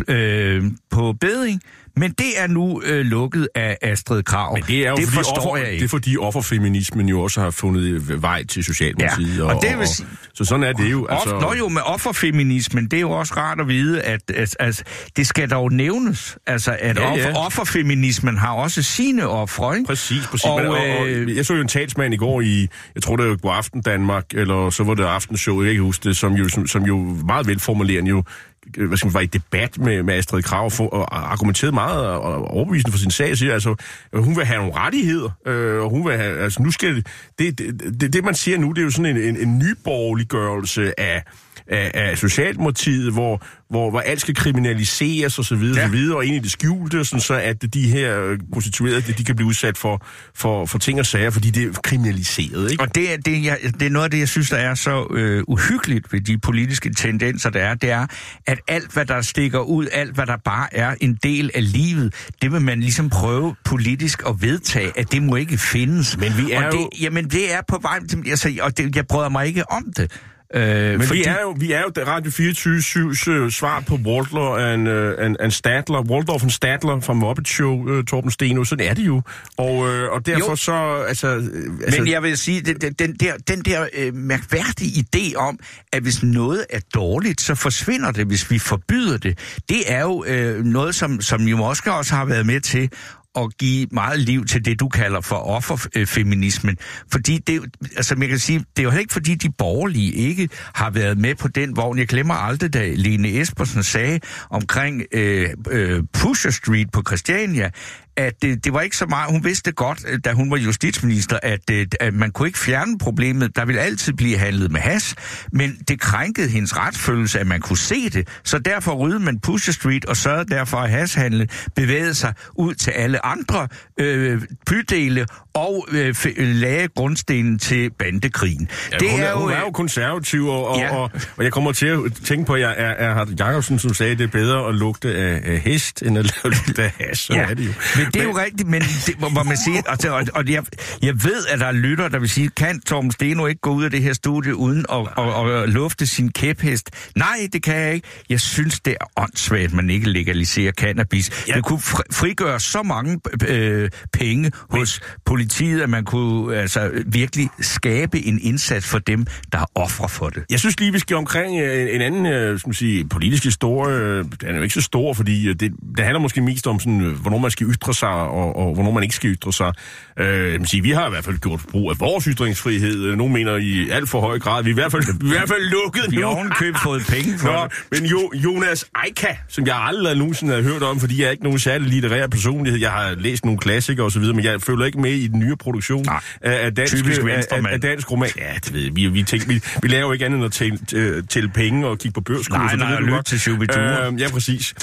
øh, på beding. Men det er nu øh, lukket af Astrid Krag. Men det er jo det fordi, forstår offer, jeg ikke. det er fordi offerfeminismen jo også har fundet vej til Socialdemokratiet. Ja, og det vil sige, og, så sådan er det jo. Altså, Nå jo, med offerfeminismen, det er jo også rart at vide, at, at, at det skal dog nævnes, altså at ja, offer, ja. offerfeminismen har også sine ofre, ikke? Præcis, præcis. Og, Men, og, og, øh, jeg så jo en talsmand i går i, jeg tror det var Godaften Danmark, eller så var det Aftenshow, jeg kan ikke huske det, som jo, som, som jo meget velformulerende jo hvad skal man, var i debat med, med Astrid Krag for, og argumenterede meget og, og overbevisende for sin sag, siger, altså, hun vil have nogle rettigheder, øh, og hun vil have, altså nu skal det, det, det, det man siger nu, det er jo sådan en, en, en nyborgerliggørelse af, af, af Socialdemokratiet, hvor, hvor, hvor alt skal kriminaliseres og så videre, ja. så videre, og ind i det skjulte, sådan så at de her prostituerede, de kan blive udsat for, for, for ting og sager, fordi det er kriminaliseret, ikke? Og det er, det, jeg, det er noget af det, jeg synes, der er så øh, uhyggeligt ved de politiske tendenser, der er, det er, at alt, hvad der stikker ud, alt, hvad der bare er en del af livet, det vil man ligesom prøve politisk at vedtage, at det må ikke findes. Men vi er og det, jo... Jamen, det er på vej, altså, og det, jeg bryder mig ikke om det. Øh, Men fordi... vi er jo, vi er jo Radio fireogtyve syv's uh, svar på Waldler and, uh, and, and Statler, Waldorf and Statler fra Muppet Show, uh, Torben Steno, sådan er det jo. Og, uh, og derfor jo. så, altså... Uh, altså... Men jeg vil sige, den, den der, den der uh, mærkværdige idé om, at hvis noget er dårligt, så forsvinder det, hvis vi forbyder det. Det er jo uh, noget, som, som jo måske også har været med til at give meget liv til det, du kalder for offerfeminismen. Fordi det, altså man kan sige, det er jo ikke fordi de borgerlige ikke har været med på den vogn. Jeg glemmer aldrig, da Lene Espersen sagde omkring øh, øh, Pusher Street på Christiania, at det, det var ikke så meget, hun vidste godt, da hun var justitsminister, at, at man kunne ikke fjerne problemet. Der ville altid blive handlet med hash, men det krænkede hendes retsfølelse, at man kunne se det. Så derfor ryddede man Pusher Street og sørgede derfor, at hashhandlen bevægede sig ud til alle andre øh, bydele og øh, lagde grundstenen til bandekrigen. Ja, det hun, er, er jo, hun er jo konservativ, og, og, ja. og, og jeg kommer til at tænke på, at jeg er, er Harald Jacobsen, som sagde, at det er bedre at lugte af, af hest, end at lugte af hash. Så ja. er det jo. Men det er jo rigtigt, men det, hvor man siger, og, og, og jeg, jeg ved, at der er lytter, der vil sige, kan Torben Steno ikke gå ud af det her studie uden at og, og lufte sin kæphest? Nej, det kan jeg ikke. Jeg synes, det er åndssvagt, at man ikke legaliserer cannabis. Ja. Det kunne frigøre så mange øh, penge hos men... politiet, at man kunne altså virkelig skabe en indsats for dem, der er ofre for det. Jeg synes lige, vi skal omkring en, en anden skal man sige, politisk historie. Den er jo ikke så stor, fordi det, det handler måske mest om, sådan, hvornår man skal ytre sig, og, og hvornår man ikke skal ytre sig. Øh, man siger, vi har i hvert fald gjort brug af vores ytringsfrihed. Nogle mener i alt for høj grad. Vi er i hvert fald, vi er i hvert fald lukket vi nu. Vi har ovenkøbet fået penge for Nå, det. Men jo, Jonas Eika, som jeg aldrig nogensinde har hørt om, fordi jeg er ikke nogen særlig litterær personlighed. Jeg har læst nogle klassikere osv., men jeg følger ikke med i den nye produktion Nej, af, af, dansk, af, af, af dansk roman. Ja, det ved vi. Vi, tænker, vi, vi laver jo ikke andet end at tælle, tælle penge og kigge på børskurser. Nej, nej, og lytte til Shubidua. Øh, ja, præcis.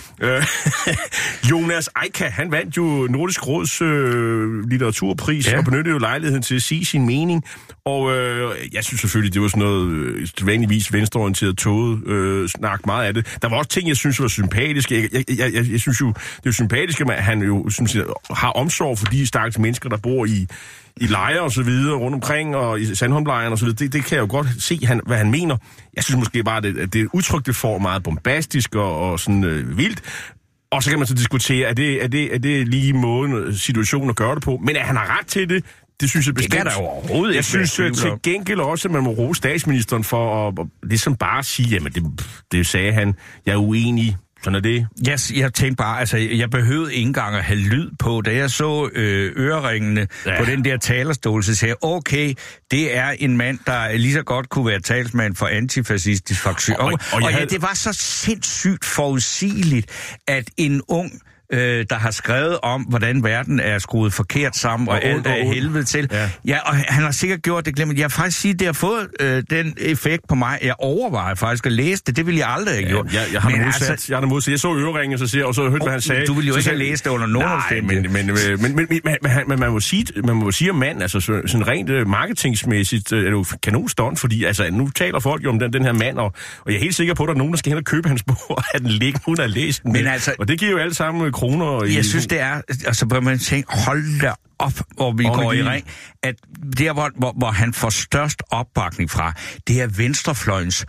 Jonas Eika, han vandt jo Nordisk Råds øh, litteraturpris ja. og benyttede jo lejligheden til at sige sin mening. Og øh, jeg synes selvfølgelig, det var sådan noget øh, vanligvis venstreorienteret tåget øh, snak meget af det. Der var også ting, jeg synes var sympatiske. Jeg, jeg, jeg, jeg, jeg synes jo, det er jo sympatisk, at han jo synes, har omsorg for de stakkels mennesker, der bor i i lejre og så videre rundt omkring, og i Sandholmlejren og så videre. Det, det kan jeg jo godt se, han, hvad han mener. Jeg synes måske bare, at det udtryk, det får meget bombastisk og, og sådan øh, vildt. Og så kan man så diskutere, er det, er det, er det lige måden, situationen at gøre det på? Men at han har ret til det, det synes jeg bestemt. Det kan der overhovedet jeg ikke. synes til gengæld også, at man må rose statsministeren for at, at ligesom bare sige, jamen det, det sagde han, jeg er uenig. Sådan er det. Yes, jeg tænkte bare, altså, jeg behøvede ikke engang at have lyd på. Da jeg så øh, øreringene ja. på den der talerstol, så sagde jeg, okay, det er en mand, der lige så godt kunne være talsmand for antifascistisk fraktion. Og, og, og, og ja, havde... det var så sindssygt forudsigeligt, at en ung Øh, der har skrevet om, hvordan verden er skruet forkert sammen, og, og alt er helvede til. Ja. ja, og han har sikkert gjort det glemt. Jeg har faktisk sige, det har fået øh, den effekt på mig. Jeg overvejer faktisk at læse det. Det ville jeg aldrig have gjort. Ja, jeg, jeg har det modsat. Altså, jeg har det modsat. Jeg så øreringen, så siger, og så hørte, oh, hvad han sagde. Du ville jo ikke så, have læst det under nogen omstændighed. Men, men, men, men, men, men, men, men man må sige, man må sige om mand, altså sådan rent marketingsmæssigt, er det jo kanonstånd, fordi altså, nu taler folk jo om den, den her mand, og, og jeg er helt sikker på, at der er nogen, der skal hen og købe hans bog, og have den liggende, uden at læse den. Men altså, og det giver jo alle sammen kroner. Jeg synes, det er, altså hvor man tænker, hold da op, hvor vi går i ring, at der, hvor, hvor, hvor han får størst opbakning fra, det er venstrefløjens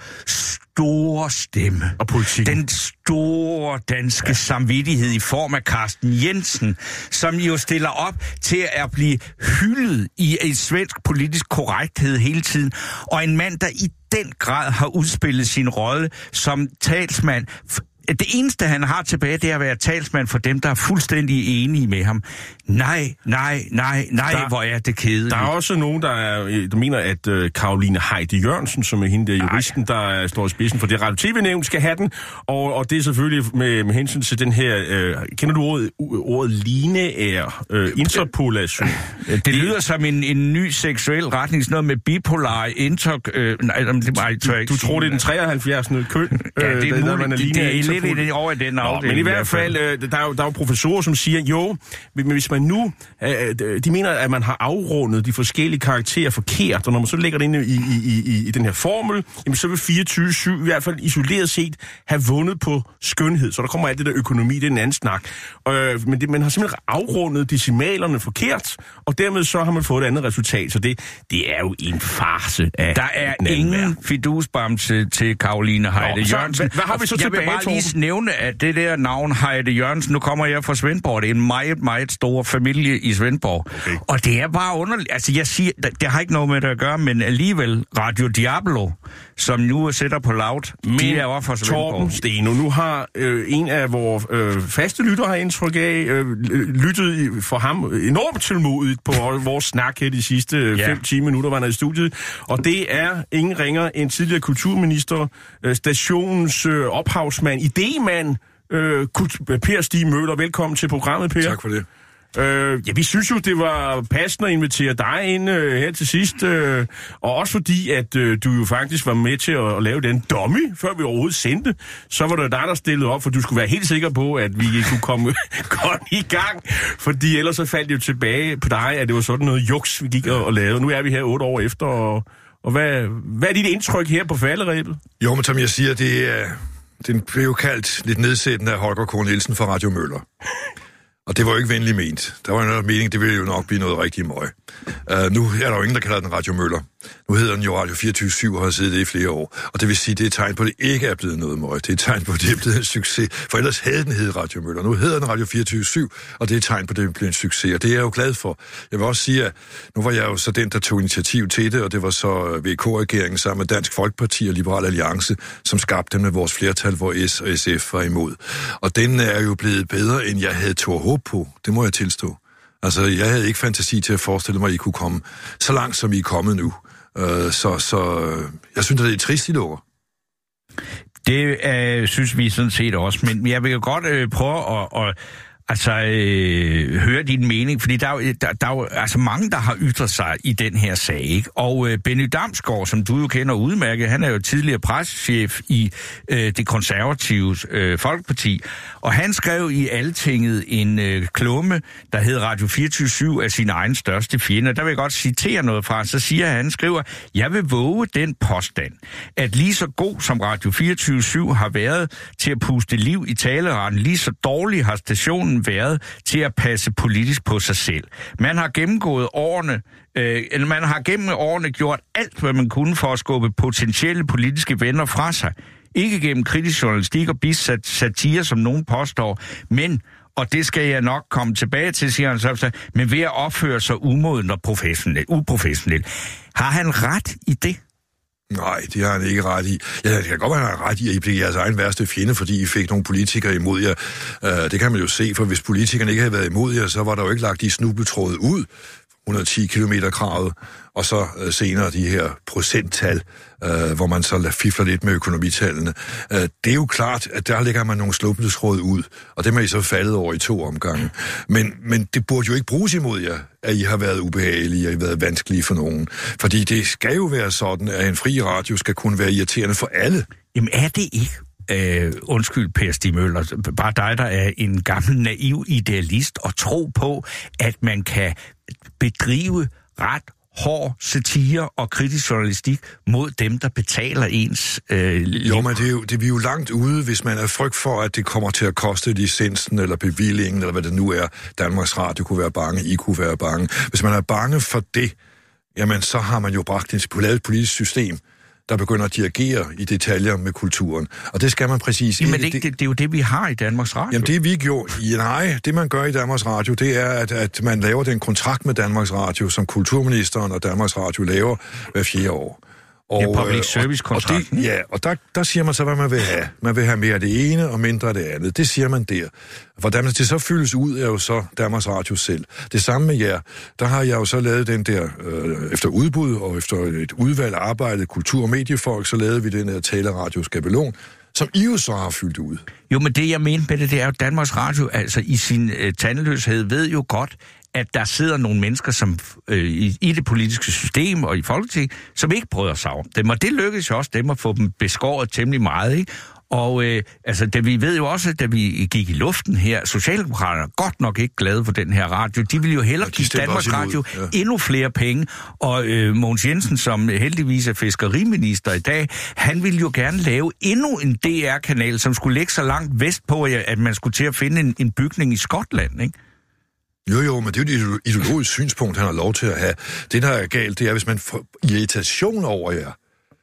store stemme. Og politik. Den store danske ja. samvittighed i form af Carsten Jensen, som jo stiller op til at blive hyldet i en svensk politisk korrekthed hele tiden, og en mand, der i den grad har udspillet sin rolle som talsmand. Det eneste, han har tilbage, det er at være talsmand for dem, der er fuldstændig enige med ham. Nej, nej, nej, nej, der, hvor er det kedeligt. Der er også nogen, der, er, der mener, at uh, Caroline Heide Jørgensen, som er hende der juristen, der er, står i spidsen for det radio-T V-nævn, skal have den. Og, og det er selvfølgelig med, med hensyn til den her, uh, kender du ordet, ordet lineær uh, interpolation? Det, det lyder som en, en ny seksuel retning, sådan noget med bipolar inter... Uh, nej, det var ikke, du, du tror, det er den treoghalvfjerdsende køn? Ja, det er uh, muligt. Der, man er det er lidt i det, over i den afdeling. Men i hvert fald, uh, der, er jo, der er jo professorer, som siger, jo, men hvis man nu... De mener, at man har afrundet de forskellige karakterer forkert, og når man så lægger det ind i, i, i, i den her formel, jamen så vil fireogtyve syv i hvert fald isoleret set have vundet på skønhed. Så der kommer alt det der økonomi, det er en anden snak. Øh, men det, man har simpelthen afrundet decimalerne forkert, og dermed så har man fået et andet resultat. Så det, det er jo en farce af der er ingen fidusbamse til Caroline Heide så, Jørgensen. Hvad, hvad har vi så jeg tilbage, vil bare lige nævne, at det der navn Heide Jørgensen, nu kommer jeg fra Svendborg, det er en meget, meget stor familie i Svendborg. Okay. Og det er bare underligt. Altså, jeg siger, det har ikke noget med det at gøre, men alligevel Radio Diablo, som nu sætter på loud, men de er også fra Svendborg. Torben Steno, nu har øh, en af vores øh, faste lyttere har indtryk af, øh, lyttet for ham enormt tålmodigt på vores snak her de sidste ja. fem ti minutter, var han i studiet. Og det er ingen ringer end tidligere kulturminister, øh, stationens øh, ophavsmand, idémand, øh, Per Stig Møller. Velkommen til programmet, Per. Tak for det. Øh, ja, vi synes jo, det var passende at invitere dig ind øh, her til sidst, øh, og også fordi, at øh, du jo faktisk var med til at, at lave den dummy, før vi overhovedet sendte, så var det dig, der stillede op, for du skulle være helt sikker på, at vi kunne komme godt i gang, fordi ellers så faldt det jo tilbage på dig, at det var sådan noget juks, vi gik og, og lavede. Nu er vi her otte år efter, og, og hvad, hvad er dit indtryk her på falderebet? Jo, men som jeg siger, det er, det blev jo kaldt lidt nedsættende af Holger K. Nielsen fra Radio Møller. Og det var jo ikke venligt ment. Der var en mening, det ville jo nok blive noget rigtig møg. Uh, nu er der jo ingen, der kalder den Radio Møller. Nu hedder den jo Radio fireogtyve syv og har siddet det i flere år. Og det vil sige, det er et tegn på, at det ikke er blevet noget møg. Det er et tegn på, at det er blevet en succes. For ellers havde den heddet Radio Møller. Nu hedder den Radio fireogtyve syv, og det er et tegn på, at det bliver en succes. Og det er jeg jo glad for. Jeg vil også sige, at nu var jeg jo så den, der tog initiativ til det, og det var så V K-regeringen sammen med Dansk Folkeparti og Liberal Alliance, som skabte den med vores flertal, hvor S og S F var imod. Og den er jo blevet bedre, end jeg havde tog håb på. Det må jeg tilstå. Altså, jeg havde ikke fantasi til at forestille mig, at I kunne komme så langt, som I er kommet nu. Uh, så, så jeg synes, at det er trist, I lukker. Det øh, synes vi sådan set også, men jeg vil jo godt øh, prøve at... at Altså, øh, høre din mening, fordi der er, jo, der, der er jo altså mange, der har ytret sig i den her sag, ikke? Og øh, Benny Damsgaard, som du jo kender udmærket, han er jo tidligere pressechef i øh, det konservative øh, Folkeparti, og han skrev i Altinget en øh, klumme, der hed Radio fireogtyve syv af sin egen største fjende. Der vil jeg godt citere noget fra, så siger han, han skriver, jeg vil våge den påstand, at lige så god som Radio fireogtyve syv har været til at puste liv i taleretten, lige så dårlig har stationen været til at passe politisk på sig selv. Man har gennemgået årene, øh, eller man har gennem årene gjort alt, hvad man kunne for at skubbe potentielle politiske venner fra sig. Ikke gennem kritisk journalistik og bisat satire, som nogen påstår, men, og det skal jeg nok komme tilbage til, siger han så, men ved at opføre sig umoden og professionelt, uprofessionelt. Har han ret i det? Nej, det har han ikke ret i. Ja, det kan godt være, han har ret i, at I blev jeres egen værste fjende, fordi I fik nogle politikere imod jer. Uh, det kan man jo se, for hvis politikerne ikke havde været imod jer, så var der jo ikke lagt de snubletråde ud, et hundrede og ti kilometer kravet, og så uh, senere de her procenttal, uh, hvor man så fifler lidt med økonomitallene. Uh, det er jo klart, at der lægger man nogle snubletråde ud, og det er I så faldet over i to omgange. Men, men det burde jo ikke bruges imod jer, at I har været ubehagelige, og I har været vanskelige for nogen. Fordi det skal jo være sådan, at en fri radio skal kunne være irriterende for alle. Jamen er det ikke? Øh, undskyld, Per Stig Møller, bare dig, der er en gammel naiv idealist, og tro på, at man kan bedrive ret hård satire og kritisk journalistik mod dem, der betaler ens øh, Jo, men det er jo, det er vi jo langt ude, hvis man er frygt for, at det kommer til at koste licensen eller bevillingen, eller hvad det nu er. Danmarks Radio kunne være bange, I kunne være bange. Hvis man er bange for det, jamen så har man jo bragt et politisk system, der begynder at dirigere i detaljer med kulturen. Og det skal man præcis... Jamen, det, det, det er jo det, vi har i Danmarks Radio. Jamen, det vi gjort... Nej, det man gør i Danmarks Radio, det er, at, at man laver den kontrakt med Danmarks Radio, som kulturministeren og Danmarks Radio laver hver fjerde år. Og, det er public service-kontrakten. Ja, og der, der siger man så, hvad man vil have. Man vil have mere af det ene og mindre af det andet. Det siger man der. Hvordan det så fyldes ud, er jo så Danmarks Radio selv. Det samme med jer. Der har jeg jo så lavet den der, øh, efter udbud og efter et udvalg arbejdet, kultur- og mediefolk, så lavede vi den der taleradio skabelon, som I jo så har fyldt ud. Jo, men det jeg mener med det, det er jo Danmarks Radio, altså i sin øh, tandløshed, ved jo godt, at der sidder nogle mennesker som øh, i, i det politiske system og i Folketinget, som ikke bryder sig om dem. Og det lykkedes jo også dem at få dem beskåret temmelig meget, ikke? Og øh, altså, da vi ved jo også, da vi gik i luften her, Socialdemokraterne er godt nok ikke glade for den her radio. De vil jo hellere give Danmarks Radio ja. endnu flere penge. Og øh, Mogens Jensen, som heldigvis er fiskeriminister i dag, han ville jo gerne lave endnu en D R-kanal, som skulle ligge så langt vestpå, at man skulle til at finde en, en bygning i Skotland, ikke? Jo, jo, men det er jo et ideologisk synspunkt, han har lov til at have. Det, der er galt, det er, hvis man får irritation over jer,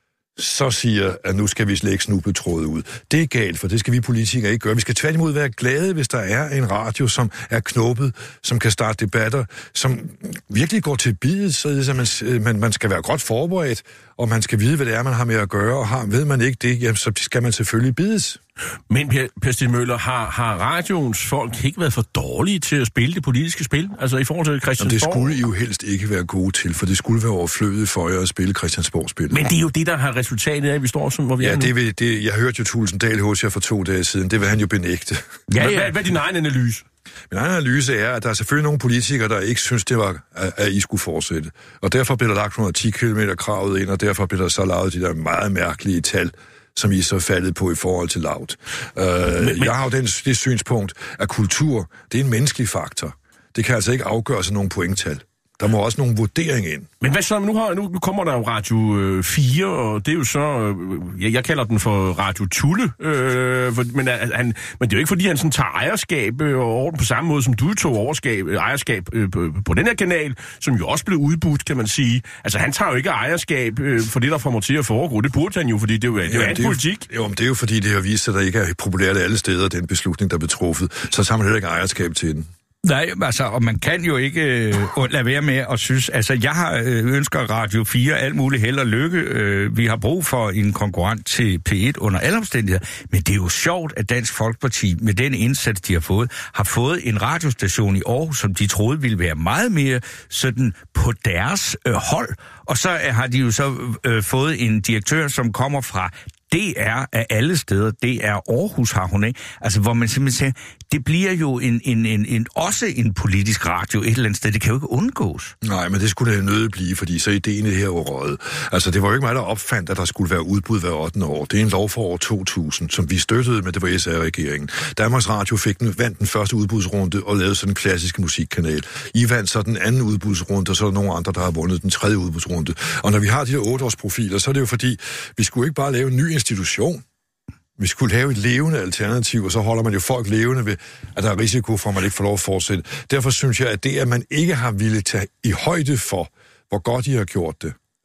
så siger, at nu skal vi slet ikke snubletråde ud. Det er galt, for det skal vi politikere ikke gøre. Vi skal tværtimod være glade, hvis der er en radio, som er knuppet, som kan starte debatter, som virkelig går til bidet, så man, man, man skal være godt forberedt, og man skal vide, hvad det er, man har med at gøre, og har, ved man ikke det, jamen, så skal man selvfølgelig bides. Men Per, Per Stig Møller, har, har radioens folk ikke været for dårlige til at spille det politiske spil? Altså i forhold til Christiansborg? Jamen, det skulle I jo helst ikke være gode til, for det skulle være overflødigt for jer at spille Christiansborg-spil. Men det er jo det, der har resultatet af, at vi står som, hvor vi ja, er nu. Det vil, det, jeg hørte jo Thulesen Dahl hos jer for to dage siden. Det vil han jo benægte. Ja, ja. Hvad, hvad er din egen analyse? Min egen analyse er, at der er selvfølgelig nogle politikere, der ikke synes, det var, at I skulle fortsætte. Og derfor blev der lagt et hundrede og ti kilometer kravet ind, og derfor blev der så lavet de der meget mærkelige tal, som I så faldet på i forhold til lavt. Uh, men, men... Jeg har jo den, det synspunkt, at kultur, det er en menneskelig faktor. Det kan altså ikke afgøres af nogle pointtal. Der må også nogle vurderinger ind. Men hvad så? Nu, har, nu, nu kommer der jo Radio fire, og det er jo så... Øh, jeg, jeg kalder den for Radio Tulle. Øh, for, men, han, men det er jo ikke, fordi han sådan tager ejerskab øh, over på samme måde, som du tog overskab, øh, ejerskab øh, på, på den her kanal, som jo også blev udbudt, kan man sige. Altså, han tager jo ikke ejerskab øh, for det, der får mig til at foregå. Det burde han jo, fordi det er jo, det er jo hans politik. Jo, men det er jo, fordi det har vist sig, at der ikke er populært alle steder, den beslutning, der blev truffet. Så tager man heller ikke ejerskab til den. Nej, altså, og man kan jo ikke øh, lade være med at synes, altså, jeg har øh, ønsker Radio fire alt muligt held og lykke. Øh, vi har brug for en konkurrent til P et under alle omstændigheder, men det er jo sjovt, at Dansk Folkeparti med den indsats, de har fået, har fået en radiostation i Aarhus, som de troede ville være meget mere sådan på deres øh, hold, og så øh, har de jo så øh, fået en direktør, som kommer fra D R af alle steder. D R Aarhus har hun, ikke? Altså, hvor man simpelthen siger, det bliver jo en, en, en, en, også en politisk radio et eller andet sted. Det kan jo ikke undgås. Nej, men det skulle det nødt blive, fordi så ideen det her var røget. Altså, det var jo ikke mig, der opfandt, at der skulle være udbud hver ottende år. Det er en lov for år to tusind, som vi støttede med, det var S R-regeringen. Danmarks Radio fik den, vandt den første udbudsrunde og lavede sådan en klassisk musikkanal. I vandt så den anden udbudsrunde, og så er der nogle andre, der har vundet den tredje udbudsrunde. Og når vi har de her otteårsprofiler, så er det jo fordi, vi skulle ikke bare lave en ny institution. Vi skulle lave et levende alternativ, og så holder man jo folk levende ved, at der er risiko for, at man ikke får lov at fortsætte. Derfor synes jeg, at det, at man ikke har ville tage i højde for, hvor godt I har gjort det,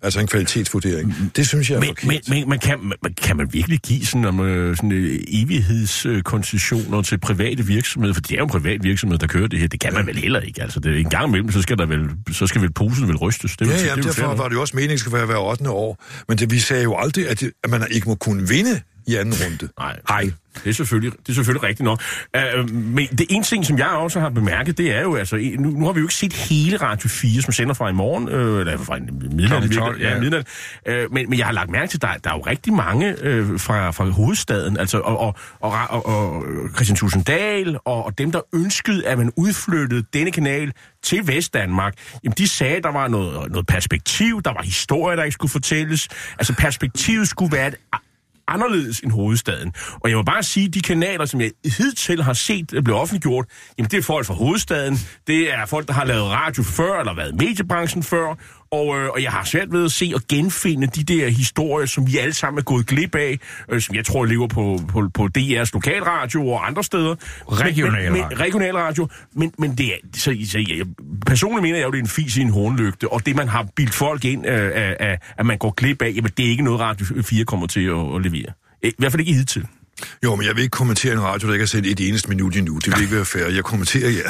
Altså en kvalitetsvurdering. Det synes jeg er men, forkert. Men, men, men kan, man, kan man virkelig give sådan, om, sådan evighedskoncessioner til private virksomheder? For det er jo en privat virksomhed, der kører det her. Det kan man vel heller ikke. Altså, det, en gang imellem, så skal, der vel, så skal vel posen vel rystes. Det ja, jo, ja, det derfor var det jo også meningen, skal være hver ottende år. Men det, vi sagde jo aldrig, at, det, at man ikke må kunne vinde i anden runde. Nej, nej. Det er selvfølgelig, det er selvfølgelig rigtigt nok. Uh, men det ene ting, som jeg også har bemærket, det er jo, altså, nu, nu har vi jo ikke set hele Radio fire, som sender fra i morgen, øh, eller fra midnat, tolv, ja, midnat. Uh, men, men jeg har lagt mærke til, at der, der er jo rigtig mange øh, fra, fra hovedstaden, altså, og, og, og, og, og Christian Tusinddal, og, og dem, der ønskede, at man udflyttede denne kanal til Vestdanmark, jamen de sagde, at der var noget, noget perspektiv, der var historie, der ikke skulle fortælles. Altså perspektivet skulle være et anderledes end hovedstaden. Og jeg må bare sige, at de kanaler, som jeg hidtil har set blive offentliggjort, jamen det er folk fra hovedstaden, det er folk, der har lavet radio før, eller været i mediebranchen før, og, øh, og jeg har svært ved at se og genfinde de der historier, som vi alle sammen er gået glip af, øh, som jeg tror lever på, på, på D R's lokalradio og andre steder. Regionalradio. Men, men, regionalradio. Men, men det er, så, så jeg, personligt mener jeg jo, det er en fis i en hornlygte, og det man har bildt folk ind, øh, af, af, at man går glip af, jamen det er ikke noget Radio fire kommer til at, at levere. I hvert fald ikke hidtil. Jo, men jeg vil ikke kommentere en radio, der ikke har set et eneste minut endnu. Det vil ikke være fair. Jeg kommenterer jer.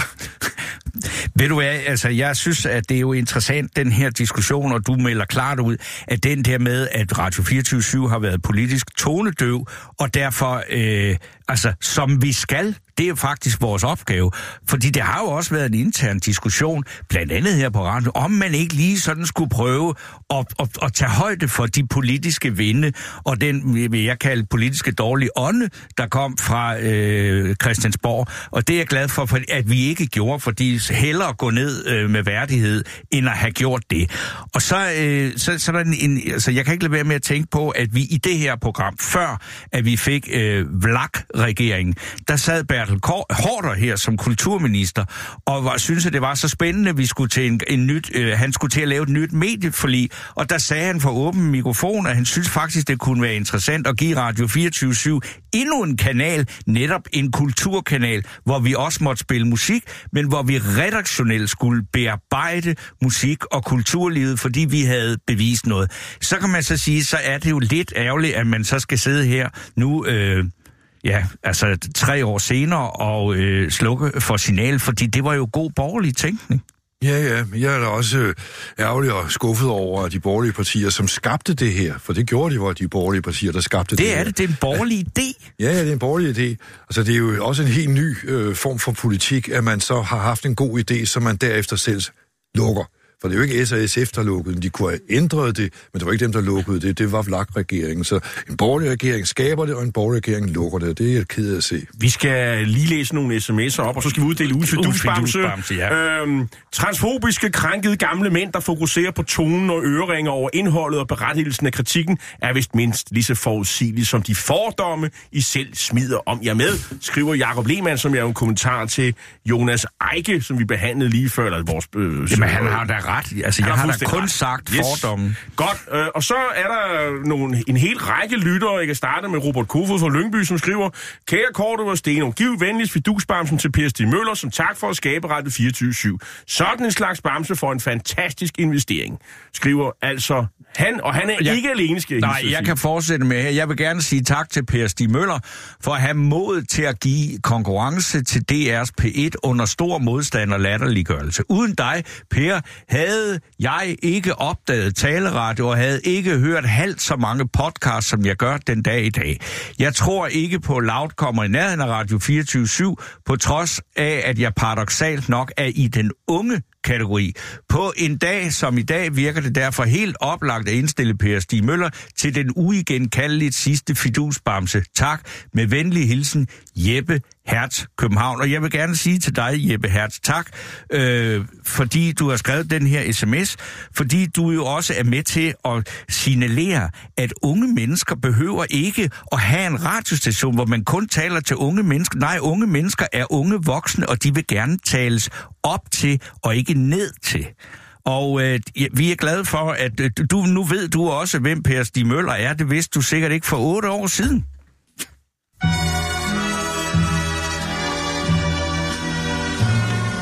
Ved du hvad, altså jeg synes, at det er jo interessant, den her diskussion, og du melder klart ud, at den der med, at Radio fireogtyve syv har været politisk tonedøv, og derfor, øh, altså som vi skal, det er faktisk vores opgave. Fordi det har jo også været en intern diskussion, blandt andet her på radio, om man ikke lige sådan skulle prøve at, at, at tage højde for de politiske vinde, og den, vil jeg kalde, politiske dårlige ånde, der kom fra øh, Christiansborg. Og det er jeg glad for, at vi ikke gjorde, fordi hellere gå ned øh, med værdighed, end at have gjort det. Og så, øh, så, så er der en, en, altså jeg kan ikke lade være med at tænke på, at vi i det her program, før at vi fik øh, V L A K-regeringen, der sad Bertel Haarder her som kulturminister, og var, synes at det var så spændende, at vi skulle til en, en nyt, øh, han skulle til at lave et nyt medieforlig, og der sagde han for åben mikrofon, at han synes faktisk, det kunne være interessant at give Radio fireogtyve syv endnu en kanal, netop en kulturkanal, hvor vi også måtte spille musik, men hvor vi redaktionelt skulle bearbejde musik og kulturlivet, fordi vi havde bevist noget. Så kan man så sige, så er det jo lidt ærgerligt, at man så skal sidde her nu, øh, ja, altså tre år senere og øh, slukke for signal, fordi det var jo god borgerlig tænkning. Ja, ja, jeg er da også ærgerlig og skuffet over de borgerlige partier, som skabte det her, for det gjorde de, var de borgerlige partier, der skabte det, det her. Det er det, det er en borgerlig idé. Ja, ja, det er en borgerlig idé. Altså, det er jo også en helt ny øh, form for politik, at man så har haft en god idé, som man derefter selv lukker. For det er jo ikke S og S F, der lukkede. De kunne have ændret det, men det var ikke dem, der lukkede det. Det var V L A K-regeringen. Så en borgerlig regering skaber det, og en borgerlig regering lukker det. Det er jeg ked af at se. Vi skal lige læse nogle sms'er op, og så skal vi uddele udfidusbamse. Ja. Øhm, transfobiske, krænkede gamle mænd, der fokuserer på tonen og øreringer over indholdet og berettigelsen af kritikken, er vist mindst lige så forudsigelige som de fordomme, I selv smider om jer med, skriver Jakob Lehmann, som er en kommentar til Jonas Eike, som vi behandlede lige før. Eller vores, øh, Jamen, han har da ret. Altså, jeg har da kun ret. sagt yes. fordommen. Godt, øh, og så er der nogle, en hel række lyttere. Jeg kan starte med Robert Kofod fra Lyngby, som skriver: Kære Korto og Steno, giv venligst fidusbamsen til Per Stig Møller, som tak for at skabe Radio fireogtyve syv. Sådan en slags bamse for en fantastisk investering, skriver altså han, og han er jeg, ikke alene, skal jeg Nej, jeg sige. kan fortsætte med her. Jeg vil gerne sige tak til Per Stig Møller for at have mod til at give konkurrence til D R's P et under stor modstand og latterliggørelse. Uden dig, Per, havde jeg ikke opdaget taleradio og havde ikke hørt halvt så mange podcasts, som jeg gør den dag i dag. Jeg tror ikke på Loud kommer i nærheden af Radio fireogtyve syv, på trods af, at jeg paradoksalt nok er i den unge kategori. På en dag som i dag virker det derfor helt oplagt at indstille Per Stig Møller til den uigenkaldeligt sidste fidusbamse. Tak. Med venlig hilsen, Jeppe Hertz, København. Og jeg vil gerne sige til dig, Jeppe Hertz, tak, øh, fordi du har skrevet den her sms, fordi du jo også er med til at signalere, at unge mennesker behøver ikke at have en radiostation, hvor man kun taler til unge mennesker. Nej, unge mennesker er unge voksne, og de vil gerne tales op til og ikke ned til. Og øh, vi er glade for, at øh, du nu ved du også, hvem Per Stig Møller er. Det vidste du sikkert ikke for otte år siden.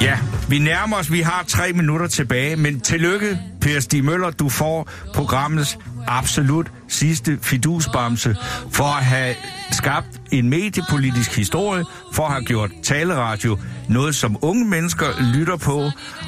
Ja, vi nærmer os. Vi har tre minutter tilbage, men tillykke, Per Stig Møller. Du får programmets absolut sidste fidusbamse for at have skabt en mediepolitisk historie, for at have gjort taleradio noget, som unge mennesker lytter på,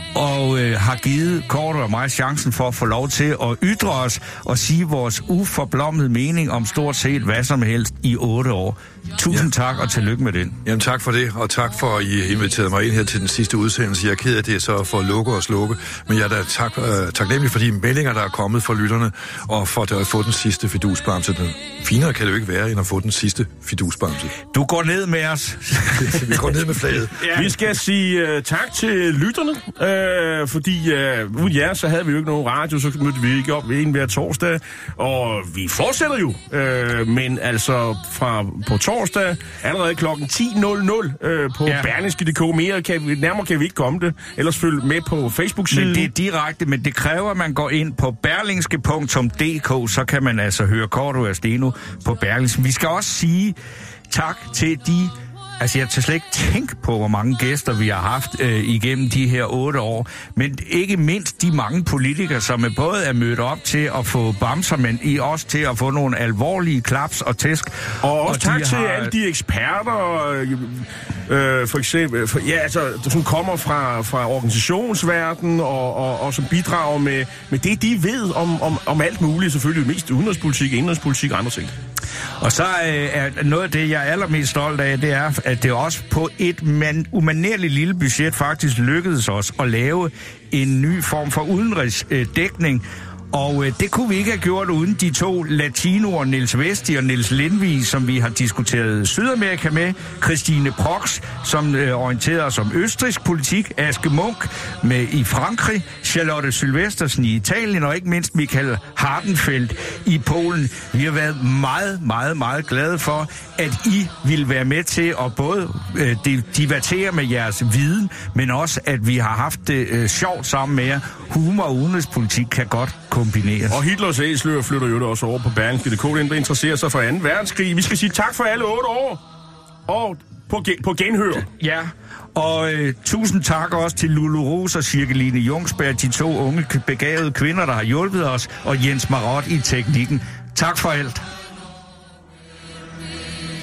og øh, har givet Kort og mig chancen for at få lov til at ytre os og sige vores uforblommede mening om stort set hvad som helst i otte år. Tusind ja. tak, og tillykke med den. Jamen tak for det, og tak for, at I inviterede mig ind her til den sidste udsendelse. Jeg er ked af det, så for at lukke og slukke, men jeg er da tak, øh, taknemmelig for de meldinger, der er kommet fra lytterne, og for at få den sidste fidusbamse. Finere kan det jo ikke være, end at få den sidste fidusbamse. Du går ned med os. Vi går ned med flaget. Ja. Vi skal sige uh, tak til lytterne, uh, fordi uh, uden jer, så havde vi jo ikke nogen radio, så mødte vi ikke op ved en hver torsdag, og vi fortsætter jo, uh, men altså fra på torsdag, allerede klokken ti nul nul øh, på ja. Berlingske punktum d k. Mere kan vi, nærmere kan vi ikke komme det. Ellers følg med på Facebook-siden. Men det er direkte, men det kræver, at man går ind på berlingske punktum d k, så kan man altså høre Korto og Steno på Berlingske. Vi skal også sige tak til de... Altså, jeg kan slet ikke tænke på, hvor mange gæster vi har haft øh, igennem de her otte år. Men ikke mindst de mange politikere, som er både er mødt op til at få bamser, men i også til at få nogle alvorlige klaps og tæsk. Og også og tak har... til alle de eksperter, øh, øh, for eksempel, for, ja, altså, som kommer fra, fra organisationsverdenen og, og, og som bidrager med, med det, de ved om, om, om alt muligt. Selvfølgelig mest udenrigspolitik, indrigspolitik og andre ting. Og så øh, er noget af det, jeg er allermest stolt af, det er, at det også på et man, umanerligt lille budget faktisk lykkedes os at lave en ny form for udenrigsdækning. Og øh, det kunne vi ikke have gjort uden de to latinoer, Niels Vesti og Niels Lindvig, som vi har diskuteret Sydamerika med, Christine Prox, som øh, orienterer os om østrigsk politik, Aske Munk med i Frankrig, Charlotte Sylvestersen i Italien, og ikke mindst Michael Hardenfeldt i Polen. Vi har været meget, meget, meget glade for, at I ville være med til at både øh, divertere med jeres viden, men også, at vi har haft det øh, sjovt sammen med jer. Humor og udenrigspolitik kan godt kombineres. Og Hitlers æseløer flytter jo også over på Berlingske punktum d k, den der interesserer sig for anden verdenskrig. Vi skal sige tak for alle otte år, og på, gen- på genhør. Ja, og øh, tusind tak også til Lulu Ros og Cirkeline Jungsberg, de to unge begavede kvinder, der har hjulpet os, og Jens Marot i teknikken. Tak for alt.